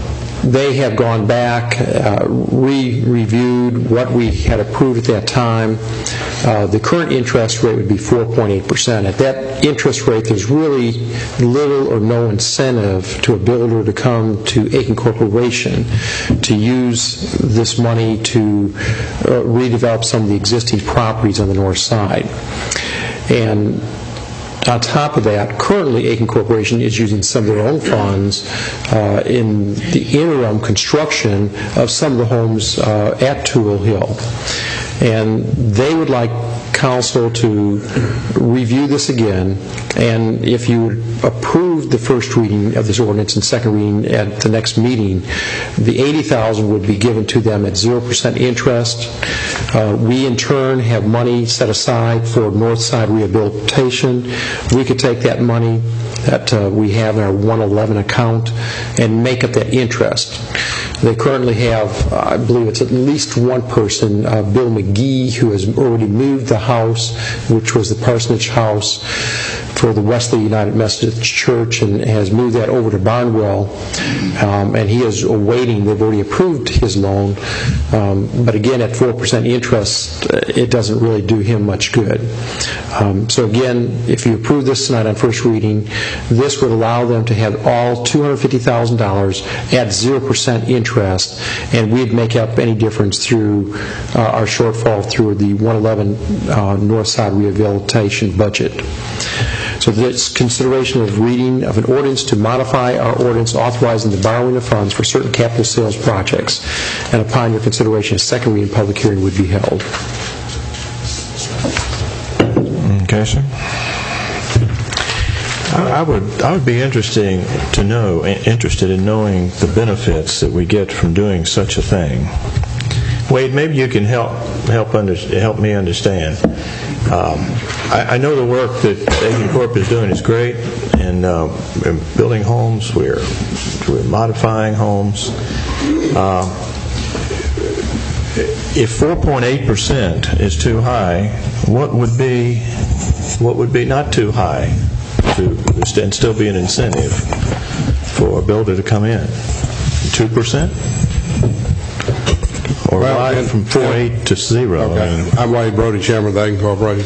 They have gone back, reviewed what we had approved at that time. The current interest rate would be 4.8%. At that interest rate, there's really little or no incentive to a builder to come to Aiken Corporation to use this money to redevelop some of the existing properties on the north side. And on top of that, currently Aiken Corporation is using some of their own funds in the interim construction of some of the homes at Toole Hill. And they would like council to review this again, and if you approve the first reading of this ordinance and second reading at the next meeting, the $80,000 would be given to them at 0% interest. We in turn have money set aside for north side rehabilitation. We could take that money that we have in our 111 account and make up that interest. They currently have, I believe it's at least one person, Bill McGee, who has already moved the house, which was the parsonage house for the Wesley United Methodist Church, and has moved that over to Barnwell, and he is awaiting, they've already approved his loan, but again at 4% interest, it doesn't really do him much good. So again, if you approve this tonight on first reading, this would allow them to have all $250,000 at 0% interest, and we'd make up any difference through our shortfall through the 111 North Side rehabilitation budget. So this consideration of reading of an ordinance to modify our ordinance authorizing the borrowing of funds for certain capital sales projects, and upon your consideration, a second reading public hearing would be held. Okay, sir. I would be interested in knowing the benefits that we get from doing such a thing. Wade, maybe you can help me understand. I know the work that Aiken Corp is doing is great, and we're building homes, we're modifying homes. If 4.8% is too high, what would be not too high and still be an incentive for a builder to come in? 2%? Or right from 4.8 to 0? Okay. I'm Wade Brody, Chairman of the Aiken Corporation.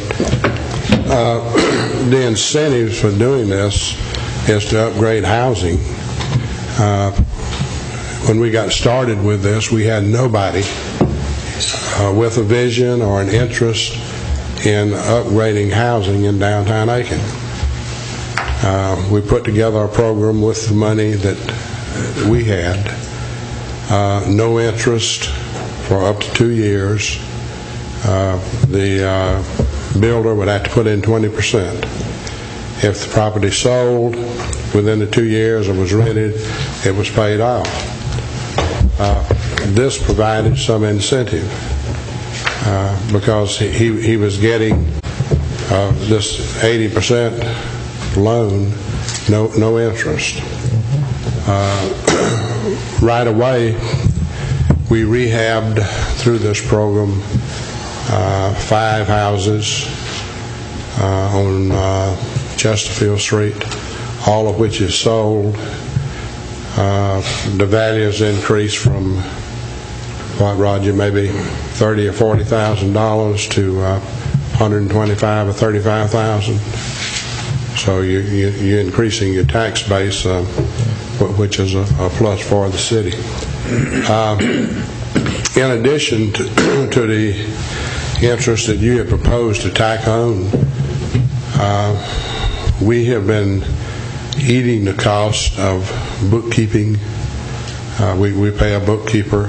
The incentives for doing this is to upgrade housing. When we got started with this, we had nobody with a vision or an interest in upgrading housing in downtown Aiken. We put together a program with the money that we had, no interest for up to 2 years. The builder would have to put in 20%. If the property sold within the 2 years or was rented, it was paid off. This provided some incentive because he was getting this 80% loan, no interest. Right away, we rehabbed through this program 5 houses on Chesterfield Street, all of which is sold. The values increased from what, Roger, maybe $30,000 or $40,000 to $125,000 or $35,000. So you're increasing your tax base, which is a plus for the city. In addition to the interest that you have proposed to tack on, we have been eating the cost of bookkeeping. We pay a bookkeeper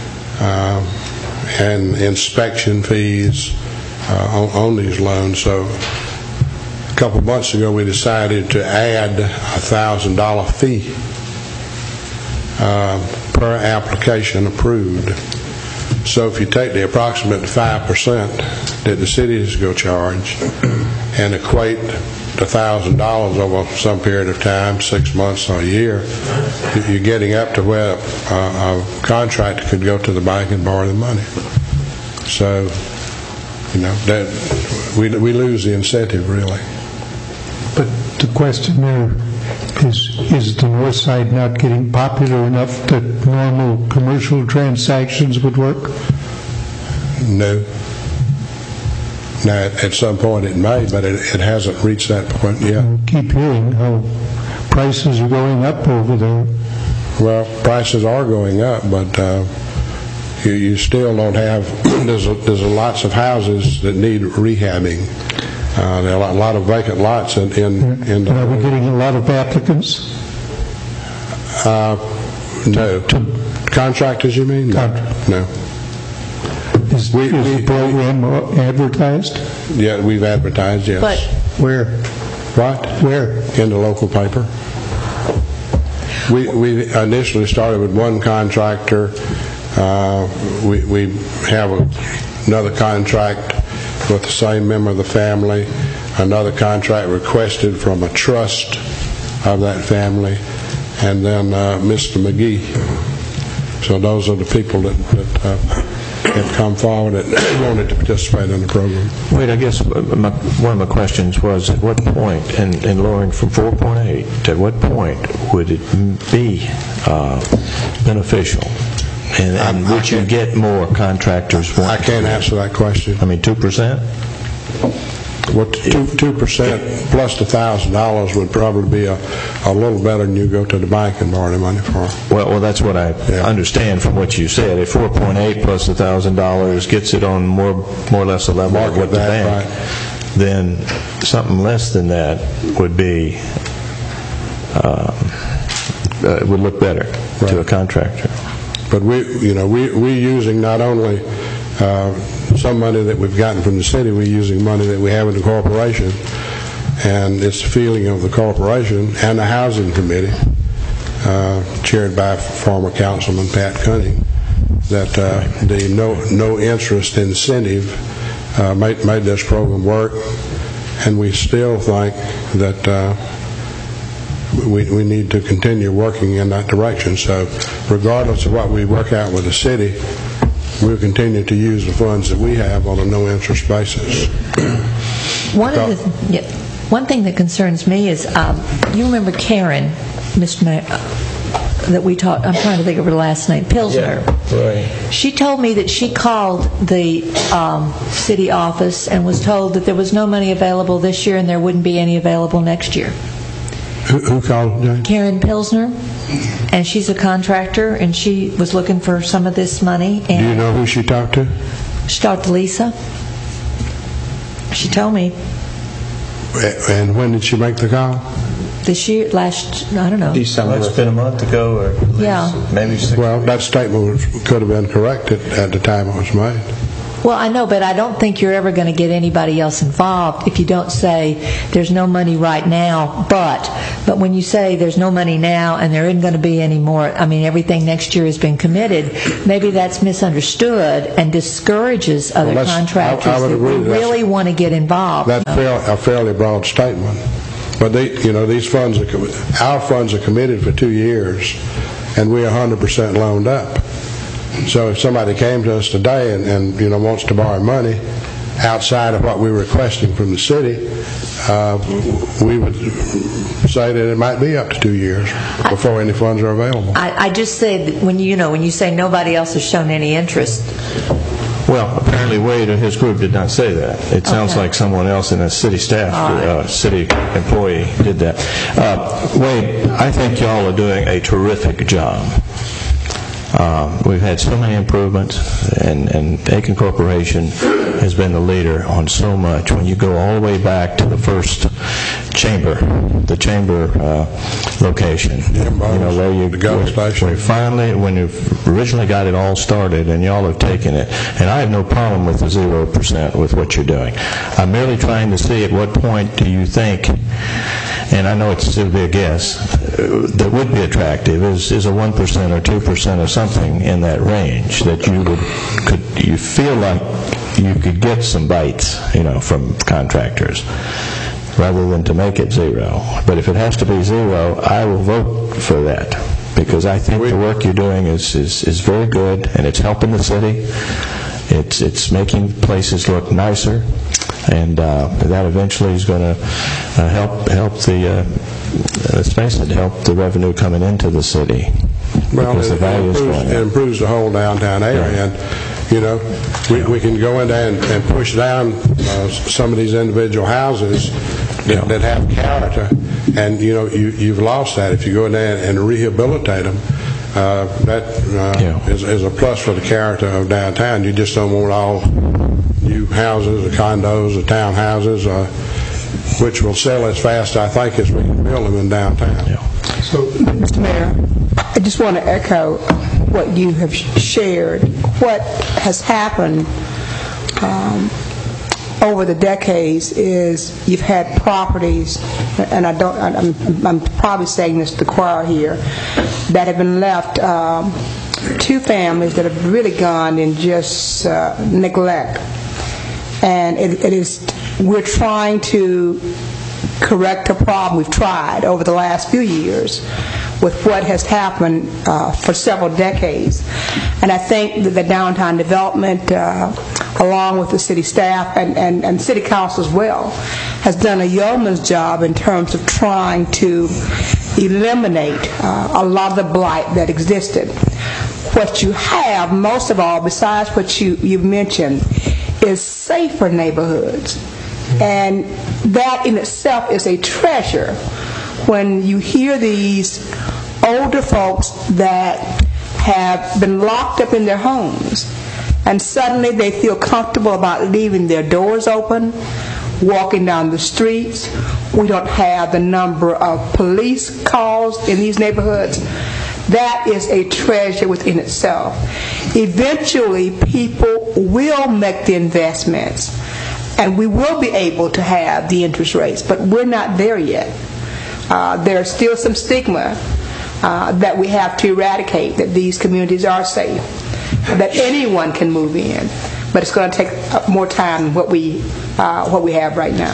and inspection fees on these loans. So a couple of months ago, we decided to add a $1,000 fee per application approved. So if you take the approximate 5% that the city is going to charge and equate the $1,000 over some period of time, 6 months or a year, you're getting up to where a contractor could go to the bank and borrow the money. So, that we lose the incentive, really. But the question there, Is the north side not getting popular enough that normal commercial transactions would work? No. Now, at some point it may, but it hasn't reached that point yet. I keep hearing how prices are going up over there. Well, prices are going up, but you still don't have. There's lots of houses that need rehabbing. There are a lot of vacant lots in the. Are we getting a lot of applicants? No. Contractors, you mean? No. Is the program advertised? Yeah, we've advertised, yes. But where? What? Where? In the local paper. We initially started with one contractor. We have another contract with the same member of the family, another contract requested from a trust of that family, and then Mr. McGee. So those are the people that have come forward and wanted to participate in the program. Wait, I guess one of my questions was, at what point, in lowering from 4.8, at what point would it be beneficial? And would you get more contractors? I can't answer that question. I mean, 2%? Well, 2% plus the $1,000 would probably be a little better than you go to the bank and borrow the money for. Well, that's what I understand from what you said. If 4.8 plus the $1,000 gets it on more or less a level of what the bank, then something less than that would be would look better to a contractor. But we're using not only some money that we've gotten from the city, we're using money that we have in the corporation, and it's the feeling of the corporation and the housing committee, chaired by former councilman Pat Cunning, that the no interest incentive made this program work, and we still think that we need to continue working in that direction. So regardless of what we work out with the city, we'll continue to use the funds that we have on a no-interest basis. One thing that concerns me is, you remember Karen, Mr. Mayor, that we talked, I'm trying to think of her last name, Pilsner. Yeah, right. She told me that she called the city office and was told that there was no money available this year and there wouldn't be any available next year. Who called, Jane? Karen Pilsner, and she's a contractor, and she was looking for some of this money. And do you know who she talked to? She talked to Lisa. She told me. And when did she make the call? This year, I don't know. December. It's been a month ago, or at least maybe 6 Well, that statement could have been corrected at the time it was made. Well, I know, but I don't think you're ever going to get anybody else involved if you don't say there's no money right now, but when you say there's no money now and there isn't going to be any more, I mean, everything next year has been committed, maybe that's misunderstood and discourages other contractors that really want to get involved. That's a fairly broad statement. But these funds our funds are committed for 2 years, and we're 100% loaned up. So if somebody came to us today and wants to borrow money outside of what we're requesting from the city, we would say that it might be up to 2 years before any funds are available. I just say that when you say nobody else has shown any interest. Well, apparently Wade and his group did not say that. It sounds like someone else in a city staff, city employee did that. Wade, I think y'all are doing a terrific job. We've had so many improvements, and Aiken Corporation has been the leader on so much. When you go all the way back to the first chamber, the chamber location, where when you originally got it all started, and y'all have taken it, and I have no problem with the 0% with what you're doing. I'm merely trying to see at what point do you think, and I know it's still be a guess, that would be attractive is a 1% or 2% or something in that range that you feel like you could get some bites, from contractors, rather than to make it 0. But if it has to be 0, I will vote for that, because I think the work you're doing is very good, and it's helping the city. It's making places look nicer. And that eventually is going to help the, let's face it, help the revenue coming into the city. Well, because the value is going up. it improves the whole downtown area. And, we can go in there and push down some of these individual houses that have character. And, you've lost that. If you go in there and rehabilitate them, that is a plus for the character of downtown. You just don't want all new houses or condos or townhouses, which will sell as fast, I think, as we can build them in downtown. So, Mr. Mayor, I just want to echo what you have shared. What has happened over the decades is you've had properties, and I'm probably saying this to the choir here, that have been left to families that have really gone in just neglect. And we're trying to correct a problem we've tried over the last few years with what has happened for several decades. And I think that the downtown development, along with the city staff and city council as well, has done a yeoman's job in terms of trying to eliminate a lot of the blight that existed. What you have, most of all, besides what you've mentioned, is safer neighborhoods. And that in itself is a treasure when you hear these older folks that have been locked up in their homes and suddenly they feel comfortable about leaving their doors open, walking down the streets. We don't have the number of police calls in these neighborhoods. That is a treasure within itself. Eventually, people will make the investments and we will be able to have the interest rates, but we're not there yet. There's still some stigma that we have to eradicate, that these communities are safe, that anyone can move in, but it's going to take more time than what we have right now.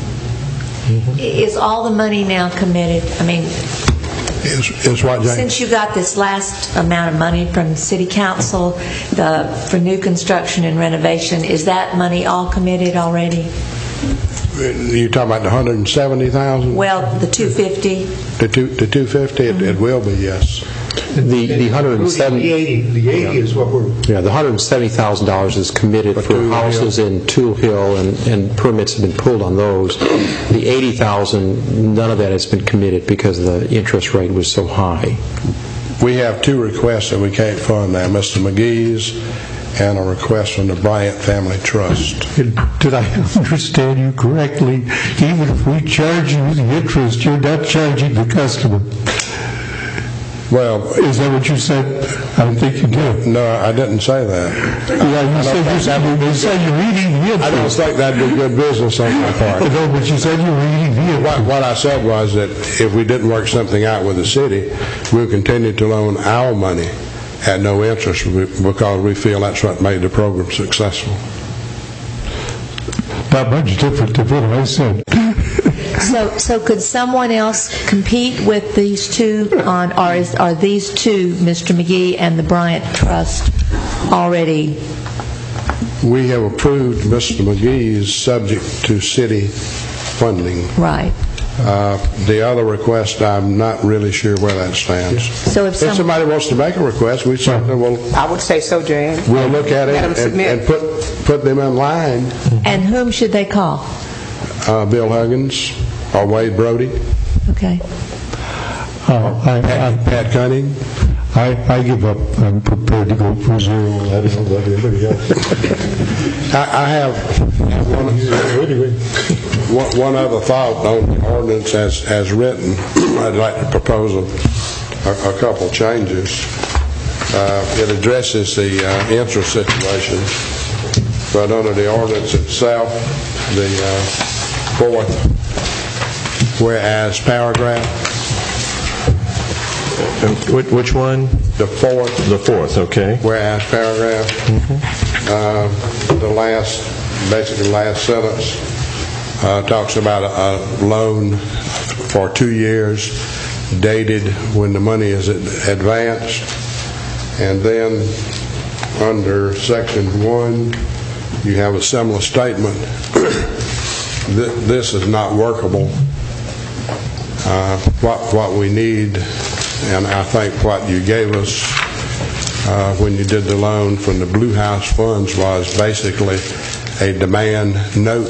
Is all the money now committed? I mean, is what, Jane? Since you got this last amount of money from City Council for new construction and renovation, is that money all committed already? You talking about the $170,000? Well, the $250. The $250, it will be, yes. The $170,000. The 80 is what we're. Yeah, the $170,000 is committed for houses in Tool Hill, and permits have been pulled on those. The $80,000, none of that has been committed because the interest rate was so high. We have two requests that we can't fund now, Mr. McGee's and a request from the Bryant Family Trust. Did I understand you correctly? Even if we charge you the interest, you're not charging the customer. Well, is that what you said? I think you did. No, I didn't say that. Yeah, you said you're eating the interest. I don't think that'd be good business on my part. No, but you said you were eating the interest. What I said was that if we didn't work something out with the city, we'll continue to loan our money at no interest because we feel that's what made the program successful. Not much different than what I said. So could someone else compete with these two on, or are these two, Mr. McGee and the Bryant Trust, already? We have approved Mr. McGee's subject to city funding. Right. The other request, I'm not really sure where that stands. So if somebody wants to make a request, we certainly will. I would say so, Jan. We'll look at it and put them in line. And whom should they call? Bill Huggins or Wade Brody. Okay. Pat Cunning. I give up. I'm prepared to go for zero. I don't know about anybody else. I have one other thought on the ordinance as written. I'd like to propose a couple changes. It addresses the interest situation, but under the ordinance itself, the fourth whereas paragraph. Which one? The fourth. The fourth, okay. Whereas paragraph. The last sentence talks about a loan for 2 years dated when the money is advanced. And then under section 1, you have a similar statement. This is not workable. What we need, and I think what you gave us when you did the loan from the Blue House funds, was basically a demand note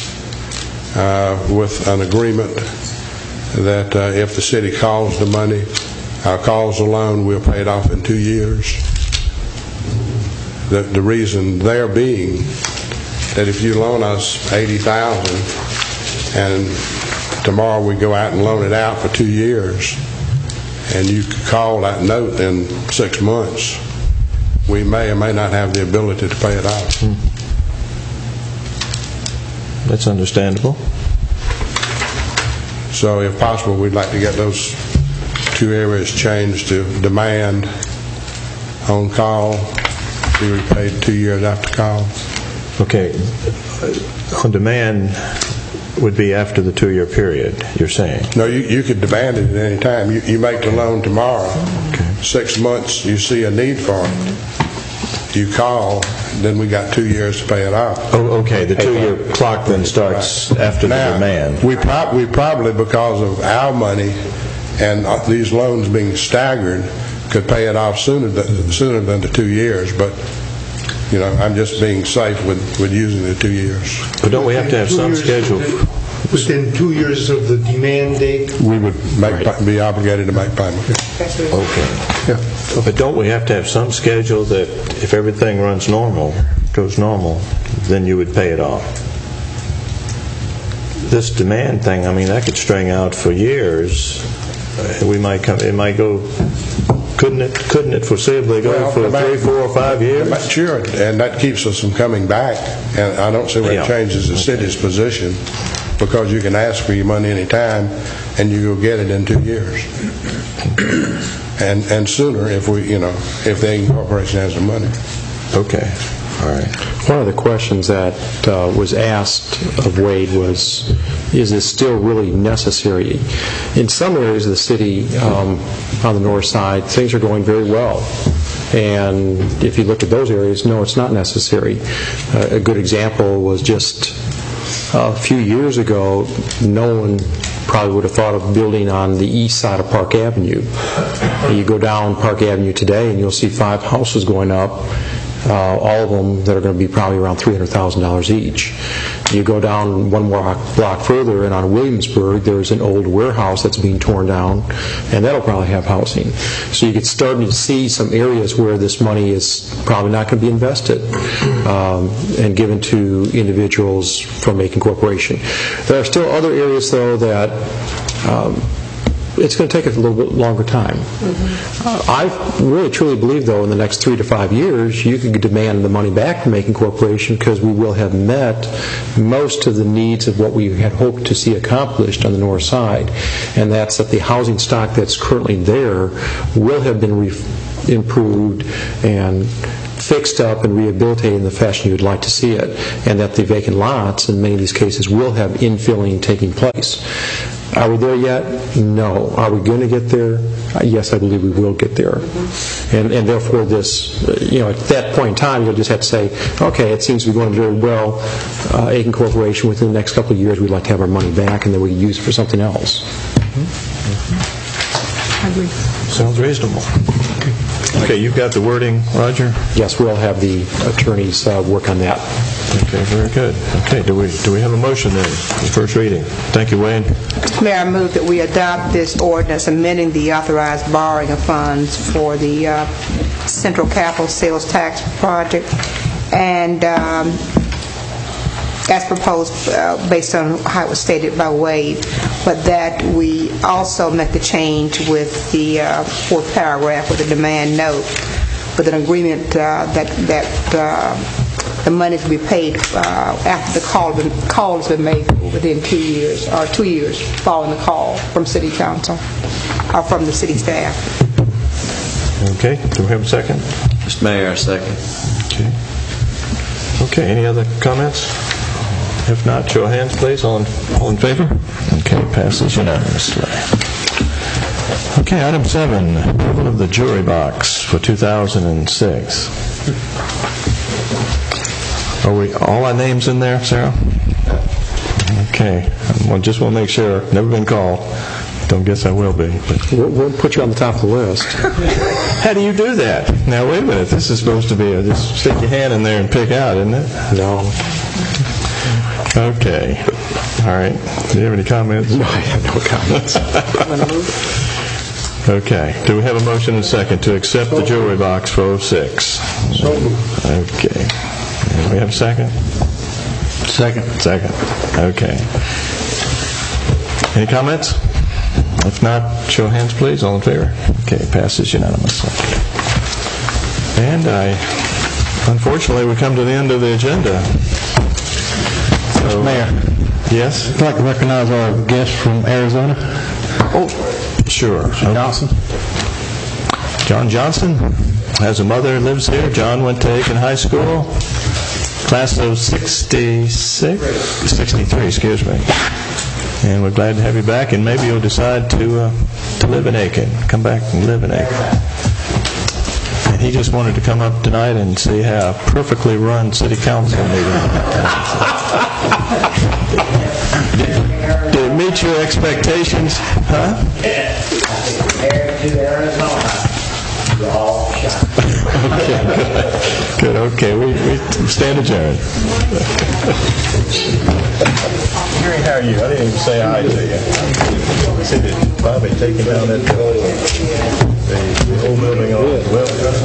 with an agreement that if the city calls the money, calls the loan, we'll pay it off in 2 years. The reason there being that if you loan us $80,000 and tomorrow we go out and loan it out for 2 years, and you call that note in 6 months, we may or may not have the ability to pay it off. That's understandable. So if possible, we'd like to get those 2 areas changed to demand on call, be repaid 2 years after call. Okay. On demand would be after the 2-year period, you're saying? No, you could demand it at any time. You make the loan tomorrow. Okay. 6 months, you see a need for it. You call, then we got 2 years to pay it off. Oh, okay. The 2-year clock then starts after the demand. We probably, because of our money and these loans being staggered, could pay it off sooner than the 2 years. But I'm just being safe with using the 2 years. But don't we have to have some schedule? Within 2 years of the demand date, we would be obligated to make payment. Okay. Yeah. But don't we have to have some schedule that if everything goes normal, then you would pay it off? This demand thing, that could string out for years. It might go. Couldn't it foreseeably go for 3, 4, or 5 years? Sure, and that keeps us from coming back. And I don't see where it changes the city's position, because you can ask for your money any time, and you will get it in 2 years, and sooner if if the Aiken Corporation has the money. Okay, all right. One of the questions that was asked of Wade was, is this still really necessary? In some areas of the city, on the north side, things are going very well. And if you look at those areas, no, it's not necessary. A good example was just a few years ago, no one probably would have thought of building on the east side of Park Avenue. You go down Park Avenue today and you'll see 5 houses going up, all of them that are going to be probably around $300,000 each. You go down one more block further, and on Williamsburg there's an old warehouse that's being torn down, and that'll probably have housing. So you get starting to see some areas where this money is probably not going to be invested and given to individuals from Aiken Corporation. There are still other areas, though, that it's going to take a little bit longer time. I really truly believe, though, in the next 3 to 5 years, you can demand the money back from Aiken Corporation, because we will have met most of the needs of what we had hoped to see accomplished on the north side, and that's that the housing stock that's currently there will have been improved and fixed up and rehabilitated in the fashion you would like to see it, and that the vacant lots in many of these cases will have infilling taking place. Are we there yet? No. Are we going to get there? Yes, I believe we will get there. And therefore this, at that point in time, you'll just have to say, okay, it seems to be going very well. Aiken Corporation, within the next couple of years, we'd like to have our money back, and then we can use it for something else. I agree. Sounds reasonable. Okay, you've got the wording, Roger? Yes, we'll have the attorneys work on that. Okay, very good. Okay, do we have a motion then for first reading? Thank you, Wayne. Mayor, I move that we adopt this ordinance amending the authorized borrowing of funds for the Central Capital Sales Tax Project, and as proposed based on how it was stated by Wade, but that we also make the change with the 4th paragraph with the demand note, with an agreement that the money to be paid after the call has been made within 2 years, or 2 years following the call from City Council or from the city staff. Okay, do we have a second? Mr. Mayor, a second. Okay, any other comments? If not, show of hands, please. All in favor? Okay, passes unanimously. Okay, item 7, approval of the jury box for 2006. Are we, all our names in there, Sarah? Okay. Just want to make sure. Never been called. Don't guess I will be. But We'll put you on the top of the list. how do you do that? Now, wait a minute. This is supposed to be just stick your hand in there and pick out, isn't it? No. Okay. All right. Do you have any comments? No, I have no comments. Okay. Do we have a motion and a second to accept the jewelry box for 06? Okay. And we have a second? Second. Second. Okay. Any comments? If not, show of hands, please. All in favor? Okay. Passes unanimously. And unfortunately, we come to the end of the agenda. So, Mayor. Yes? I'd like to recognize our guest from Arizona. Oh, sure. Johnson. John Johnson has a mother who lives here. John went to Aiken High School, class of 63, excuse me. And we're glad to have you back, and maybe you'll decide to live in Aiken. Come back and live in Aiken. And he just wanted to come up tonight and see how a perfectly run city council meeting. Did it meet your expectations? Huh? Compared to Arizona, you're all shot. Okay, good. Okay, we stand adjourned. Gary, how are you? I didn't even say hi to you. See, did Bobby taking down that the old building on? Well,